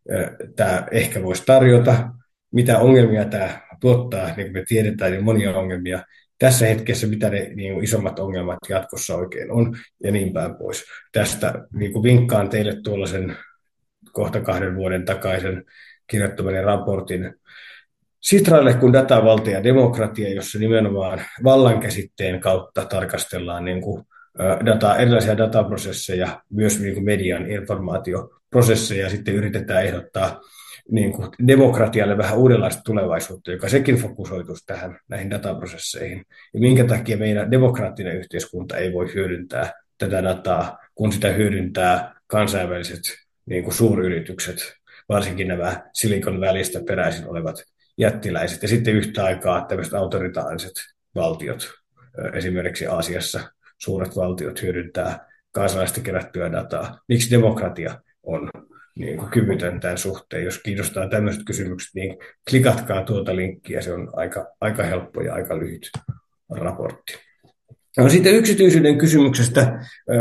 tämä ehkä voisi tarjota, mitä ongelmia tämä tuottaa, niin kuin me tiedetään jo monia ongelmia tässä hetkessä, mitä ne niin kuin isommat ongelmat jatkossa oikein on, ja niin päin pois. Tästä niin kuin vinkkaan teille tuollaisen kohta kahden vuoden takaisen kirjoittamani raportin Sitralle kun data, valta ja demokratia, jossa nimenomaan vallan käsitteen kautta tarkastellaan niin kuin data, erilaisia dataprosesseja, myös niin kuin median informaatioprosesseja, ja sitten yritetään ehdottaa niin kuin demokratialle vähän uudenlaista tulevaisuutta, joka sekin fokusoituisi tähän näihin dataprosesseihin. Ja minkä takia meidän demokraattinen yhteiskunta ei voi hyödyntää tätä dataa, kun sitä hyödyntää kansainväliset niin kuin suuryritykset, varsinkin nämä Silicon Valleystä peräisin olevat jättiläiset, ja sitten yhtä aikaa tämmöiset autoritaariset valtiot, esimerkiksi Aasiassa suuret valtiot hyödyntää kansalaisten kerättyä dataa. Miksi demokratia on niin kuin kyvytön tämän suhteen? Jos kiinnostaa tämmöiset kysymykset, niin klikatkaa tuota linkkiä, se on aika, aika helppo ja aika lyhyt raportti. No, sitten yksityisyyden kysymyksestä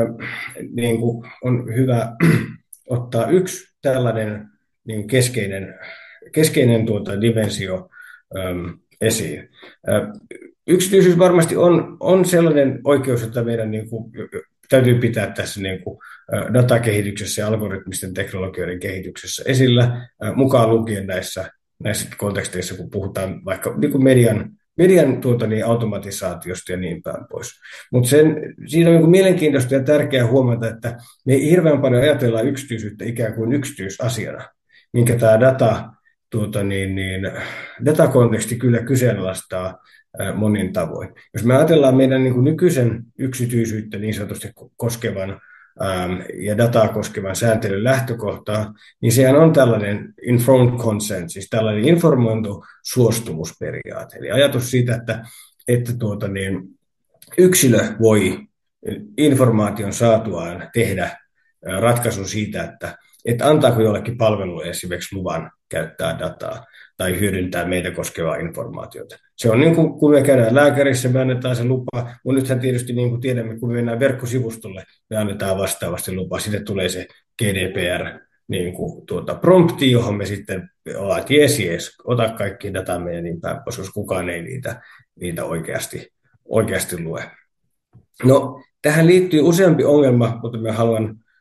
niin kuin on hyvä ottaa yksi tällainen niin keskeinen keskeinen tuota dimensio äm, esiin. Ä, yksityisyys varmasti on, on sellainen oikeus, jota meidän niin kuin, täytyy pitää tässä niin kuin, ä, datakehityksessä ja algoritmisten teknologioiden kehityksessä esillä, ä, mukaan lukien näissä, näissä konteksteissa, kun puhutaan vaikka niin kuin median, median tuota, niin, automatisaatiosta ja niin päin pois. Mutta siinä on niin kuin mielenkiintoista ja tärkeää huomata, että me ei hirveän paljon ajatellaan yksityisyyttä ikään kuin yksityisasiana, minkä tämä data Tuota, niin, niin, datakonteksti kyllä kyseenalaistaa ää, monin tavoin. Jos me ajatellaan meidän niin kuin nykyisen yksityisyyttä niin sanotusti koskevan ää, ja dataa koskevan sääntelyn lähtökohtaa, niin sehän on tällainen informed consent, siis tällainen informointu suostumusperiaate. Eli ajatus siitä, että, että tuota, niin, yksilö voi informaation saatuaan tehdä ää, ratkaisun siitä, että että antaako jollekin palvelulle esimerkiksi luvan käyttää dataa tai hyödyntää meitä koskevaa informaatiota. Se on niin kuin, kun me käydään lääkärissä, me annetaan se lupa, mutta nythän tietysti niin kuin tiedämme, kun me mennään verkkosivustolle, me annetaan vastaavasti lupa, sitten tulee se G D P R niin kuin, tuota, prompti, johon me sitten ollaan, että jes, jes, ota kaikki datamme ja niin päin, koska kukaan ei niitä, niitä oikeasti, oikeasti lue. No, tähän liittyy useampi ongelma, mutta mä haluan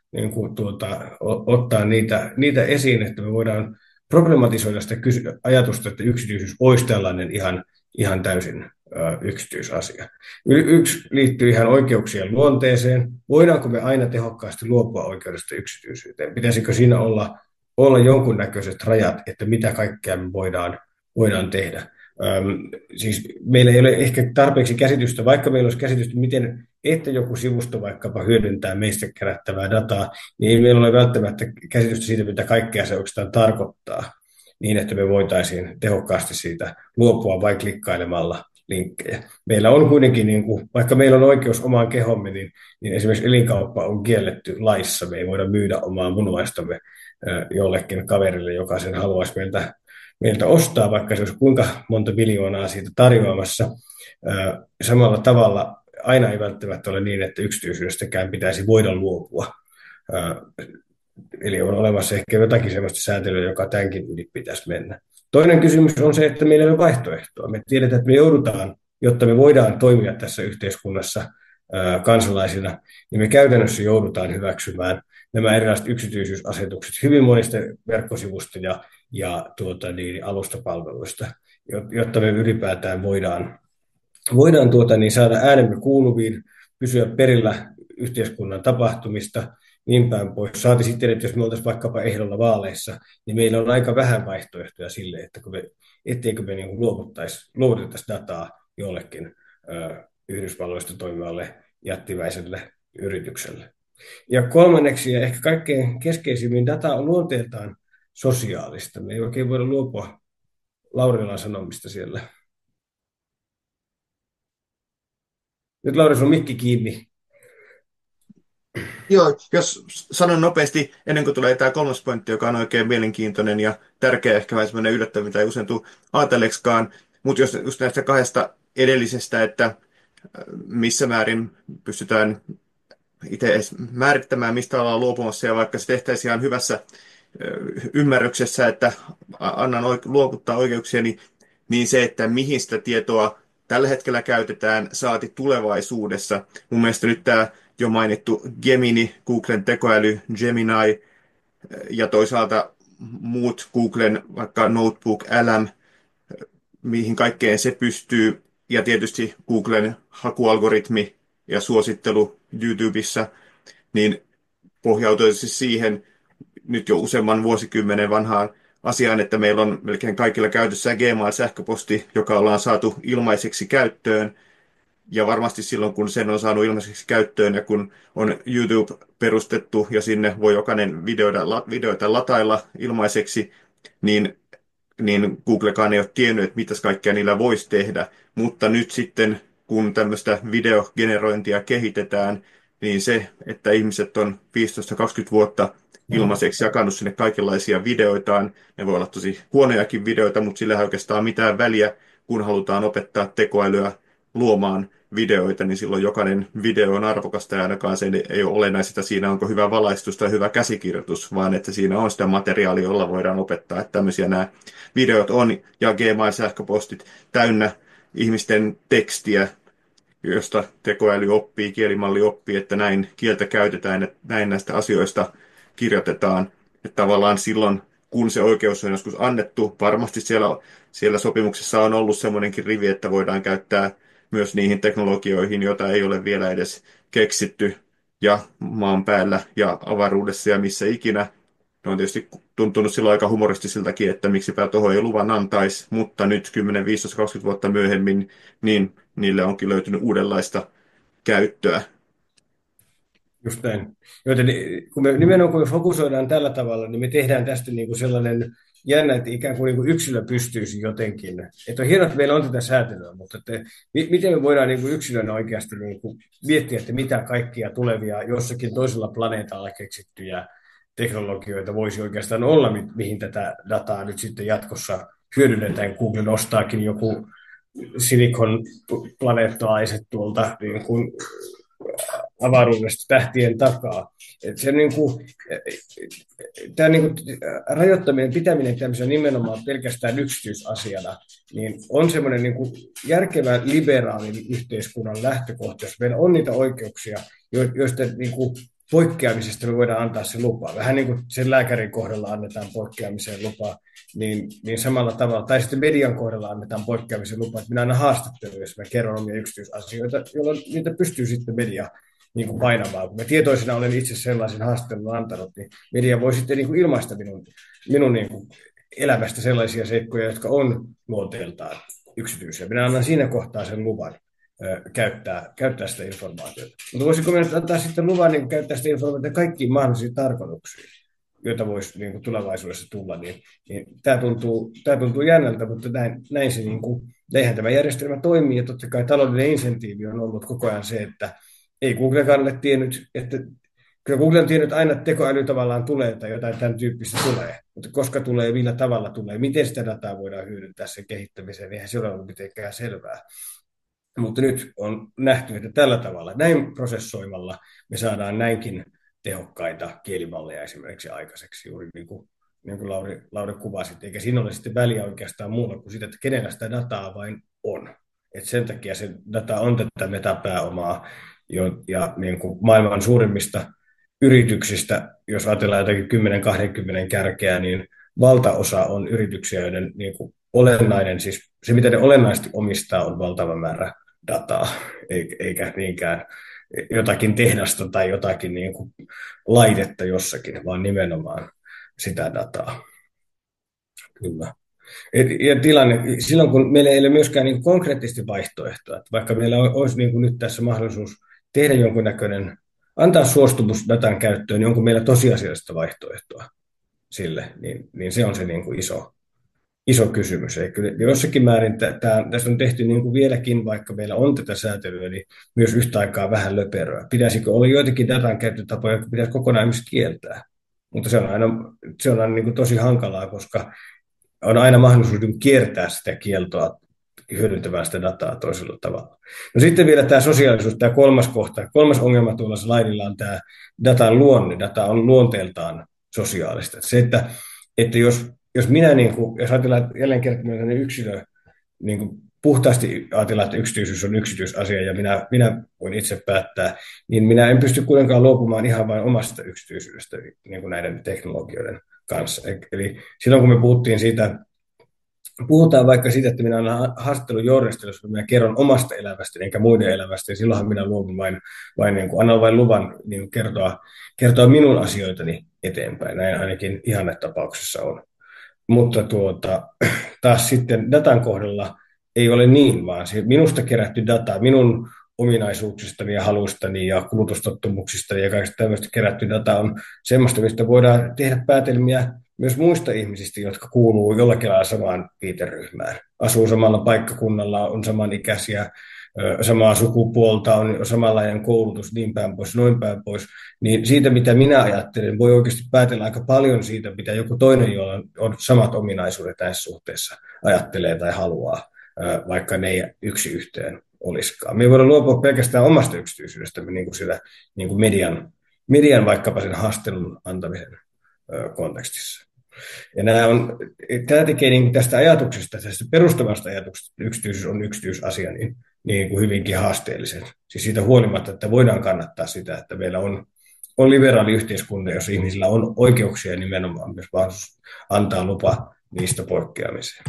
niin kuin tuota, o- ottaa niitä, niitä esiin, että me voidaan problematisoida sitä kysy- ajatusta, että yksityisyys olisi tällainen ihan, ihan täysin ö, yksityisasia. Y- yksi liittyy ihan oikeuksien luonteeseen. Voidaanko me aina tehokkaasti luopua oikeudesta yksityisyyteen? Pitäisikö siinä olla, olla jonkunnäköiset rajat, että mitä kaikkea me voidaan, voidaan tehdä? Öm, siis meillä ei ole ehkä tarpeeksi käsitystä, vaikka meillä olisi käsitystä, miten että joku sivusto vaikkapa hyödyntää meistä kerättävää dataa, niin ei meillä ole välttämättä käsitystä siitä, mitä kaikkea se oikeastaan tarkoittaa, niin että me voitaisiin tehokkaasti siitä luopua vain klikkailemalla linkkejä. Meillä on kuitenkin, niin kuin, vaikka meillä on oikeus omaan kehomme, niin, niin esimerkiksi elinkauppa on kielletty laissa. Me ei voida myydä omaa munuaistamme jollekin kaverille, joka sen haluaisi meiltä, meiltä ostaa, vaikka se olisi kuinka monta miljoonaa siitä tarjoamassa. Samalla tavalla aina ei välttämättä ole niin, että yksityisyydestäkään pitäisi voida luopua. Eli on olemassa ehkä jotakin sellaista sääntelyä, joka tämänkin yli pitäisi mennä. Toinen kysymys on se, että meillä ei ole vaihtoehtoa. Me tiedetään, että me joudutaan, jotta me voidaan toimia tässä yhteiskunnassa kansalaisina, niin me käytännössä joudutaan hyväksymään nämä erilaiset yksityisyysasetukset hyvin monista verkkosivusta ja, ja tuota, niin, alustapalveluista, jotta me ylipäätään voidaan, voidaan tuota, niin saada äänemme kuuluviin, pysyä perillä yhteiskunnan tapahtumista, niin päin pois. Saati sitten, että jos me oltaisiin vaikkapa ehdolla vaaleissa, niin meillä on aika vähän vaihtoehtoja sille, että kun me, etteikö me niin luovuttaisi, luovutettaisi dataa jollekin ö, Yhdysvalloista toimivalle jättimäiselle yritykselle. Ja kolmanneksi ja ehkä kaikkein keskeisimmin data on luonteeltaan sosiaalista. Me ei oikein voida luopua Laurilan sanomista siellä. Nyt Lauri, sun mikki kiinni. Joo, jos sanon nopeasti, ennen kuin tulee tämä kolmas pointti, joka on oikein mielenkiintoinen ja tärkeä, ehkä vähän semmoinen yllättävä, mitä ei usein tule ajatelleeksikaan, mutta jos just näistä kahdesta edellisestä, että missä määrin pystytään itse edes määrittämään, mistä ollaan luopumassa, ja vaikka se tehtäisiin ihan hyvässä ymmärryksessä, että annan luovuttaa oikeuksia, niin, niin se, että mihin sitä tietoa tällä hetkellä käytetään, saati tulevaisuudessa. Mun mielestä nyt tämä jo mainittu Gemini, Googlen tekoäly, Gemini ja toisaalta muut Googlen, vaikka Notebook L M, mihin kaikkeen se pystyy, ja tietysti Googlen hakualgoritmi ja suosittelu YouTubessa, niin pohjautuisi siihen nyt jo useamman vuosikymmenen vanhaan asiaan, että meillä on melkein kaikilla käytössä Gmail-sähköposti, joka ollaan saatu ilmaiseksi käyttöön. Ja varmasti silloin, kun sen on saanut ilmaiseksi käyttöön ja kun on YouTube perustettu ja sinne voi jokainen videoita, videoita latailla ilmaiseksi, niin, niin Googlekaan ei ole tiennyt, että mitäs kaikkea niillä voisi tehdä. Mutta nyt sitten, kun tämmöistä videogenerointia kehitetään, niin se, että ihmiset on viisitoista kaksikymmentä vuotta ilmaiseksi jakanut sinne kaikenlaisia videoitaan, ne voi olla tosi huonojakin videoita, mutta sillä ei oikeastaan mitään väliä, kun halutaan opettaa tekoälyä luomaan videoita, niin silloin jokainen video on arvokasta ja ainakaan se ei ole olennaista siinä, onko hyvä valaistus tai hyvä käsikirjoitus, vaan että siinä on sitä materiaalia, jolla voidaan opettaa, että tämmöisiä nämä videot on ja Gmail-sähköpostit täynnä ihmisten tekstiä, josta tekoäly oppii, kielimalli oppii, että näin kieltä käytetään, että näin näistä asioista kirjoitetaan. Että tavallaan silloin, kun se oikeus on joskus annettu, varmasti siellä, siellä sopimuksessa on ollut semmoinenkin rivi, että voidaan käyttää myös niihin teknologioihin, joita ei ole vielä edes keksitty, ja maan päällä ja avaruudessa ja missä ikinä. Ne on tietysti tuntunut silloin aika humoristisiltakin, että miksipä tuohon ei luvan antaisi, mutta nyt kymmenen, viisitoista, kaksikymmentä vuotta myöhemmin, niin niille onkin löytynyt uudenlaista käyttöä. Just näin. Joten kun me nimenomaan kun me fokusoidaan tällä tavalla, niin me tehdään tästä niin kuin sellainen jännä, että ikään kuin, niin kuin yksilö pystyisi jotenkin. Että on hienoa, että meillä on tätä säätelyä, mutta että miten me voidaan niin kuin yksilönä oikeasti niin kuin miettiä, että mitä kaikkia tulevia jossakin toisella planeetalla keksittyjä teknologioita voisi oikeastaan olla, mi- mihin tätä dataa nyt sitten jatkossa hyödynnetään. Google nostaakin joku Silicon planeettalaiset tuolta niin kuin avaruudesta tähtien takaa. Että se niin kuin, tämä niin kuin rajoittaminen, pitäminen tämmöisenä nimenomaan pelkästään yksityisasiana, niin on semmoinen niin kuin järkevä liberaalin yhteiskunnan lähtökohta, jos meillä on niitä oikeuksia, joista niin kuin poikkeamisesta me voidaan antaa se lupa. Vähän niin kuin sen lääkärin kohdalla annetaan poikkeamiseen lupa, niin, niin samalla tavalla, tai sitten median kohdalla annetaan poikkeamisen lupa, että minä aina haastattelen, jos mä kerron omia yksityisasioita, jolloin niitä pystyy sitten media niin kuin painamaan. Kun mä tietoisena olen itse sellaisen haastattelun antanut, niin media voi sitten niin kuin ilmaista minun, minun niin kuin elämästä sellaisia seikkoja, jotka on luonteeltaan yksityisiä. Minä annan siinä kohtaa sen luvan käyttää, käyttää sitä informaatiota. Mutta voisiko minä antaa sitten luvan niin käyttää sitä informaatiota kaikkiin mahdollisiin tarkoituksiin, joita voisi niin kuin tulevaisuudessa tulla, niin, niin tämä, tuntuu, tämä tuntuu jännältä, mutta näin, näin se, niin kuin, näinhän tämä järjestelmä toimii, ja totta kai taloudellinen insentiivi on ollut koko ajan se, että ei Googlekaan ole tiennyt, että kyllä Google on tiennyt aina, että tekoäly tavallaan tulee tai jotain tämän tyyppistä tulee, mutta koska tulee, millä tavalla tulee, miten sitä dataa voidaan hyödyntää sen kehittämiseen, niin eihän se ole ollut mitenkään selvää. Mutta nyt on nähty, että tällä tavalla, näin prosessoimalla me saadaan näinkin tehokkaita kielimalleja esimerkiksi aikaiseksi, juuri niin kuin, niin kuin Lauri, Lauri kuvasit. Eikä siinä ole sitten väliä oikeastaan muulla kuin sitä, että kenellä sitä dataa vain on. Et sen takia se data on tätä metapääomaa jo, ja niin kuin maailman suurimmista yrityksistä, jos ajatellaan jotakin kymmenen kaksikymmentä kärkeä, niin valtaosa on yrityksiä, joiden niin kuin olennainen, siis se mitä ne olennaisesti omistaa, on valtava määrä dataa, eikä niinkään jotakin tehdasta tai jotakin niin kuin laitetta jossakin, vaan nimenomaan sitä dataa. Kyllä. Ja tilanne, silloin kun meillä ei ole myöskään niin konkreettisesti vaihtoehtoa, että vaikka meillä olisi niin kuin nyt tässä mahdollisuus tehdä jonkunnäköinen, antaa suostumus datan käyttöön, niin onko meillä tosiasiallista vaihtoehtoa sille, niin, niin se on se niin kuin iso, iso kysymys. Eli kyllä jossakin määrin tämä, tästä on tehty niin kuin vieläkin, vaikka meillä on tätä säätelyä, niin myös yhtä aikaa vähän löperöä. Pitäisikö olla joitakin datan käyttötapoja, jotka pitäisi kokonaan myös kieltää? Mutta se on aina, se on aina niin kuin tosi hankalaa, koska on aina mahdollisuus kiertää sitä kieltoa hyödyntämään sitä dataa toisella tavalla. No sitten vielä tämä sosiaalisuus, tämä kolmas kohta. Kolmas ongelma tuolla slaidilla on tämä datan luonne. Data on luonteeltaan sosiaalista. Se, että, että jos, jos minä, niin kuin, jos ajatellaan, että jälleen kerran yksilö, niin kuin puhtaasti ajatellaan, että yksityisyys on yksityisasia ja minä, minä voin itse päättää, niin minä en pysty kuitenkaan luopumaan ihan vain omasta yksityisyydestä niin kuin näiden teknologioiden kanssa. Eli silloin kun me puhuttiin siitä, puhutaan vaikka siitä, että minä olen haastattelujournalisti, jos minä kerron omasta elämästäni enkä muiden elämästä, niin silloinhan minä luovun vain, vain niin kuin, annan vain luvan niin kuin kertoa, kertoa minun asioitani eteenpäin. Näin ainakin ihannetapauksessa on. Mutta tuota, taas sitten datan kohdalla ei ole niin, vaan se minusta kerätty data, minun ominaisuuksistani ja haluistani ja kulutustottumuksistani ja kaikista tämmöistä kerätty data on semmoista, mistä voidaan tehdä päätelmiä myös muista ihmisistä, jotka kuuluu jollakin lailla samaan viiteryhmään. Asuu samalla paikkakunnalla, on samanikäisiä, samaa sukupuolta, on samanlainen koulutus, niin päin pois, noin päin pois. Niin siitä, mitä minä ajattelen, voi oikeasti päätellä aika paljon siitä, mitä joku toinen, jolla on, on samat ominaisuudet tässä suhteessa, ajattelee tai haluaa, vaikka ne ei yksi yhteen olisikaan. Me ei voida luopua pelkästään omasta yksityisyydestämme niin kuin sitä, niin kuin median, median vaikkapa sen haastelun antamisen kontekstissa. Ja nämä on, tämä tekee niin tästä ajatuksesta, tästä perustavasta ajatuksesta, että yksityisyys on yksityisasia, niin, niin kuin hyvinkin haasteellisen. Siis siitä huolimatta, että voidaan kannattaa sitä, että meillä on, on liberaali yhteiskunta, jossa ihmisillä on oikeuksia ja nimenomaan myös mahdollisuus antaa lupa niistä poikkeamiseen.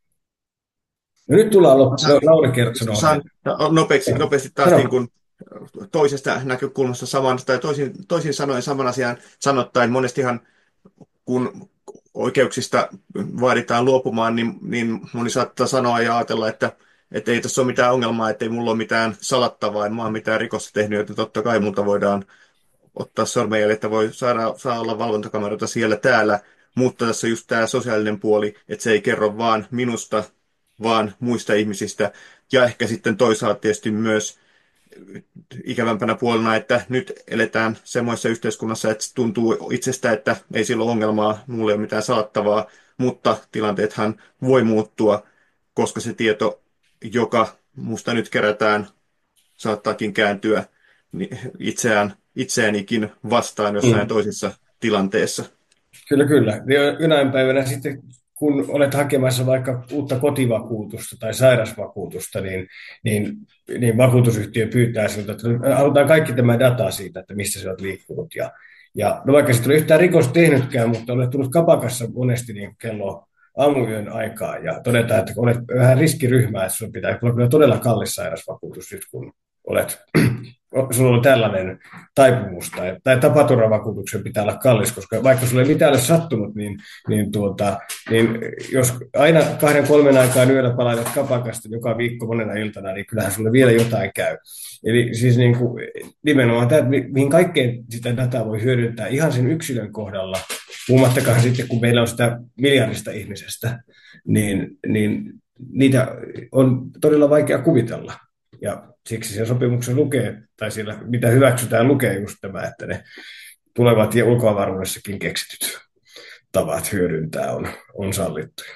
No nyt tullaan loppuun. Lauri kertoo. Saan nopeasti, nopeasti taas niin kuin toisesta näkökulmasta saman, tai toisin, toisin sanoen saman asian sanottaen. Monestihan kun oikeuksista vaaditaan luopumaan, niin, niin moni saattaa sanoa ja ajatella, että, että ei tässä ole mitään ongelmaa, että ei mulla ole mitään salattavaa, en mä ole mitään rikosta tehnyt, että totta kai multa voidaan ottaa sormenjäljet, että voi saada, saa olla valvontakameroita siellä täällä, mutta tässä on just tämä sosiaalinen puoli, että se ei kerro vaan minusta, vaan muista ihmisistä, ja ehkä sitten toisaalta tietysti myös ikävämpänä puolena, että nyt eletään semmoisessa yhteiskunnassa, että tuntuu itsestä, että ei sillä ole ongelmaa, mulla ei ole mitään salattavaa, mutta tilanteethan voi muuttua, koska se tieto, joka musta nyt kerätään, saattaakin kääntyä itseään, itseäänikin vastaan jossain mm. toisessa tilanteessa. Kyllä, kyllä. Jonain päivänä sitten kun olet hakemassa vaikka uutta kotivakuutusta tai sairasvakuutusta, niin, niin, niin vakuutusyhtiö pyytää sinulta, että halutaan kaikki tämä data siitä, että missä sä olet liikkunut. Ja, ja no vaikka sitten ole yhtään rikosta tehnytkään, mutta olet tullut kapakassa monesti niin kello aamuyön aikaa ja todetaan, että olet vähän riskiryhmää, että sinun pitää olla kyllä todella kallis sairasvakuutus nyt, kun olet, sulla on tällainen taipumus, tai, tai tapaturmavakuutuksen pitää olla kallis, koska vaikka sulle ei mitään ole sattunut, niin, niin, tuota, niin jos aina kahden kolmen aikaan yöllä palailet kapakasta joka viikko monena iltana, niin kyllähän sulle vielä jotain käy. Eli siis niin kuin, nimenomaan tämä, mihin kaikkeen sitä dataa voi hyödyntää ihan sen yksilön kohdalla, puhumattakaan sitten, kun meillä on sitä miljardista ihmisestä, niin, niin niitä on todella vaikea kuvitella. Ja siksi siellä sopimuksessa lukee, tai siellä mitä hyväksytään lukee just tämä, että ne tulevat ja ulkoavaruudessakin keksityt tavat hyödyntää on, on sallittuja.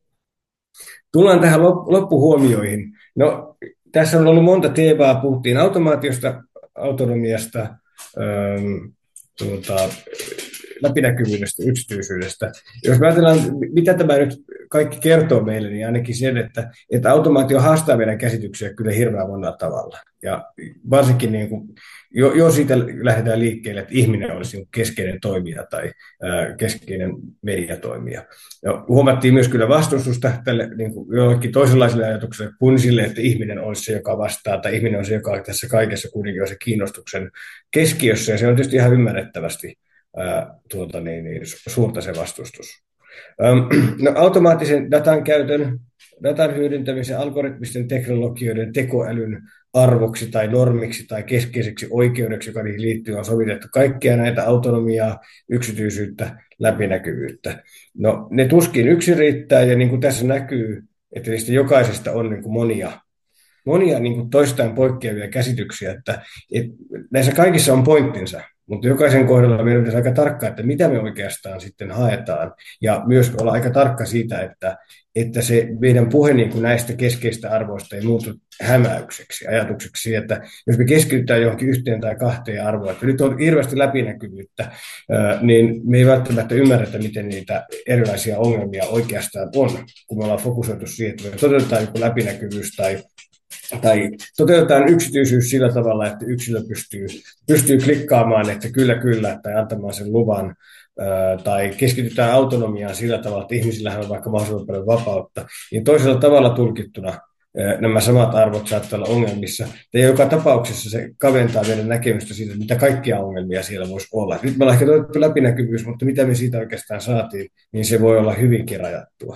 Tullaan tähän loppuhuomioihin. No, tässä on ollut monta teemaa, puhuttiin automaatiosta, autonomiasta, ähm, tuota, läpinäkyvyydestä, yksityisyydestä. Jos me ajatellaan, mitä tämä nyt kaikki kertoo meille, niin ainakin sen, että, että automaatio haastaa meidän käsityksiä kyllä hirveän monella tavalla. Ja varsinkin niin kuin, jo, jo siitä lähdetään liikkeelle, että ihminen olisi keskeinen toimija tai ää, keskeinen mediatoimija. Ja huomattiin myös kyllä vastustusta tälle niin kuin jollekin toisenlaiselle ajatukselle kuin sille, että ihminen olisi se, joka vastaa, tai ihminen on se, joka tässä kaikessa kuitenkin on se kiinnostuksen keskiössä, ja se on tietysti ihan ymmärrettävästi ää, tuota, niin, niin, suurta se vastustus. No, automaattisen datan käytön, datan hyödyntämisen, algoritmisten teknologioiden, tekoälyn arvoksi tai normiksi tai keskeiseksi oikeudeksi, joka niihin liittyy, on sovitettu kaikkia näitä autonomiaa, yksityisyyttä, läpinäkyvyyttä. No, ne tuskin yksin riittää, ja niin kuin tässä näkyy, että niistä jokaisesta on niin kuin monia, monia niin kuin toistaan poikkeavia käsityksiä, että, että näissä kaikissa on pointtinsa. Mutta jokaisen kohdalla meidän pitäisi aika tarkkaa, että mitä me oikeastaan sitten haetaan. Ja myös olla aika tarkka siitä, että, että se meidän puhe niin kuin näistä keskeistä arvoista ei muutu hämäykseksi, ajatukseksi, että jos me keskitytään johonkin yhteen tai kahteen arvoon, että nyt on hirveästi läpinäkyvyyttä, niin me ei välttämättä ymmärretä, miten niitä erilaisia ongelmia oikeastaan on, kun me ollaan fokusoitu siihen, että me toteutetaan joku läpinäkyvyys tai Tai toteutetaan yksityisyys sillä tavalla, että yksilö pystyy, pystyy klikkaamaan, että kyllä, kyllä, tai antamaan sen luvan, tai keskitytään autonomiaan sillä tavalla, että ihmisillähän on vaikka mahdollisimman paljon vapautta, niin toisella tavalla tulkittuna nämä samat arvot saattavat olla ongelmissa. Ja joka tapauksessa se kaventaa meidän näkemystä siitä, mitä kaikkia ongelmia siellä voisi olla. Nyt me ollaan ehkä todettu läpinäkyvyys, mutta mitä me siitä oikeastaan saatiin, niin se voi olla hyvinkin rajattua.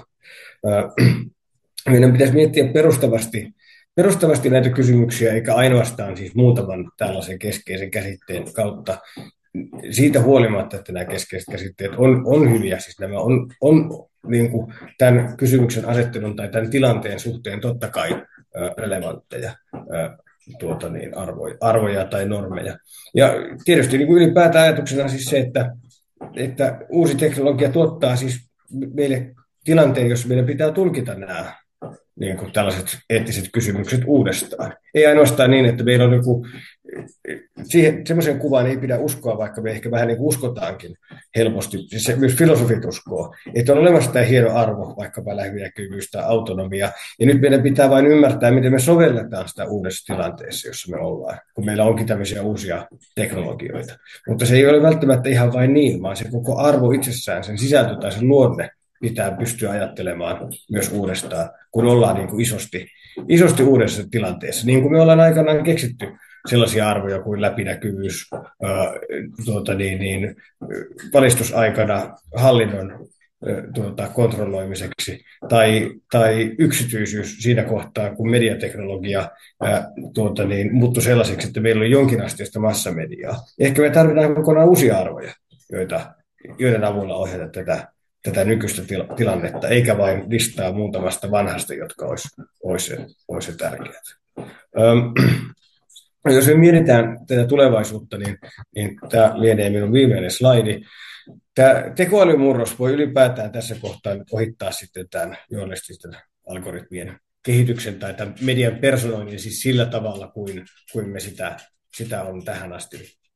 Meidän pitäisi miettiä perustavasti, perustavasti näitä kysymyksiä, eikä ainoastaan siis muutaman tällaisen keskeisen käsitteen kautta. Siitä huolimatta, että nämä keskeiset käsitteet on, on hyviä, siis nämä on, on niin kuin tämän kysymyksen asettelun tai tämän tilanteen suhteen totta kai relevantteja tuota niin, arvoja, arvoja tai normeja. Ja tietysti niin kuin ylipäätään ajatuksena siis se, että, että uusi teknologia tuottaa siis meille tilanteen, jossa meidän pitää tulkita nämä niin kuin tällaiset eettiset kysymykset uudestaan. Ei ainoastaan niin, että meillä on joku, siihen, semmoisen kuvaan ei pidä uskoa, vaikka me ehkä vähän niin kuin uskotaankin helposti, siis se, myös filosofit uskoo, että on olemassa tämä hieno arvo, vaikkapa läpinäkyvyys tai autonomia, ja nyt meidän pitää vain ymmärtää, miten me sovelletaan sitä uudessa tilanteessa, jossa me ollaan, kun meillä onkin tämmöisiä uusia teknologioita. Mutta se ei ole välttämättä ihan vain niin, vaan se koko arvo itsessään, sen sisältö tai sen luonne, pitää pystyä ajattelemaan myös uudestaan, kun ollaan niin kuin isosti, isosti uudessa tilanteessa. Niin kuin me ollaan aikanaan keksitty sellaisia arvoja kuin läpinäkyvyys ää, tuota niin, niin, valistusaikana hallinnon ää, tuota, kontrolloimiseksi tai, tai yksityisyys siinä kohtaa, kun mediateknologia ää, tuota niin, muuttui sellaiseksi, että meillä oli jonkinasteista massamediaa. Ehkä me tarvitaan kokonaan uusia arvoja, joita, joiden avulla ohjata tätä tätä nykyistä til- tilannetta, eikä vain listaa muutamasta vanhasta, jotka olisi, olisi, olisi tärkeät. Öm, jos me mietitään tätä tulevaisuutta, niin, niin tämä lienee minun viimeinen slaidi. Tämä tekoälymurros voi ylipäätään tässä kohtaa ohittaa sitten tämän journalististen algoritmien kehityksen tai tämän median personoinnin siis sillä tavalla, kuin, kuin me sitä, sitä on tähän asti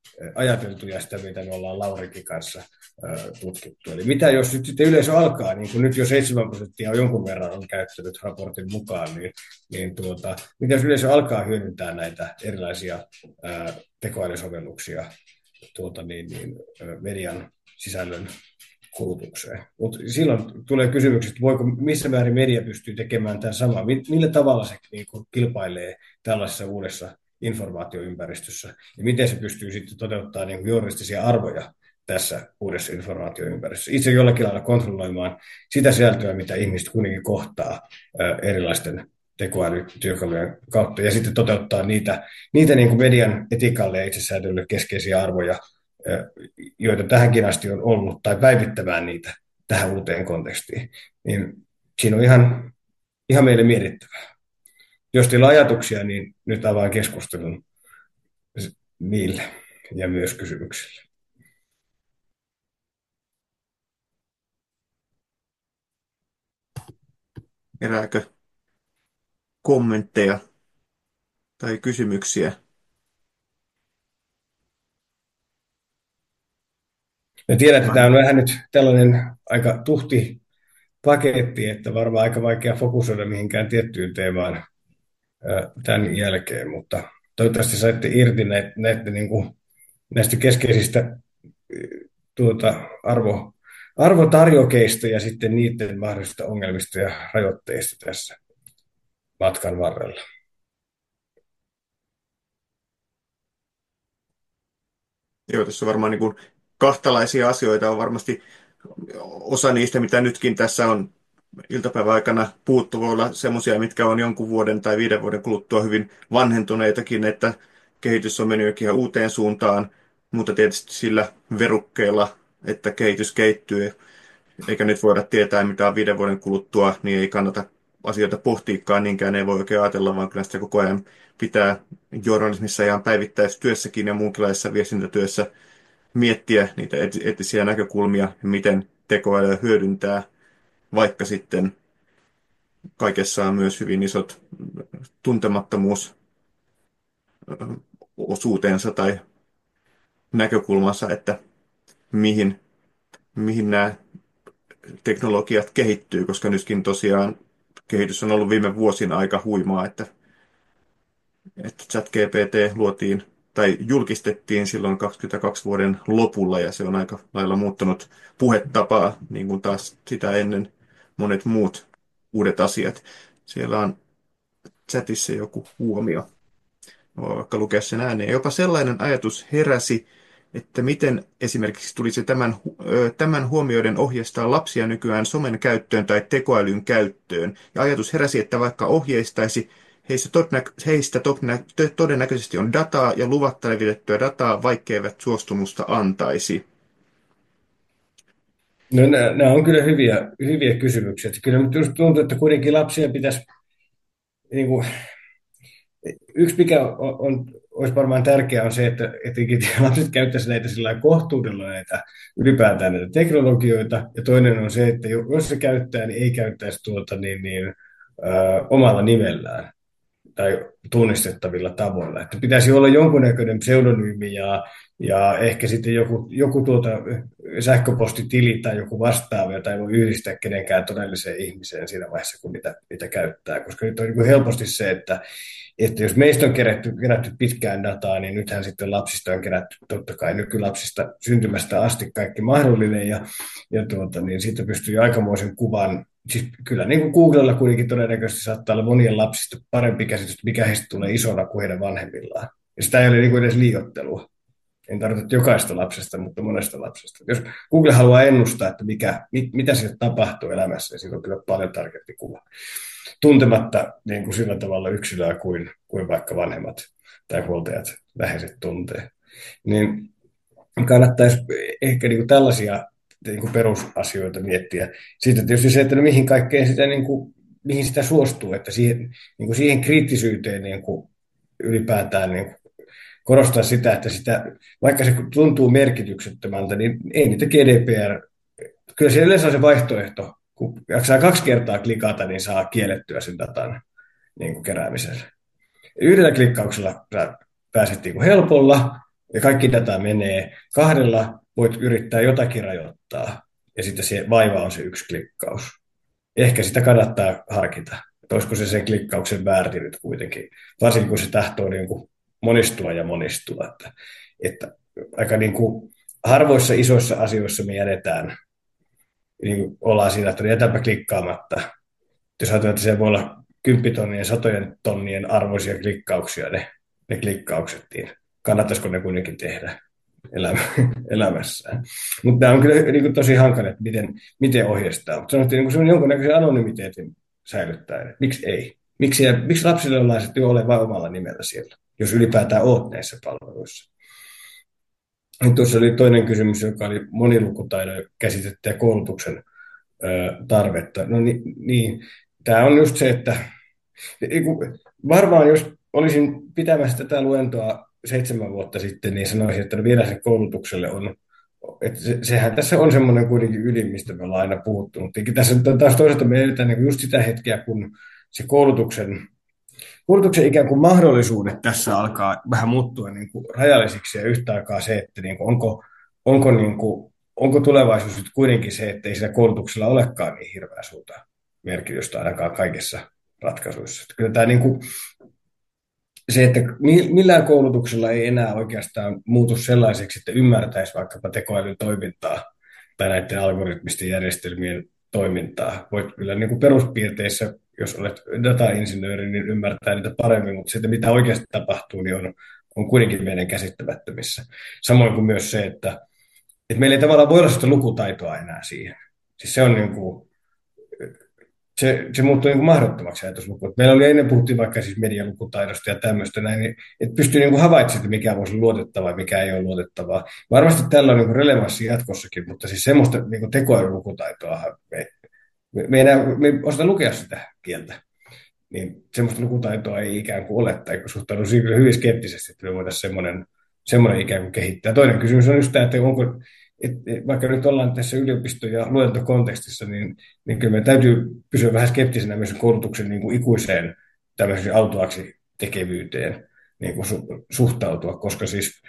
ajateltu ja sitä, mitä me ollaan Laurikin kanssa tutkittu. Eli mitä jos nyt sitten yleisö alkaa, niin kuin nyt jo seitsemän prosenttia on jonkun verran on käyttänyt raportin mukaan, niin, niin tuota, mitä jos yleisö alkaa hyödyntää näitä erilaisia ää, tekoälysovelluksia tuota, niin, niin, median sisällön kulutukseen. Mutta silloin tulee kysymykset, että voiko, missä määrin media pystyy tekemään tämän saman, millä tavalla se niin kuin, kilpailee tällaisessa uudessa informaatioympäristössä, ja miten se pystyy sitten toteuttamaan niin kuin journalistisia arvoja tässä uudessa informaatioympäristössä. Itse jollakin lailla kontrolloimaan sitä sisältöä, mitä ihmiset kuitenkin kohtaa erilaisten tekoälytyökalujen kautta, ja sitten toteuttaa niitä, niitä niin kuin median etikalle ja itsesäätelylle keskeisiä arvoja, joita tähänkin asti on ollut, tai päivittämään niitä tähän uuteen kontekstiin. Niin siinä on ihan, ihan meille mietittävää. Jos teillä on ajatuksia, niin nyt avaan keskustelun niille ja myös kysymyksille. Herääkö kommentteja tai kysymyksiä? Ja tiedän, että tämä on vähän nyt tällainen aika tuhti paketti, että varmaan aika vaikea fokusoida mihinkään tiettyyn teemaan tämän jälkeen, mutta toivottavasti saitte irti näitä, näitä, niin kuin, näistä keskeisistä tuota, arvo, arvotarjokeista ja sitten niiden mahdollisista ongelmista ja rajoitteista tässä matkan varrella. Joo, tässä on varmaan niin kuin kahtalaisia asioita. On varmasti osa niistä, mitä nytkin tässä on iltapäivän aikana puuttu, voi olla semmoisia, mitkä on jonkun vuoden tai viiden vuoden kuluttua hyvin vanhentuneitakin, että kehitys on mennyt ihan uuteen suuntaan, mutta tietysti sillä verukkeella, että kehitys kehittyy, eikä nyt voida tietää, mitä on viiden vuoden kuluttua, niin ei kannata asioita pohtiikaan niinkään, ei voi oikein ajatella, vaan kyllä sitä koko ajan pitää journalismissa ihan päivittäistyössäkin ja muunkinlaisessa viestintätyössä miettiä niitä eettisiä näkökulmia, miten tekoälyä hyödyntää, vaikka sitten kaikessa on myös hyvin isot tuntemattomuusosuutensa tai näkökulmansa, että mihin, mihin nämä teknologiat kehittyy, koska nytkin tosiaan kehitys on ollut viime vuosina aika huimaa, että, että ChatGPT luotiin tai julkistettiin silloin kaksikymmentäkaksi vuoden lopulla ja se on aika lailla muuttanut puhetapaa, niin kuin taas sitä ennen monet muut uudet asiat. Siellä on chatissa joku huomio. Voi vaikka lukea sen ääneen. Jopa sellainen ajatus heräsi, että miten esimerkiksi tulisi tämän, tämän huomioiden ohjeistaa lapsia nykyään somen käyttöön tai tekoälyn käyttöön. Ja ajatus heräsi, että vaikka ohjeistaisi, heistä, todennä- heistä todennä- todennäköisesti on dataa ja luvatta levitettyä dataa, vaikkeivät suostumusta antaisi. No, nämä, nämä on kyllä hyviä, hyviä kysymyksiä. Kyllä minusta tuntuu, että kuitenkin lapsia pitäisi niin kuin, yksi, mikä on, on, olisi varmaan tärkeää, on se, että etenkin lapset käyttäisivät näitä sillä kohtuudella näitä, ylipäätään näitä teknologioita, ja toinen on se, että jos se käyttää, niin ei käyttäisi tuota, niin, niin, ö, omalla nimellään tai tunnistettavilla tavoilla. Että pitäisi olla jonkunnäköinen pseudonyymi ja, ja ehkä sitten joku, joku tuota sähköpostitili tai joku vastaava, jota ei voi yhdistää kenenkään todelliseen ihmiseen siinä vaiheessa, kun niitä, niitä käyttää. Koska nyt on niin kuin helposti se, että että jos meistä on kerätty, kerätty pitkään dataa, niin nythän sitten lapsista on kerätty totta kai nykylapsista syntymästä asti kaikki mahdollinen, ja, ja tuota, niin siitä pystyy jo aikamoisen kuvan. Siis kyllä niin kuin Googlella kuitenkin todennäköisesti saattaa olla monien lapsista parempi käsitys, mikä heistä tulee isona kuin heidän vanhemmillaan. Ja sitä ei ole niin kuin edes liioittelua. En tarkoita jokaista lapsesta, mutta monesta lapsesta. Jos Google haluaa ennustaa, että mikä, mit, mitä sille tapahtuu elämässä, niin siitä on kyllä paljon tarkempi kuva. Tuntematta niin kuin sillä tavalla yksilöä kuin, kuin vaikka vanhemmat tai huoltajat läheiset tuntee. Niin kannattaisi ehkä niin kuin tällaisia niin kuin perusasioita miettiä. Sitten tietysti se, että no mihin kaikkeen sitä, niin kuin, mihin sitä suostuu, että siihen, niin kuin siihen kriittisyyteen niin kuin ylipäätään niin kuin korostaa sitä, että sitä, vaikka se tuntuu merkityksettömältä, niin ei niitä G D P R, kyllä se yleensä on se vaihtoehto, kun jaksaa kaksi kertaa klikata, niin saa kiellettyä sen datan niin kuin keräämisellä. Yhdellä klikkauksella sä pääset niin kuin helpolla, ja kaikki data menee. Kahdella voit yrittää jotakin rajoittaa, ja sitten se vaiva on se yksi klikkaus. Ehkä sitä kannattaa harkita, että olisiko se sen klikkauksen väärti nyt kuitenkin, varsinkin kun se tahtoo niin kuin monistua ja monistua. Että, että aika niin kuin harvoissa isoissa asioissa me jätetään, niin kuin ollaan siinä, että jätäpä klikkaamatta. Jos ajatellaan, että se voi olla kymppitonnien, satojen tonnien arvoisia klikkauksia, ne, ne klikkaukset, niin kannattaisiko ne kuitenkin tehdä elämä, elämässään. Mutta tämä on kyllä niin kuin tosi hankala, että miten, miten ohjeistaa. Mutta sanottiin, niin kuin se on jonkunnäköisen anonymiteetin säilyttäen. Miksi ei? Miksi, miksi lapsille ollaan sitten ole vain omalla nimellä siellä, jos ylipäätään oot näissä palveluissa? Tuossa oli toinen kysymys, joka oli monilukutaidon käsitettä ja koulutuksen ö, tarvetta. No niin, niin, tämä on just se, että niin varmaan jos olisin pitämässä tätä luentoa seitsemän vuotta sitten, niin sanoisin, että vielä se koulutukselle on, että se, sehän tässä on semmoinen kuitenkin ydin, mistä me ollaan aina puhuttu, mutta tässä nyt taas toisaalta me eletään niin just sitä hetkeä, kun se koulutuksen, koulutuksen ikään kuin mahdollisuudet tässä alkaa vähän muuttua niin kuin rajallisiksi ja yhtä aikaa se, että niin kuin onko, onko, niin kuin, onko tulevaisuus nyt kuitenkin se, että ei siinä koulutuksella olekaan niin hirveä suurta merkitystä ainakaan kaikessa ratkaisuissa. Että kyllä tämä niin kuin, se, että millään koulutuksella ei enää oikeastaan muutu sellaiseksi, että ymmärtäisi vaikkapa tekoälyn toimintaa tai näiden algoritmisten järjestelmien toimintaa. Voit kyllä niin kuin peruspiirteissä, jos olet datainsinööri, niin ymmärtää niitä paremmin, mutta se, että mitä oikeasti tapahtuu, niin on, on kuitenkin meidän käsittämättömissä. Samoin kuin myös se, että, että meillä ei tavallaan voi olla sitä lukutaitoa enää siihen. Siis se on niin kuin, se, se muuttui niin kuin mahdottomaksi ajatusluku. Meillä oli ennen puhuttiin vaikka siis medialukutaidosta ja tämmöistä näin, niin, että pystyy niin kuin havaitsemaan, että mikä voisi olla luotettavaa ja mikä ei ole luotettavaa. Varmasti tällä on niin kuin relevanssi jatkossakin, mutta siis semmoista niin kuin tekoälylukutaitoa me, me, me, enää, me ei osata lukea sitä kieltä. Niin semmoista lukutaitoa ei ikään kuin ole, tai suhtaudun siihen hyvin skeptisesti, että me voitaisiin semmoinen, semmoinen ikään kuin kehittää. Toinen kysymys on just tämä, että onko, et, vaikka nyt ollaan tässä yliopisto- ja luentokontekstissa, niin, niin kyllä meidän täytyy pysyä vähän skeptisenä myös koulutuksen niin kuin ikuiseen tämmöiseen autoaksi tekevyyteen niin kuin su, suhtautua, koska siis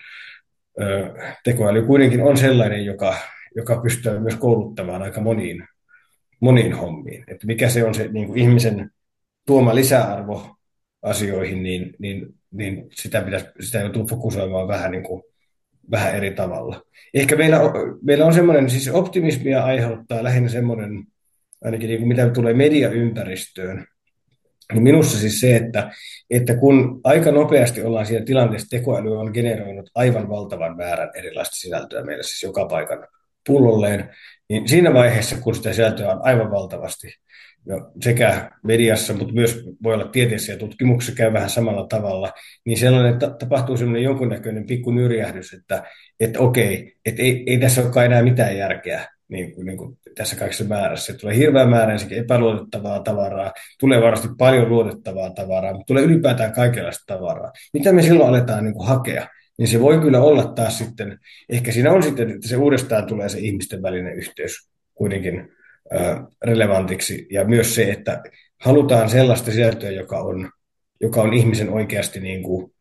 ö, tekoäly kuitenkin on sellainen, joka, joka pystyy myös kouluttamaan aika moniin, moniin hommiin. Että mikä se on se niin kuin ihmisen tuoma lisäarvo asioihin, niin, niin, niin sitä, pitäisi, sitä joutuu fokusoimaan vähän, niin kuin, vähän eri tavalla. Ehkä meillä, meillä on semmoinen, siis optimismia aiheuttaa lähinnä semmoinen, ainakin niin kuin mitä tulee mediaympäristöön, niin minussa siis se, että, että kun aika nopeasti ollaan siinä tilanteessa, tekoäly on generoinut aivan valtavan määrän erilaista sisältöä meille siis joka paikan pullolleen, niin siinä vaiheessa, kun sitä sisältöä on aivan valtavasti, no, sekä mediassa, mutta myös voi olla tieteessä ja tutkimuksessa käy vähän samalla tavalla, niin sellainen ta- tapahtuu sellainen jonkunnäköinen pikku nyrjähdys, että, että okei, että ei, ei tässä olekaan enää mitään järkeä niin kuin, niin kuin tässä kaikessa määrässä. Tulee hirveä määrä ensinnäkin epäluotettavaa tavaraa, tulee varmasti paljon luotettavaa tavaraa, mutta tulee ylipäätään kaikenlaista tavaraa. Mitä me silloin aletaan niin kuin hakea? Niin se voi kyllä olla taas sitten, ehkä siinä on sitten, että se uudestaan tulee se ihmisten välinen yhteys kuitenkin relevantiksi, ja myös se, että halutaan sellaista sisältöä, joka on, joka on ihmisen oikeasti niin kuin,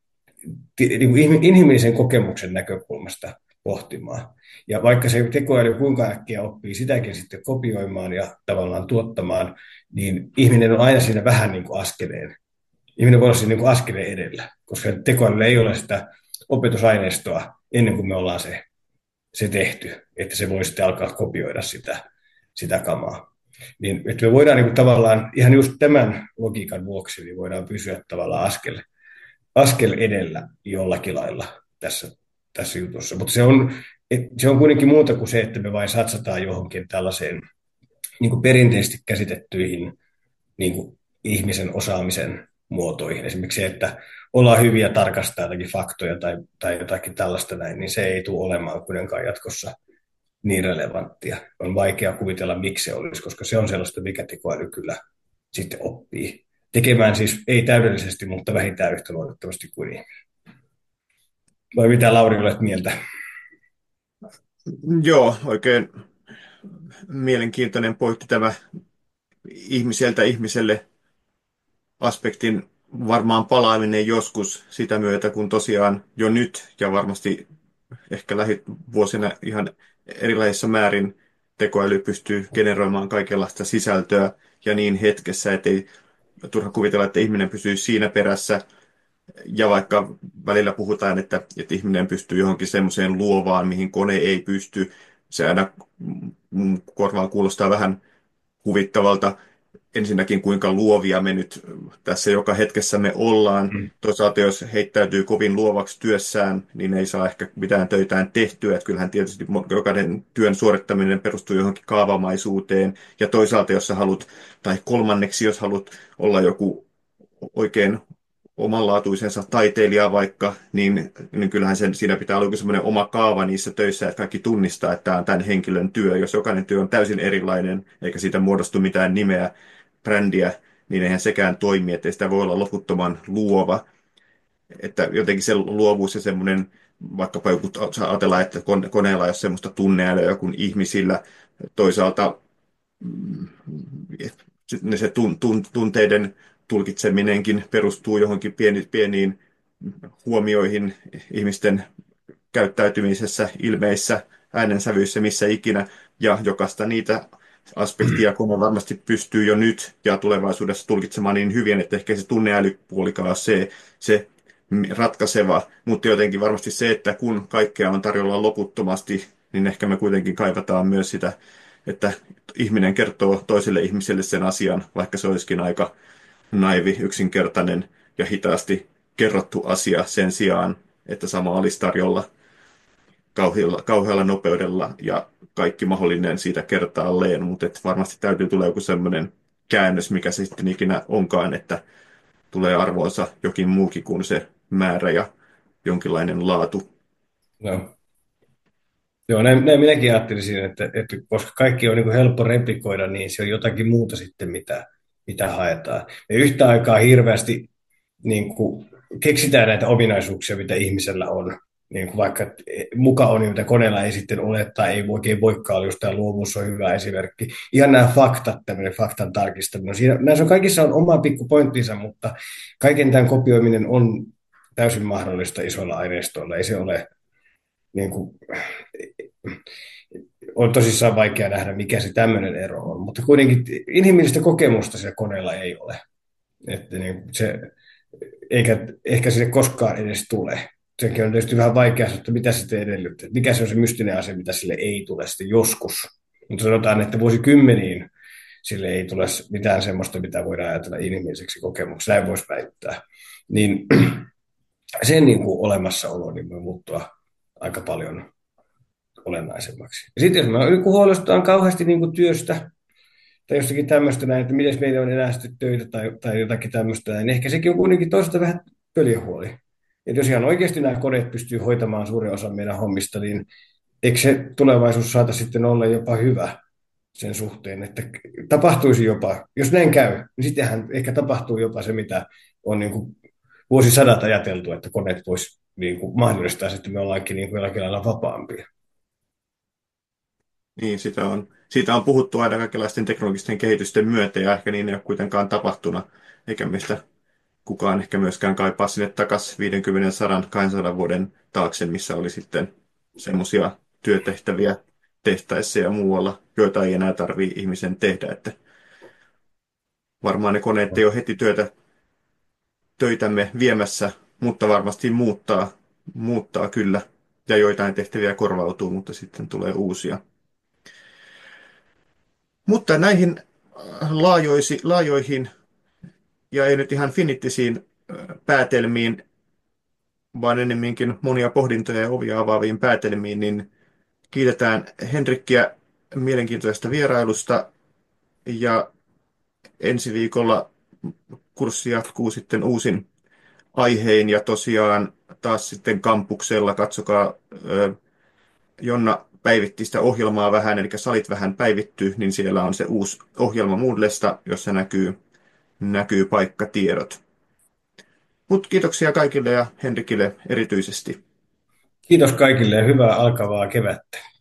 niin kuin inhimillisen kokemuksen näkökulmasta pohtimaan. Ja vaikka se tekoäly kuinka äkkiä oppii sitäkin sitten kopioimaan ja tavallaan tuottamaan, niin ihminen on aina siinä vähän niin kuin askeleen. Ihminen voi olla siinä niin kuin askeleen edellä, koska tekoälyllä ei ole sitä opetusaineistoa ennen kuin me ollaan se, se tehty, että se voi sitten alkaa kopioida sitä sitä kamaa. Niin, että me voidaan niin kuin, tavallaan ihan just tämän logiikan vuoksi niin voidaan pysyä tavallaan askel, askel edellä jollakin lailla tässä, tässä jutussa. Mutta se on, et, se on kuitenkin muuta kuin se, että me vain satsataan johonkin tällaiseen niin kuin perinteisesti käsitettyihin niin kuin ihmisen osaamisen muotoihin. Esimerkiksi se, että ollaan hyviä tarkastaa jotakin faktoja tai, tai jotakin tällaista näin, niin se ei tule olemaan kuitenkaan jatkossa niin relevanttia. On vaikea kuvitella, miksi se olisi, koska se on sellaista, mikä tekoäly kyllä sitten oppii. Tekemään siis ei täydellisesti, mutta vähintään yhtä luotettavasti kuin ihminen. Vai mitä Lauri olet mieltä? Joo, oikein mielenkiintoinen pointti tämä ihmiseltä ihmiselle aspektin varmaan palaaminen joskus sitä myötä, kun tosiaan jo nyt ja varmasti ehkä lähivuosina ihan erilaisissa määrin tekoäly pystyy generoimaan kaikenlaista sisältöä ja niin hetkessä, ettei turha kuvitella, että ihminen pysyy siinä perässä. Ja vaikka välillä puhutaan, että, että ihminen pystyy johonkin semmoiseen luovaan, mihin kone ei pysty, se aina mm, korvaan kuulostaa vähän huvittavalta. Ensinnäkin, kuinka luovia me nyt tässä joka hetkessä me ollaan. Mm. Toisaalta, jos heittäytyy kovin luovaksi työssään, niin ei saa ehkä mitään töitään tehtyä. Että kyllähän tietysti jokainen työn suorittaminen perustuu johonkin kaavamaisuuteen. Ja toisaalta, jos sä haluat, tai kolmanneksi, jos haluat olla joku oikein omanlaatuisensa taiteilija vaikka, niin, niin kyllähän sen, siinä pitää olla joku semmoinen oma kaava niissä töissä, että kaikki tunnistaa, että tämä on tämän henkilön työ. Jos jokainen työ on täysin erilainen, eikä siitä muodostu mitään nimeä, brändiä, niin eihän sekään toimi, että sitä voi olla loputtoman luova. Että jotenkin se luovuus ja semmoinen, vaikkapa joku, ajatellaan, että koneella ei ole semmoista tunneälyä kuin ihmisillä, toisaalta mm, ne se tun, tun, tunteiden tulkitseminenkin perustuu johonkin pieni, pieniin huomioihin ihmisten käyttäytymisessä, ilmeissä, äänensävyissä, missä ikinä, ja jokaista niitä aspektia kone varmasti pystyy jo nyt ja tulevaisuudessa tulkitsemaan niin hyvin, että ehkä se tunneälypuolikaan on se, se ratkaiseva, mutta jotenkin varmasti se, että kun kaikkea on tarjolla loputtomasti, niin ehkä me kuitenkin kaivataan myös sitä, että ihminen kertoo toiselle ihmiselle sen asian, vaikka se olisikin aika naivi, yksinkertainen ja hitaasti kerrottu asia sen sijaan, että sama olisi tarjolla kauhealla, kauhealla nopeudella ja kaikki mahdollinen siitä kertaalleen, mutta et varmasti täytyy tulla joku semmoinen käännös, mikä se sitten ikinä onkaan, että tulee arvoonsa jokin muukin kuin se määrä ja jonkinlainen laatu. No. Joo, näin, näin minäkin ajattelisin, että, että koska kaikki on niin kuin helppo replikoida, niin se on jotakin muuta sitten, mitä, mitä haetaan. Me yhtä aikaa hirveästi niin kuin, keksitään näitä ominaisuuksia, mitä ihmisellä on. Niin kuin vaikka muka on, mitä koneella ei sitten ole, tai ei oikein voikaan olla, just tämä luovuus on hyvä esimerkki. Ihan nämä faktat, tämmöinen faktan tarkistaminen. Siinä, näissä on kaikissa on oma pikku pointtinsa, mutta kaiken tämän kopioiminen on täysin mahdollista isoilla aineistoilla. Ei se ole niin kuin, on tosissaan vaikea nähdä, mikä se tämmöinen ero on, mutta kuitenkin inhimillistä kokemusta siellä koneella ei ole. Että niin se, eikä ehkä sinne koskaan edes tule. Senkin on tietysti vähän vaikea sanoa, että mitä sitten edellyttää. Mikä se on se mystinen asia, mitä sille ei tule sitten joskus. Mutta sanotaan, että vuosikymmeniin sille ei tule mitään semmoista, mitä voidaan ajatella inhimilliseksi kokemukseksi. Näin voisi väittää. Niin sen niin kuin olemassaolo niin voi muuttua aika paljon olennaisemmaksi. Ja sitten jos me niin huolestutaan kauheasti niin kuin työstä tai jostakin tämmöistä näin, että miten meillä on enää sitten töitä tai, tai jotakin tämmöistä, niin ehkä sekin on kuitenkin toisaalta vähän pöljähuoli. Että jos ihan oikeasti nämä koneet pystyy hoitamaan suurin osa meidän hommista, niin eikö se tulevaisuus saata sitten olla jopa hyvä sen suhteen, että tapahtuisi jopa, jos näin käy, niin sittenhän ehkä tapahtuu jopa se, mitä on niin kuin vuosisadat ajateltu, että koneet vois niin kuin mahdollistaa, että me ollaankin niin kuin jollakin lailla vapaampia. Niin, sitä on, siitä on puhuttu aina kaikenlaisten teknologisten kehitysten myötä, ja ehkä niin ei ole kuitenkaan tapahtunut, eikä mistä kukaan ehkä myöskään kaipaa sinne takaisin viisikymmentä, sata, kaksisataa vuoden taakse, missä oli sitten semmoisia työtehtäviä tehtäessä ja muualla, joita ei enää tarvitse ihmisen tehdä. Että varmaan ne koneet ei ole heti työtä, töitämme viemässä, mutta varmasti muuttaa, muuttaa kyllä. Ja joitain tehtäviä korvautuu, mutta sitten tulee uusia. Mutta näihin laajoisi, laajoihin ja ei nyt ihan finittisiin päätelmiin, vaan ennemminkin monia pohdintoja ja ovia avaaviin päätelmiin, niin kiitetään Henrikkiä mielenkiintoisesta vierailusta ja ensi viikolla kurssi jatkuu sitten uusin aihein ja tosiaan taas sitten kampuksella katsokaa Jonna päivitti sitä ohjelmaa vähän, eli salit vähän päivittyy, niin siellä on se uusi ohjelma Moodlesta, jossa näkyy, näkyy paikkatiedot. Mutta kiitoksia kaikille ja Henrikille erityisesti. Kiitos kaikille ja hyvää alkavaa kevättä.